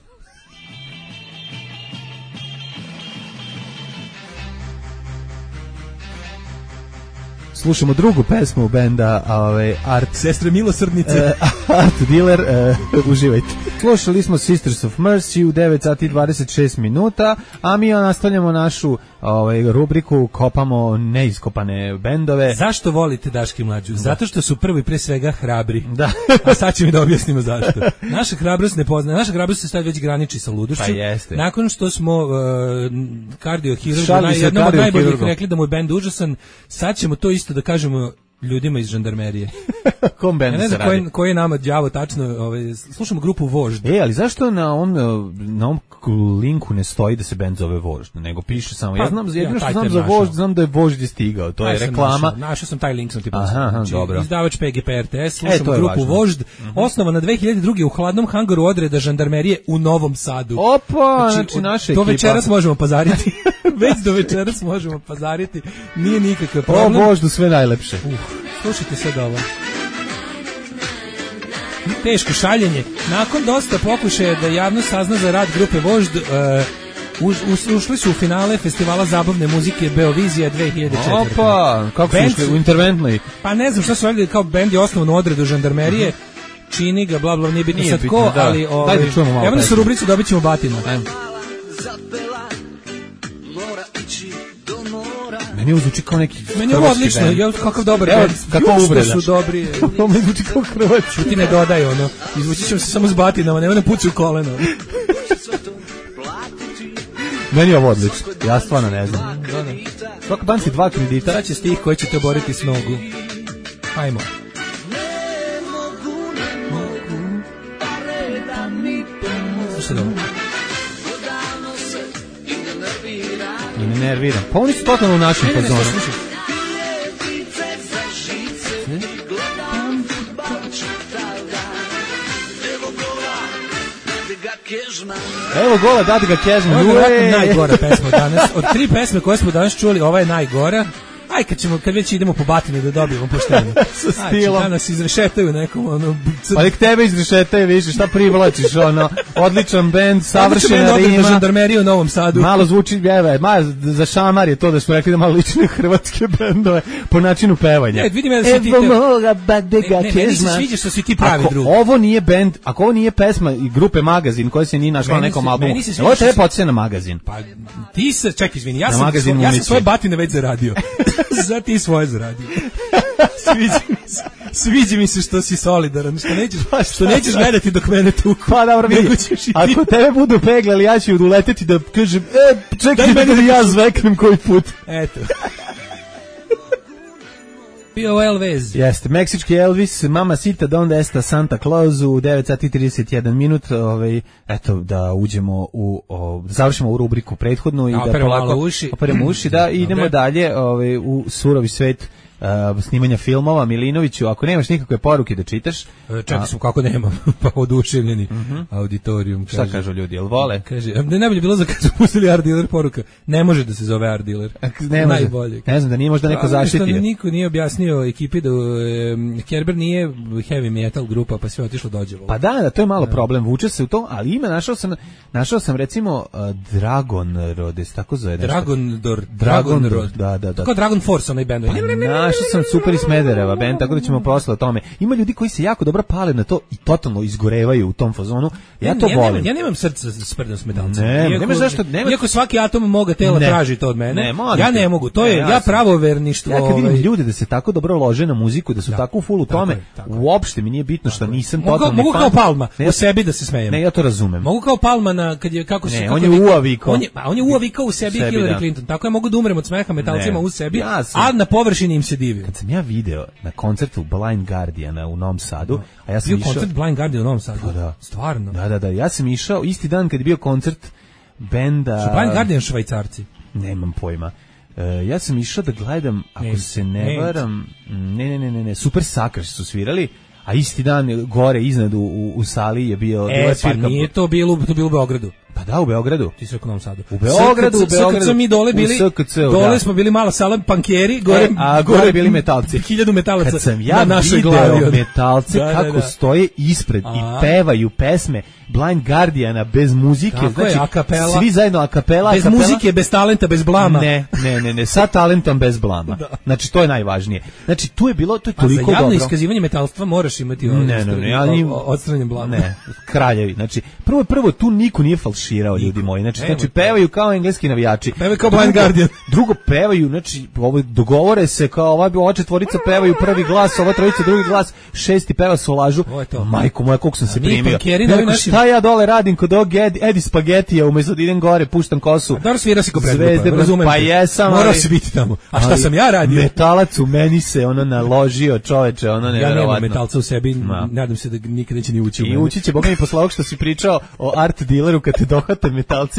Slušamo drugu pesmu benda Art... Sestre milosrdnice. Art Dealer, uživajte. Slušali smo Sisters of Mercy u 9 sati 26 minuta, a mi nastavljamo našu rubriku Kopamo neiskopane bendove. Zašto volite Daške i Mlađu? Zato što su prvi pre svega hrabri. Da. A sad ćemo da objasnimo zašto. Naša hrabrost ne poznaje. Naša hrabrost se sad već graniči sa ludošću. Pa jeste. Nakon što smo kardiohirurgu, jednom od najboljih rekli da mu je bend užasan, sad ćemo to isto da kažemo ljudima iz žandarmerije. Kom bendu se radi? Ja ne znam koji je nama đavo tačno, slušamo grupu Vožd. Ali zašto na ovom linku ne stoji da se bend zove Vožd, nego piše samo, ja znam, jedino što znam za Vožd, znam da je Vožd je stigao, to je reklama. Našao sam taj link, sam ti poslao. Dobro. Izdavač PGP RTS, slušamo grupu Vožd, osnovana 2002. u hladnom hangaru odreda žandarmerije u Novom Sadu. Opa, znači naša ekipa. Do večeras možemo pazariti. Već do večeras možemo pazariti. Nije nikakav problem. O Voždu sve najlepše. Slušajte sad ovo. Teško šaljenje. Nakon dosta pokušaja da javno sazna za rad grupe Vožd, ušli su u finale festivala zabavne muzike Beovizija 2004. Opa, kako su ušli u interventnoj? Pa ne znam šta su radili, kao bend je osnovan u odredu žandarmerije, čini ga, bla bla, nije bitno sad ko, ali daj da čujemo malo. Evo nas u rubricu Dobit ćemo batina. Meni zvuči kao neki meni je odlično, kakav dobar bend. Kako uvreda. Su dobri. Meni zvuči kao Hrvatski. Ti ne dodaj ono. Izvući ćemo se samo s batinama, nema ne pucaju koleno. Meni je ovo odlično. Ja stvarno ne znam. Svaka band si 2 kredita. Sad će stih koji će te boriti s nogu. Hajmo. Slušaj dobro. I ne nerviram. Pa oni su totalno u našem fazonu. Evo gola Dadiga Kežman. Ovo je najgora pesma danas. Od 3 pesme koje smo danas čuli, ova je najgora. Aj, kad već idemo po batine da dobijemo pošteno. Sa stilom. Aj, danas izrešetaju nekom, ono... Pa nek tebe izrešetaju, više, šta privlačiš, ono, odličan bend, savršena rima. Žandarmeriju u Novom Sadu. Malo zvuči, za šamar je to da smo rekli da malo liči na hrvatske bendove po načinu pevanja. Ne, vidim ja da si ti... Meni se sviđa što si ti pravi drug. Ako ovo nije pesma i grupe Magazin koja se nije našla na nekom albumu, ovo tebe podsjeća na Magazin. Pa ti se, čekaj, izvini, ja sam svoje batine već zaradio. Za ti svoje zaradio. Sviđa mi se što si solidaran, što nećeš gledati dok mene tuku. Pa dobro, vidi, ako tebe budu peglali, ja ću uleteti da kažem, čekaj da ja zveknem koji put. Eto. Bio Elvis. Jeste, meksički Elvis, Mamacita Donde Esta Santa Claus u 9 sati 31 minut. Eto, da uđemo da završimo ovu rubriku prethodnu i da polako operemo uši, da idemo dalje u surovi svet snimanja filmova. Milinoviću, ako nemaš nikakve poruke da čitaš... Čekaj sam kako nemam, pa oduševljeni auditorijum. Šta kažu ljudi, jel vole? Kaže, ne bi bilo za kad su pustili Art Dealer poruka. Ne može da se zove Art Dealer. Najbolje. Ne znam, da nije možda neko zaštitio. Niko nije objasnio ekipi da Kerber nije heavy metal grupa, pa sve otišlo dođevo. Pa da, to je malo problem, vuče se u to, ali ime našao sam recimo Dragon Rodes, tako zove nešto. Dragon Rod. Da. Tako Dragon Force, onaj bend. Našao sam Super iz Smedereva band, tako da ćemo posle o tome. Ima ljudi koji se jako dobro pale na to i totalno izgorevaju u tom fazonu. Ja to volim. Ja nemam srca s sprdom smedalcem. Nemaš zašto? Iako svaki atom moga tela traži to od mene. Ja ne mogu. To je ja pravoverništvo. Ja kad vidim ljude da se tako dobro lože na muziku, da su tako full u tome, uopšte mi nije bitno što nisam totalni fan. Mogu kao Palma o sebi da se smejem. Ne, ja to razumem. Mogu kao Palma kad je kako se on je uavikao. On je uavikao u sebi Hillary Clinton. Tako ja mogu da umrem od smeha metalcima u sebi, a na površini im se divim. Kad sam ja video na koncertu Blind Guardiana u Novom Sadu, a ja sam išao... koncert Blind Guardian u Novom Sadu? Da. Stvarno? Da, ja sam išao isti dan kad je bio koncert benda... Su Blind Guardian Švajcarci? Nemam pojma. Ja sam išao da gledam, ako se ne varam... Ne, Super Suckers su svirali, a isti dan gore iznad u sali je bio... Pa nije to bilo u Beogradu. Pa da, u Beogradu. Ti si u Novom Sadu. U Beogradu, SKC mi dole bili, dole smo bili mala sala pankeri, gore bili metalci. 1000 metalaca. Kad sam ja video metalce kako stoje ispred i pevaju pesme Blind Guardiana bez muzike, znači akapela, svi zajedno akapela, bez muzike, bez talenta, bez blama. Ne, sa talentom bez blama. Znači to je najvažnije. Znači tu je bilo, to je toliko dobro. Za javno iskazivanje metalstva moraš imati odstranjen blama. Ne, kraljevi. Znači prvo tu niko nije falširao, ljudi moji. Znači pevaju kao engleski navijači. Pevaju kao Blind Guardian. Drugo pevaju, znači dogovore se kao ova četvorica pevaju prvi glas, ova trojica drugi glas, šesti peva solažu. Majko moja, koliko sam se primio. Šta ja dole radim kod ovog Edi Spagetija, umesto da idem gore, puštam kosu. Dobro svira si ko predgrupa, razumem. Pa jesam, morao si biti tamo. A šta sam ja radio? Metalac u meni se naložio, čoveče, nevjerovatno. Ja nemam metalca u sebi, nadam se da nikad neće ni ući u mene. I ući će, Boga mi posle ovog što si pričao o art dealeru, kad te dohvate metalci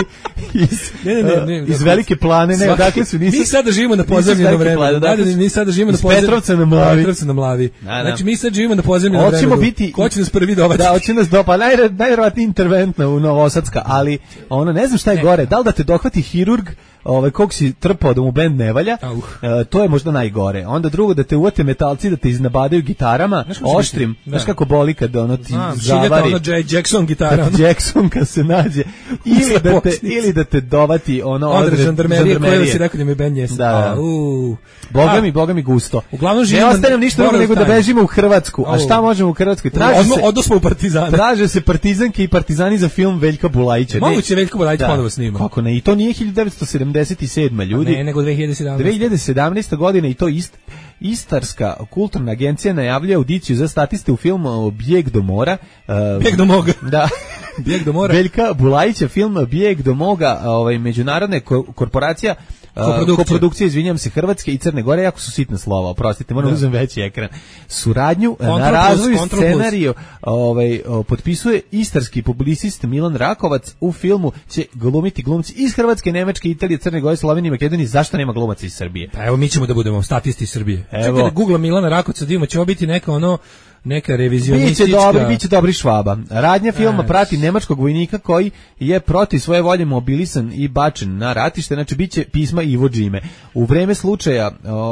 iz Velike Plane, odakle su Mi sada živimo na podzemljenom vremenu. Mi sada živimo na Petrovca na Mlavi. Znači mi sad živimo na podzemljenom vremenu. Hoćemo biti... Ko će nas prvi dovati? Da, hoće nas dopa. Najvjerovatnije interventna u Novosadska, ali ne znam šta je gore. Da li da te dohvati hirurg, kog si trpao da mu bend ne valja, to je možda najgore. Onda drugo, da te uvate metalci, da te iznabadaju gitarama, oštrim. Znaš kako boli kad ti zavari. Jackson gitara. Jackson kad se nađe. Ili da te dovati odred žandarmerije koje si rekao da mi bend jesi. Boga mi gusto. Uglavnom ne ostanem ništa drugo nego da bežimo u Hrvatsku. A šta možemo u Hrvatskoj? Odnosmo u Partizane. Traže se Partizanke i Partizani za film Veljka Bulajića. Moguće Veljko Bulajić ponovo snima. Kako ne? I to nije 1977. ljudi. Ne, nego 2017. 2017. godine i to Istarska kulturna agencija najavljuje audiciju za statiste u filmu Bijeg do mora. Bijeg do moga. Da. Bijeg do mora. Veljka Bulajića, film Bijeg do moga, međunarodne korporacija, koprodukcija, izvinjam se, Hrvatske i Crne Gore, jako su sitna slova, oprostite, moram uzem veći ekran. Suradnju na razvoju scenariju potpisuje istarski publicist Milan Rakovac. U filmu će glumiti glumci iz Hrvatske, Nemačke, Italije, Crne Gore, Slovenije, Makedonije. Zašto nema glumaca iz Srbije? Pa evo, mi ćemo da budemo statisti iz Srbije. Čekaj da googla Milana Rakovca, da imamo, će ovo biti neka revizionistička... Biće dobri Švaba. Radnja filma prati nemačkog vojnika koji je protiv svoje volje mobilisan i bačen na ratište, znači biće pisma Ivo Džime. U vreme slučaja,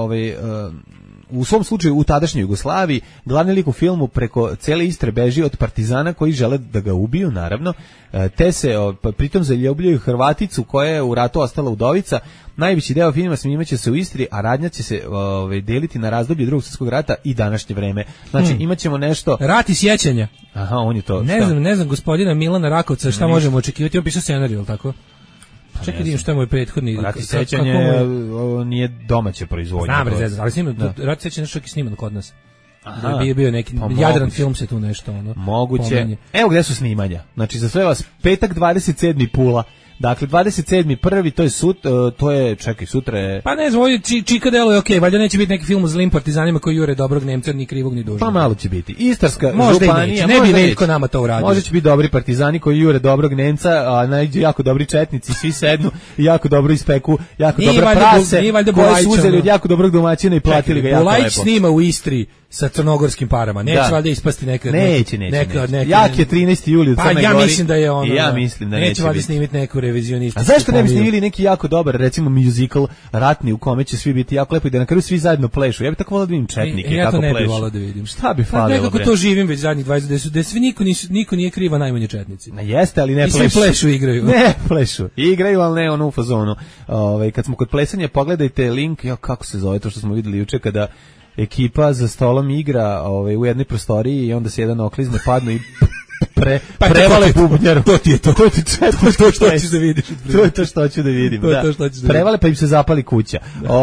u svom slučaju u tadašnjoj Jugoslaviji, glavni lik u filmu preko cele Istre beži od partizana koji žele da ga ubiju, naravno, te se pritom zaljubljaju Hrvaticu koja je u ratu ostala udovica. Najveći deo filma snimaće se u Istri, a radnja će se deliti na razdoblje Drugog svjetskog rata i današnje vreme. Znači imaćemo nešto... Rat i sjećanja. Aha, on je to. Ne znam gospodina Milana Rakovca, šta možemo očekivati? On piše scenarij, ili tako? Čekaj, vidim šta je moj prethodni... Rat i sjećanje nije domaće proizvodnje. Znam, ali Rat i sjećanje nešto je sniman kod nas. Bio neki Jadran film se tu nešto moguće. Pomenje. Evo gde su snimanja. Znači za sve vas petak 27. Pula. Dakle 27.1. to je sutra je... Pa ne znam, ovdje čika delo je okej, valjda neće biti neki film o zlim partizanima koji jure dobrog Nemca, ni krivog ni dužnog. Pa malo će biti. Istarska možda županija, ne bi Veljko nama to uradio. Možda će biti dobri partizani koji jure dobrog Nemca, a najđu jako dobri četnici, svi sednu i jako dobro ispeku, jako dobro prase, koji su uzeli od jako dobrog domaćina i platili ga jako lepo. Bulajić snima u Istri sa crnogorskim parama. Neće valjda ispasti neka... Neće. Jak je 13. juli u Crnoj Gori. Pa ja mislim da je ono... Ja mislim da neće valjda snimiti neku revizionističku... A zašto ne bi snimili neki jako dobar, recimo musical ratni u kome će svi biti jako lepo i da na kraju svi zajedno plešu? Ja bih tako volao da vidim četnike kako plešu. Ja to ne bih volao da vidim. Šta bi falilo? Nekako to živim već zadnjih 20 da svi niko nije kriva, najmanje četnici. Jeste, ali ne plešu. I svi plešu igraju. Ne plešu. Igraju, ali ne ono u fazonu. Kad smo kod plesanja, pogledajte link, kako se zove to što smo videli juče kada ekipa za stolom igra u jednoj prostoriji i onda se jedan oklizne, padnu i prevale bubnjar. To ti je to. To je to što hoćeš da vidiš. To je to što hoću da vidim. Prevale pa im se zapali kuća.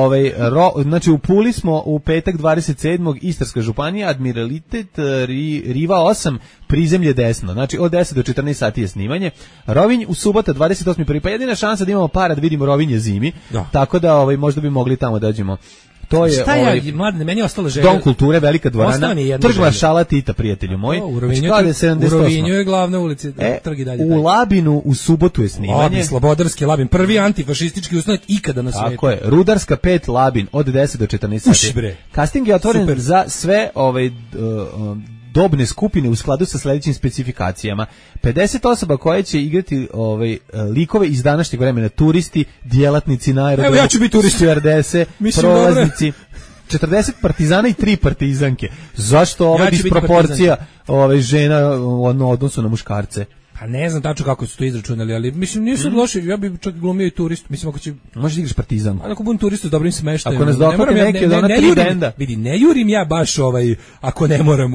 Znači u Puli smo u petak 27. Istarska županija, Admiralitet, Riva 8, prizemlje desno. Znači od 10 do 14 sati je snimanje. Rovinj u subota 28. Pa jedina šansa da imamo para da vidimo Rovinje zimi. Tako da možda bi mogli tamo dođemo. To je mladine, meni je ostala želja. Dom kulture, velika dvorana, Trg maršala Tita, prijatelju moj. U Rovinju je glavna ulica, trg i dalje. U Labinu u subotu je snimanje. Slobodarski Labin, prvi antifašistički ustanak ikada na svijetu. Tako je, Rudarska 5 Labin od 10 do 14 sati. Casting je otvoren za sve dobne skupine u skladu sa sledećim specifikacijama. 50 osoba koje će igrati likove iz današnjeg vremena, turisti, djelatnici na aerodromu. Evo ja ću biti turist. Stewardese, prolaznici. 40 partizana i 3 partizanke. Zašto ova disproporcija žena u odnosu na muškarce? Pa ne znam tačno kako su to izračunali, ali mislim nisu loši, ja bih čak glumio i turist, mislim ako će... Možeš da igraš partizanku. Ako budem turist s dobrim smeštajem. Ako nas dohvate neki od ona 3 benda. Vidi, ne jurim ja baš ako ne moram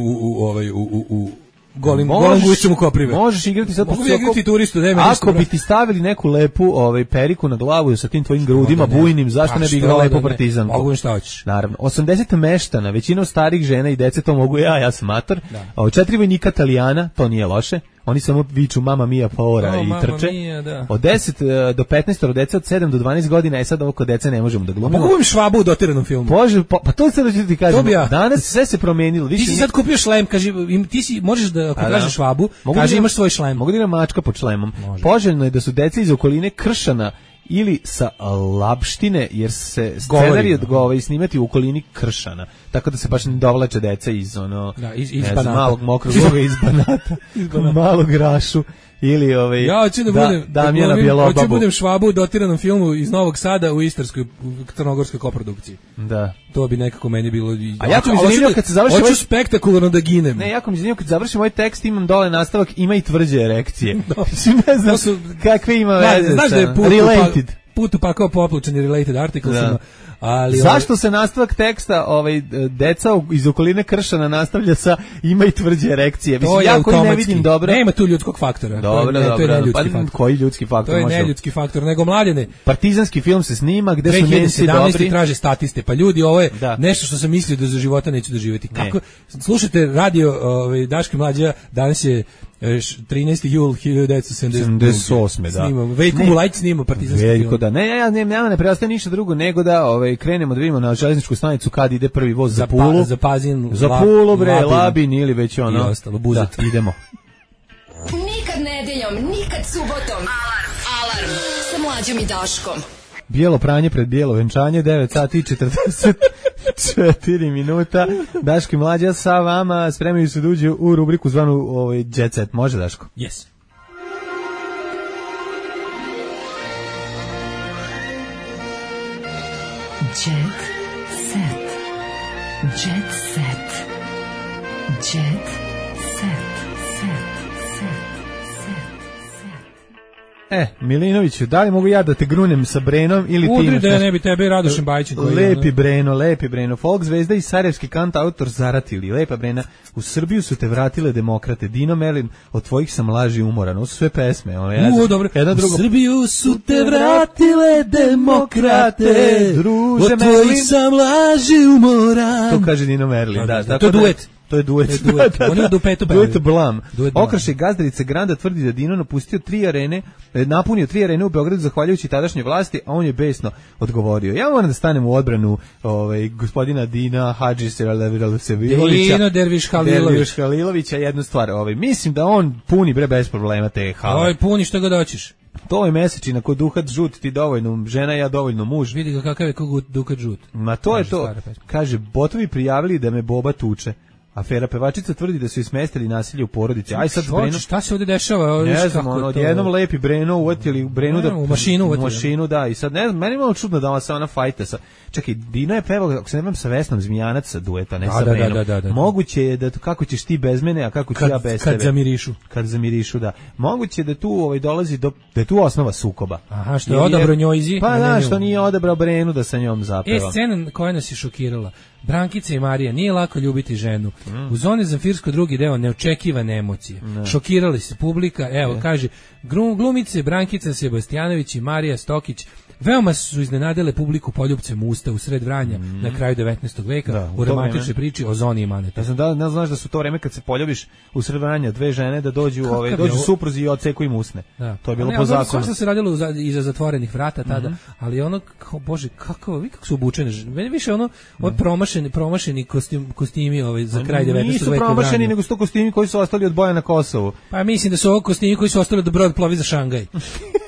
u golim gušćom u Koprive. Možeš igrati sad. Mogu igrati turistu, da ako bi ti stavili neku lepu periku na glavu sa tim tvojim grudima bujnim, zašto ne bi igrao lepo partizanku? Mogu šta hoćeš. Naravno. 80 meštana, većina starih žena i dece, to mogu ja sam mator. 4 vojnika Italijana, to nije loše. Oni samo viču mama mia paura i trče. Od 10 do 15 dece, od 7 do 12 godina, sad ovo kod dece ne možemo da glumimo. Mogu im Švabu u dotiranom filmu. Pa to sad da ti kažem. Danas sve se promenilo. Ti si sad kupio šlem, kaži, ti si možeš da ako kažeš Švabu, kaži imaš svoj šlem. Mogu da igram mačka pod šlemom. Poželjno je da su deca iz okoline Kršana ili sa Lapštine, jer se scenarij snimati u okolini Kršana, tako da se baš ne dovlače deca iz iz malog mokrog voga, iz Banata, malog Rašu ili ja hoću da budem Damjana Bjelobabu. Hoću budem Švabu u dotiranom filmu iz Novog Sada u istarskoj crnogorskoj koprodukciji. Da. To bi nekako meni bilo. A jako mi zanimljivo kad se završi hoću spektakularno da ginem. Ne, jako mi zanimljivo kad završim ovaj tekst, imam dole nastavak, ima i tvrđe erekcije. Ne znam kakve ima veze. Znaš da je related. Put upakao poplučeni related articlesima. Ali zašto se nastavak teksta deca iz okoline Kršana nastavlja sa ima i tvrđe erekcije? Mislim, ja koji ne vidim dobro. Nema tu ljudskog faktora. Dobro. To je neljudski faktor. Koji ljudski faktor? To je neljudski faktor, nego Mladene. Partizanski film se snima gde su Nemci dobri. Traže statiste, pa ljudi, ovo je nešto što sam mislio da za života neću doživjeti. Kako? Slušajte radio Daške Mlađa, danas je 13. jul 1978. Snimamo. Veljko Mulajć snima partizanski film. Nema ne preostaje ništa drugo nego da krenemo da vidimo na železničku stanicu kad ide prvi voz za Pulu. Za Pazin, za Pulu, Labin ili već ono. I ostalo, Buzet. Idemo. Nikad nedeljom, nikad subotom. Alarm sa Mlađom i Daškom. Bijelo pranje pred bijelo venčanje, 9 sati i 44 minuta. Daško i Mlađa sa vama spremaju se da uđu u rubriku zvanu Jet Set. Može, Daško? Yes. Jet Set. Jet Set. Jet Set. Milinoviću, da li mogu ja da te grunem sa Brenom ili ti? Udri da ne bi tebe Radošem Bajićem. Lepi Breno. Folk zvezda i sarajevski kant autor zaratili. Lepa Brena, u Srbiju su te vratile demokrate. Dino Melin, od tvojih sam laži umoran. Ovo su sve pesme. Dobro. U Srbiju su te vratile demokrate. Druže od tvojih sam laži umoran. To kaže Dino Melin. To je duet. To je duet. Oni u dupetu Duet Blam. Okrašaj gazdarice Granda tvrdi da Dino napunio 3 arene u Beogradu zahvaljujući tadašnjoj vlasti, a on je besno odgovorio. Ja moram da stanem u odbranu gospodina Dina Hadžisevilovića. Dino Derviš Halilovića, jednu stvar. Mislim da on puni bez problema te hale. Puni što god hoćeš. To je mesečina kod duhat žut, ti dovoljno žena, ja dovoljno muž. Vidi ga kakav je kod duhat žut. Ma to je to. Kaže, botovi prijavili da me Boba tuče. Afera pevačica tvrdi da su ismestili nasilje u porodici. Aj sad Breno. Šta se ovdje dešava? Ne znam, odjednom lepi Breno uvatili Brenu da u mašinu da. I sad ne znam, meni je malo čudno da ona se fajta sa. Čekaj, Dino je pevao, ako se ne znam, sa Vesnom Zmijanac sa dueta, ne sa Brenom. Da. Moguće je da kako ćeš ti bez mene, a kako ću ja bez tebe. Kad zamirišu, da. Moguće da tu dolazi da je tu osnova sukoba. Aha, što je odabrao njojzi. Pa da, što nije odabrao Brenu da sa njom zapeva. Scena koja nas je šokirala. Brankica i Marija, nije lako ljubiti ženu. U Zoni Zamfirsko drugi deo, neočekivane emocije. Šokirali se publika, kaže, glumice Brankica Sebastijanović i Marija Stokić veoma su iznenadile publiku poljupcem usta u sred Vranja na kraju 19. veka u romantičnoj priči o Zoni i Maneta. Ja znam ne znaš da su to vreme kad se poljubiš u sred Vranja dve žene da dođu supruzi i odseku im usne. To je bilo po zakonu. Sve se radilo iza zatvorenih vrata tada, ali ono, bože, kako su obučene. Meni više promašeni kostimi za kraj 19. veka. Nisu promašeni, nego su to kostimi koji su ostali od boja na Kosovu. Pa mislim da su ovo kostimi koji su ostali od broda plovi za Šangaj.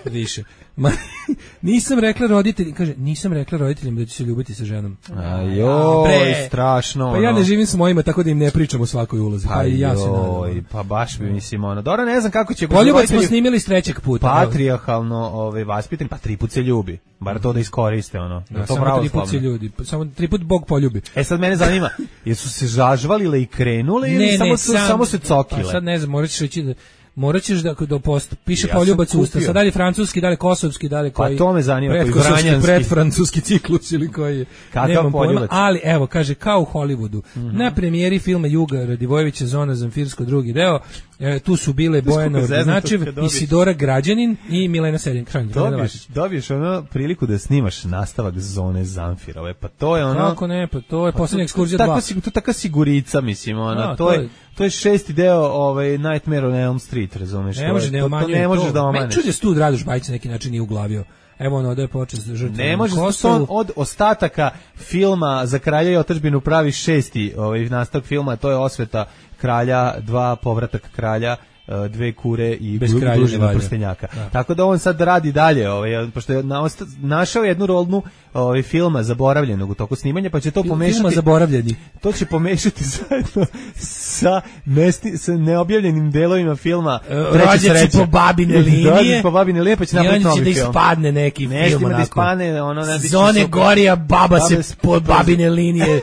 Više. Nisam rekla roditeljima da ću se ljubiti sa ženom. Ajoj, strašno. Pa ja ne živim s mojima, tako da im ne pričam o svakoj ulozi. Pa i ja se nadam. Pa baš bi mislim ono. Dobro, ne znam kako će Poljubac smo snimili s 3. puta. Patrijarhalno, vaspitan, pa 3 put se ljubi. Bar to da iskoriste ono. Da, samo 3 put se ljudi, samo 3 put Bog poljubi. Sad mene zanima, jesu se žažvalile i krenule ili samo se cokile? Pa sad ne znam, morat ćeš da piše poljubac usta. Sad dalje francuski, dalje kosovski, dalje koji. Pa to me zanima, koji vranjanski. Predfrancuski ciklus ili koji. Kakav poljubac? Ali evo, kaže, kao u Hollywoodu. Na premijeri filma Juga Radivojevića Zona Zamfirsko drugi deo, tu su bile Bojana Ordinačev, Isidora Građanin i Milena Seljen. Dobiješ ono priliku da snimaš nastavak Zone Zamfirove, pa to je ono... Kako ne, pa to je poslednja ekskurzija 2. To je taka sigurica, mislim, ono, to je 6. deo Nightmare on Elm Street, razumeš? Ne možeš da omanjuje. Ne možeš da omanješ. Meni čuđe Stud Radoš Bajić na neki način nije uglavio. Evo ono da je počest žrtva. Ne može on od ostataka filma Za kralja i otadžbinu pravi 6. nastavak filma, to je Osveta kralja, 2 povratak kralja, 2 kure i Družina prstenjaka. Tako da on sad radi dalje, pošto je našao jednu rolnu filma zaboravljenog u toku snimanja, pa će to pomešati. Filma zaboravljeni. To će pomešati zajedno sa neobjavljenim delovima filma Rođaci po babine linije. Rođaci po babine linije, pa će napraviti novi film. I onda će da ispadne neki film onako. Da ispadne, Zone Gorija, baba se po babine linije.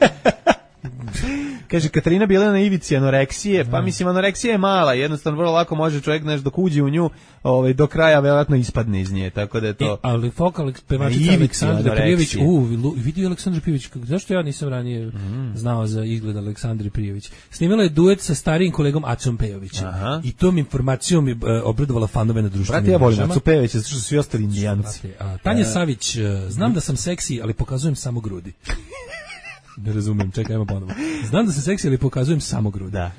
Kaže, Katarina bila na ivici anoreksije, pa mislim, anoreksija je mala, jednostavno vrlo lako može čovjek dok uđe u nju, do kraja verovatno ispadne iz nje, tako da je to... Ali fokal pevačica Aleksandra Prijević, vidio Aleksandra Prijević, zašto ja nisam ranije znao za izgled Aleksandre Prijević? Snimila je duet sa starijim kolegom Acom Pejovićem i tom informacijom je obradovala fanove na društvenim mrežama. Brate, ja volim Acu Pejovića, zato što su svi ostali indijanci. Tanja Savić, znam da sam seksi, ali pokazujem samo grudi. Ne razumem, čekaj, ajmo ponovo. Znam da se seksi, ali pokazujem samo grudi. Da,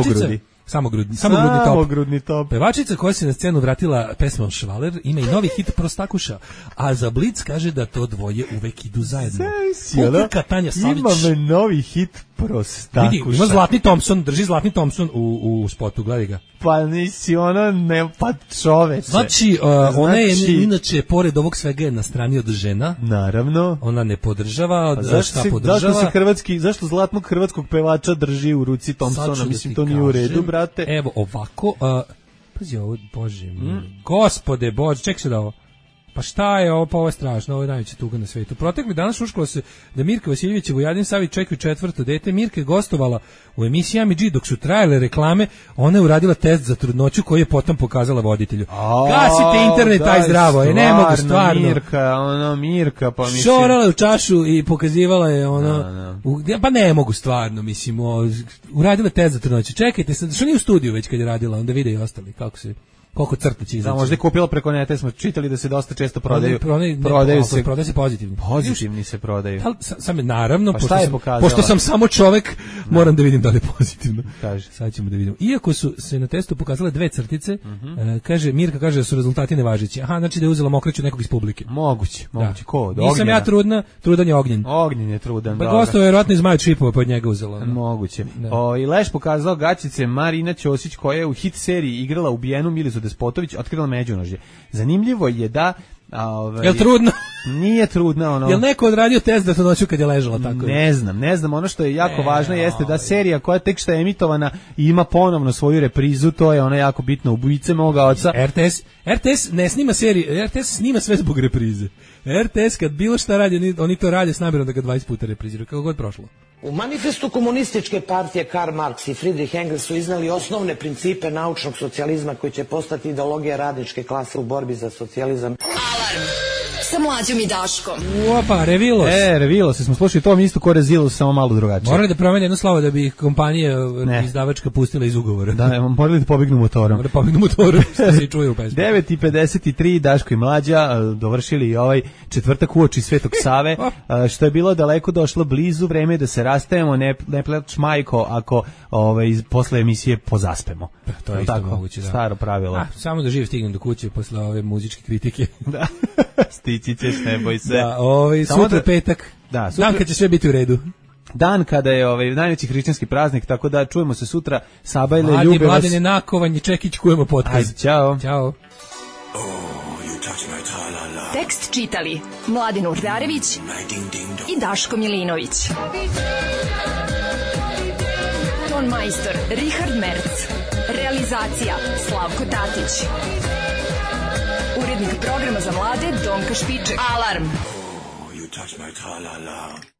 samogrudni top. Pevačica koja se na scenu vratila pesmom Švaler ima i novi hit Prostakuša, a za Blic kaže da to dvoje uvek idu zajedno. Tanja Savić. Ima novi hit Prostakuša. Vidi, ima Zlatni Thompson, drži Zlatni Thompson u spotu, gledaj ga. Pa nisi ono, ne, pa čoveče. Znači, ona je inače, pored ovog svega je na strani od žena. Naravno. Ona ne podržava, šta podržava? Zašto zlatnog hrvatskog pevača drži u ruci Thompsona? Mislim, to nije u redu, brate. Evo, ovako, pazi ovo, bože, gospode, bože, ček se da ovo. Pa šta je ovo, pa ovo je strašno, ovo je najveća tuga na svetu. Protekli danas šuškalo se da Mirka Vasiljević i Vojadin Savić čekaju 4. dete. Mirka je gostovala u emisiji AMG dok su trajale reklame, ona je uradila test za trudnoću koji je potom pokazala voditelju. Gasite internet, taj zdravo, ne mogu stvarno. Mirka, pa mislim. Šorala u čašu i pokazivala je pa ne mogu stvarno, mislim, uradila test za trudnoću. Čekajte, sad, što nije u studiju već kad je radila, onda vide i ostali, koliko crta će izaći. Možda je kupila preko neta, smo čitali da se dosta često prodaju. Prodaju se pozitivni. Pozitivni se prodaju. Naravno, pošto sam samo čovek, moram da vidim da li je pozitivno. Sad ćemo da vidimo. Iako su se na testu pokazale 2 crtice, Mirka kaže da su rezultati nevažeći. Aha, znači da je uzela mokraću nekog iz publike. Moguće. Ko? Nisam ja trudna, trudan je Ognjen. Ognjen je trudan, dobro. Gostovo je vjerojatno iz Maja Čipova, pa od njega uzela. Moguće. I Leš pokazao gaćice Marina Ćosić koja je u hit seriji igrala ubijenu Milicu Despotović, otkrila međunožje. Zanimljivo je da jel trudno? Nije trudno ono. Jel neko odradio test da to noću kad je ležala tako? Ne znam, ono što je jako važno jeste da serija koja tek što je emitovana ima ponovno svoju reprizu, to je ona jako bitno, Ubice moga oca. RTS ne snima serije, RTS snima sve zbog reprize. RTS kad bilo šta radi, oni to rade s namjerom da ga 20 puta repriziraju, kako god prošlo. U manifestu komunističke partije Karl Marx i Friedrich Engels su iznali osnovne principe naučnog socijalizma koji će postati ideologija radničke klase u borbi za socijalizam. Alarm sa Mlađom i Daškom. Opa, Revilos. Revilos, smo slušali to isto ko Rezilos, samo malo drugačije. Morali da promene jedno slovo da bi ih kompanija izdavačka pustila iz ugovora. Da, morali da pobegnu motorom. Što se i čuje u pesmu. 9:53, Daško i Mlađa dovršili ovaj četvrtak uoči Svetog Save, što je bilo daleko došlo blizu, vreme da se rastajemo, ne plać majko ako posle emisije pozaspemo. To je isto moguće, da. Staro pravilo. Samo da živ stignem do kuće posle ove muzičke kritike. Da. Stići ćeš, ne boj se. Da, sutra petak. Da, dan kad će sve biti u redu. Dan kada je najveći hrišćanski praznik, tako da čujemo se sutra. Sabajle, ljube vas. Mladene Nakovanje, Čekić, kujemo podcast. Ajde, ćao. Ćao. čitali Mladen Urdarević i Daško Milinović. Ton majstor Richard Merc. Realizacija Slavko Tatić. Urednik programa za mlade Donka Špiček. Alarm! You touch my tra-la-la.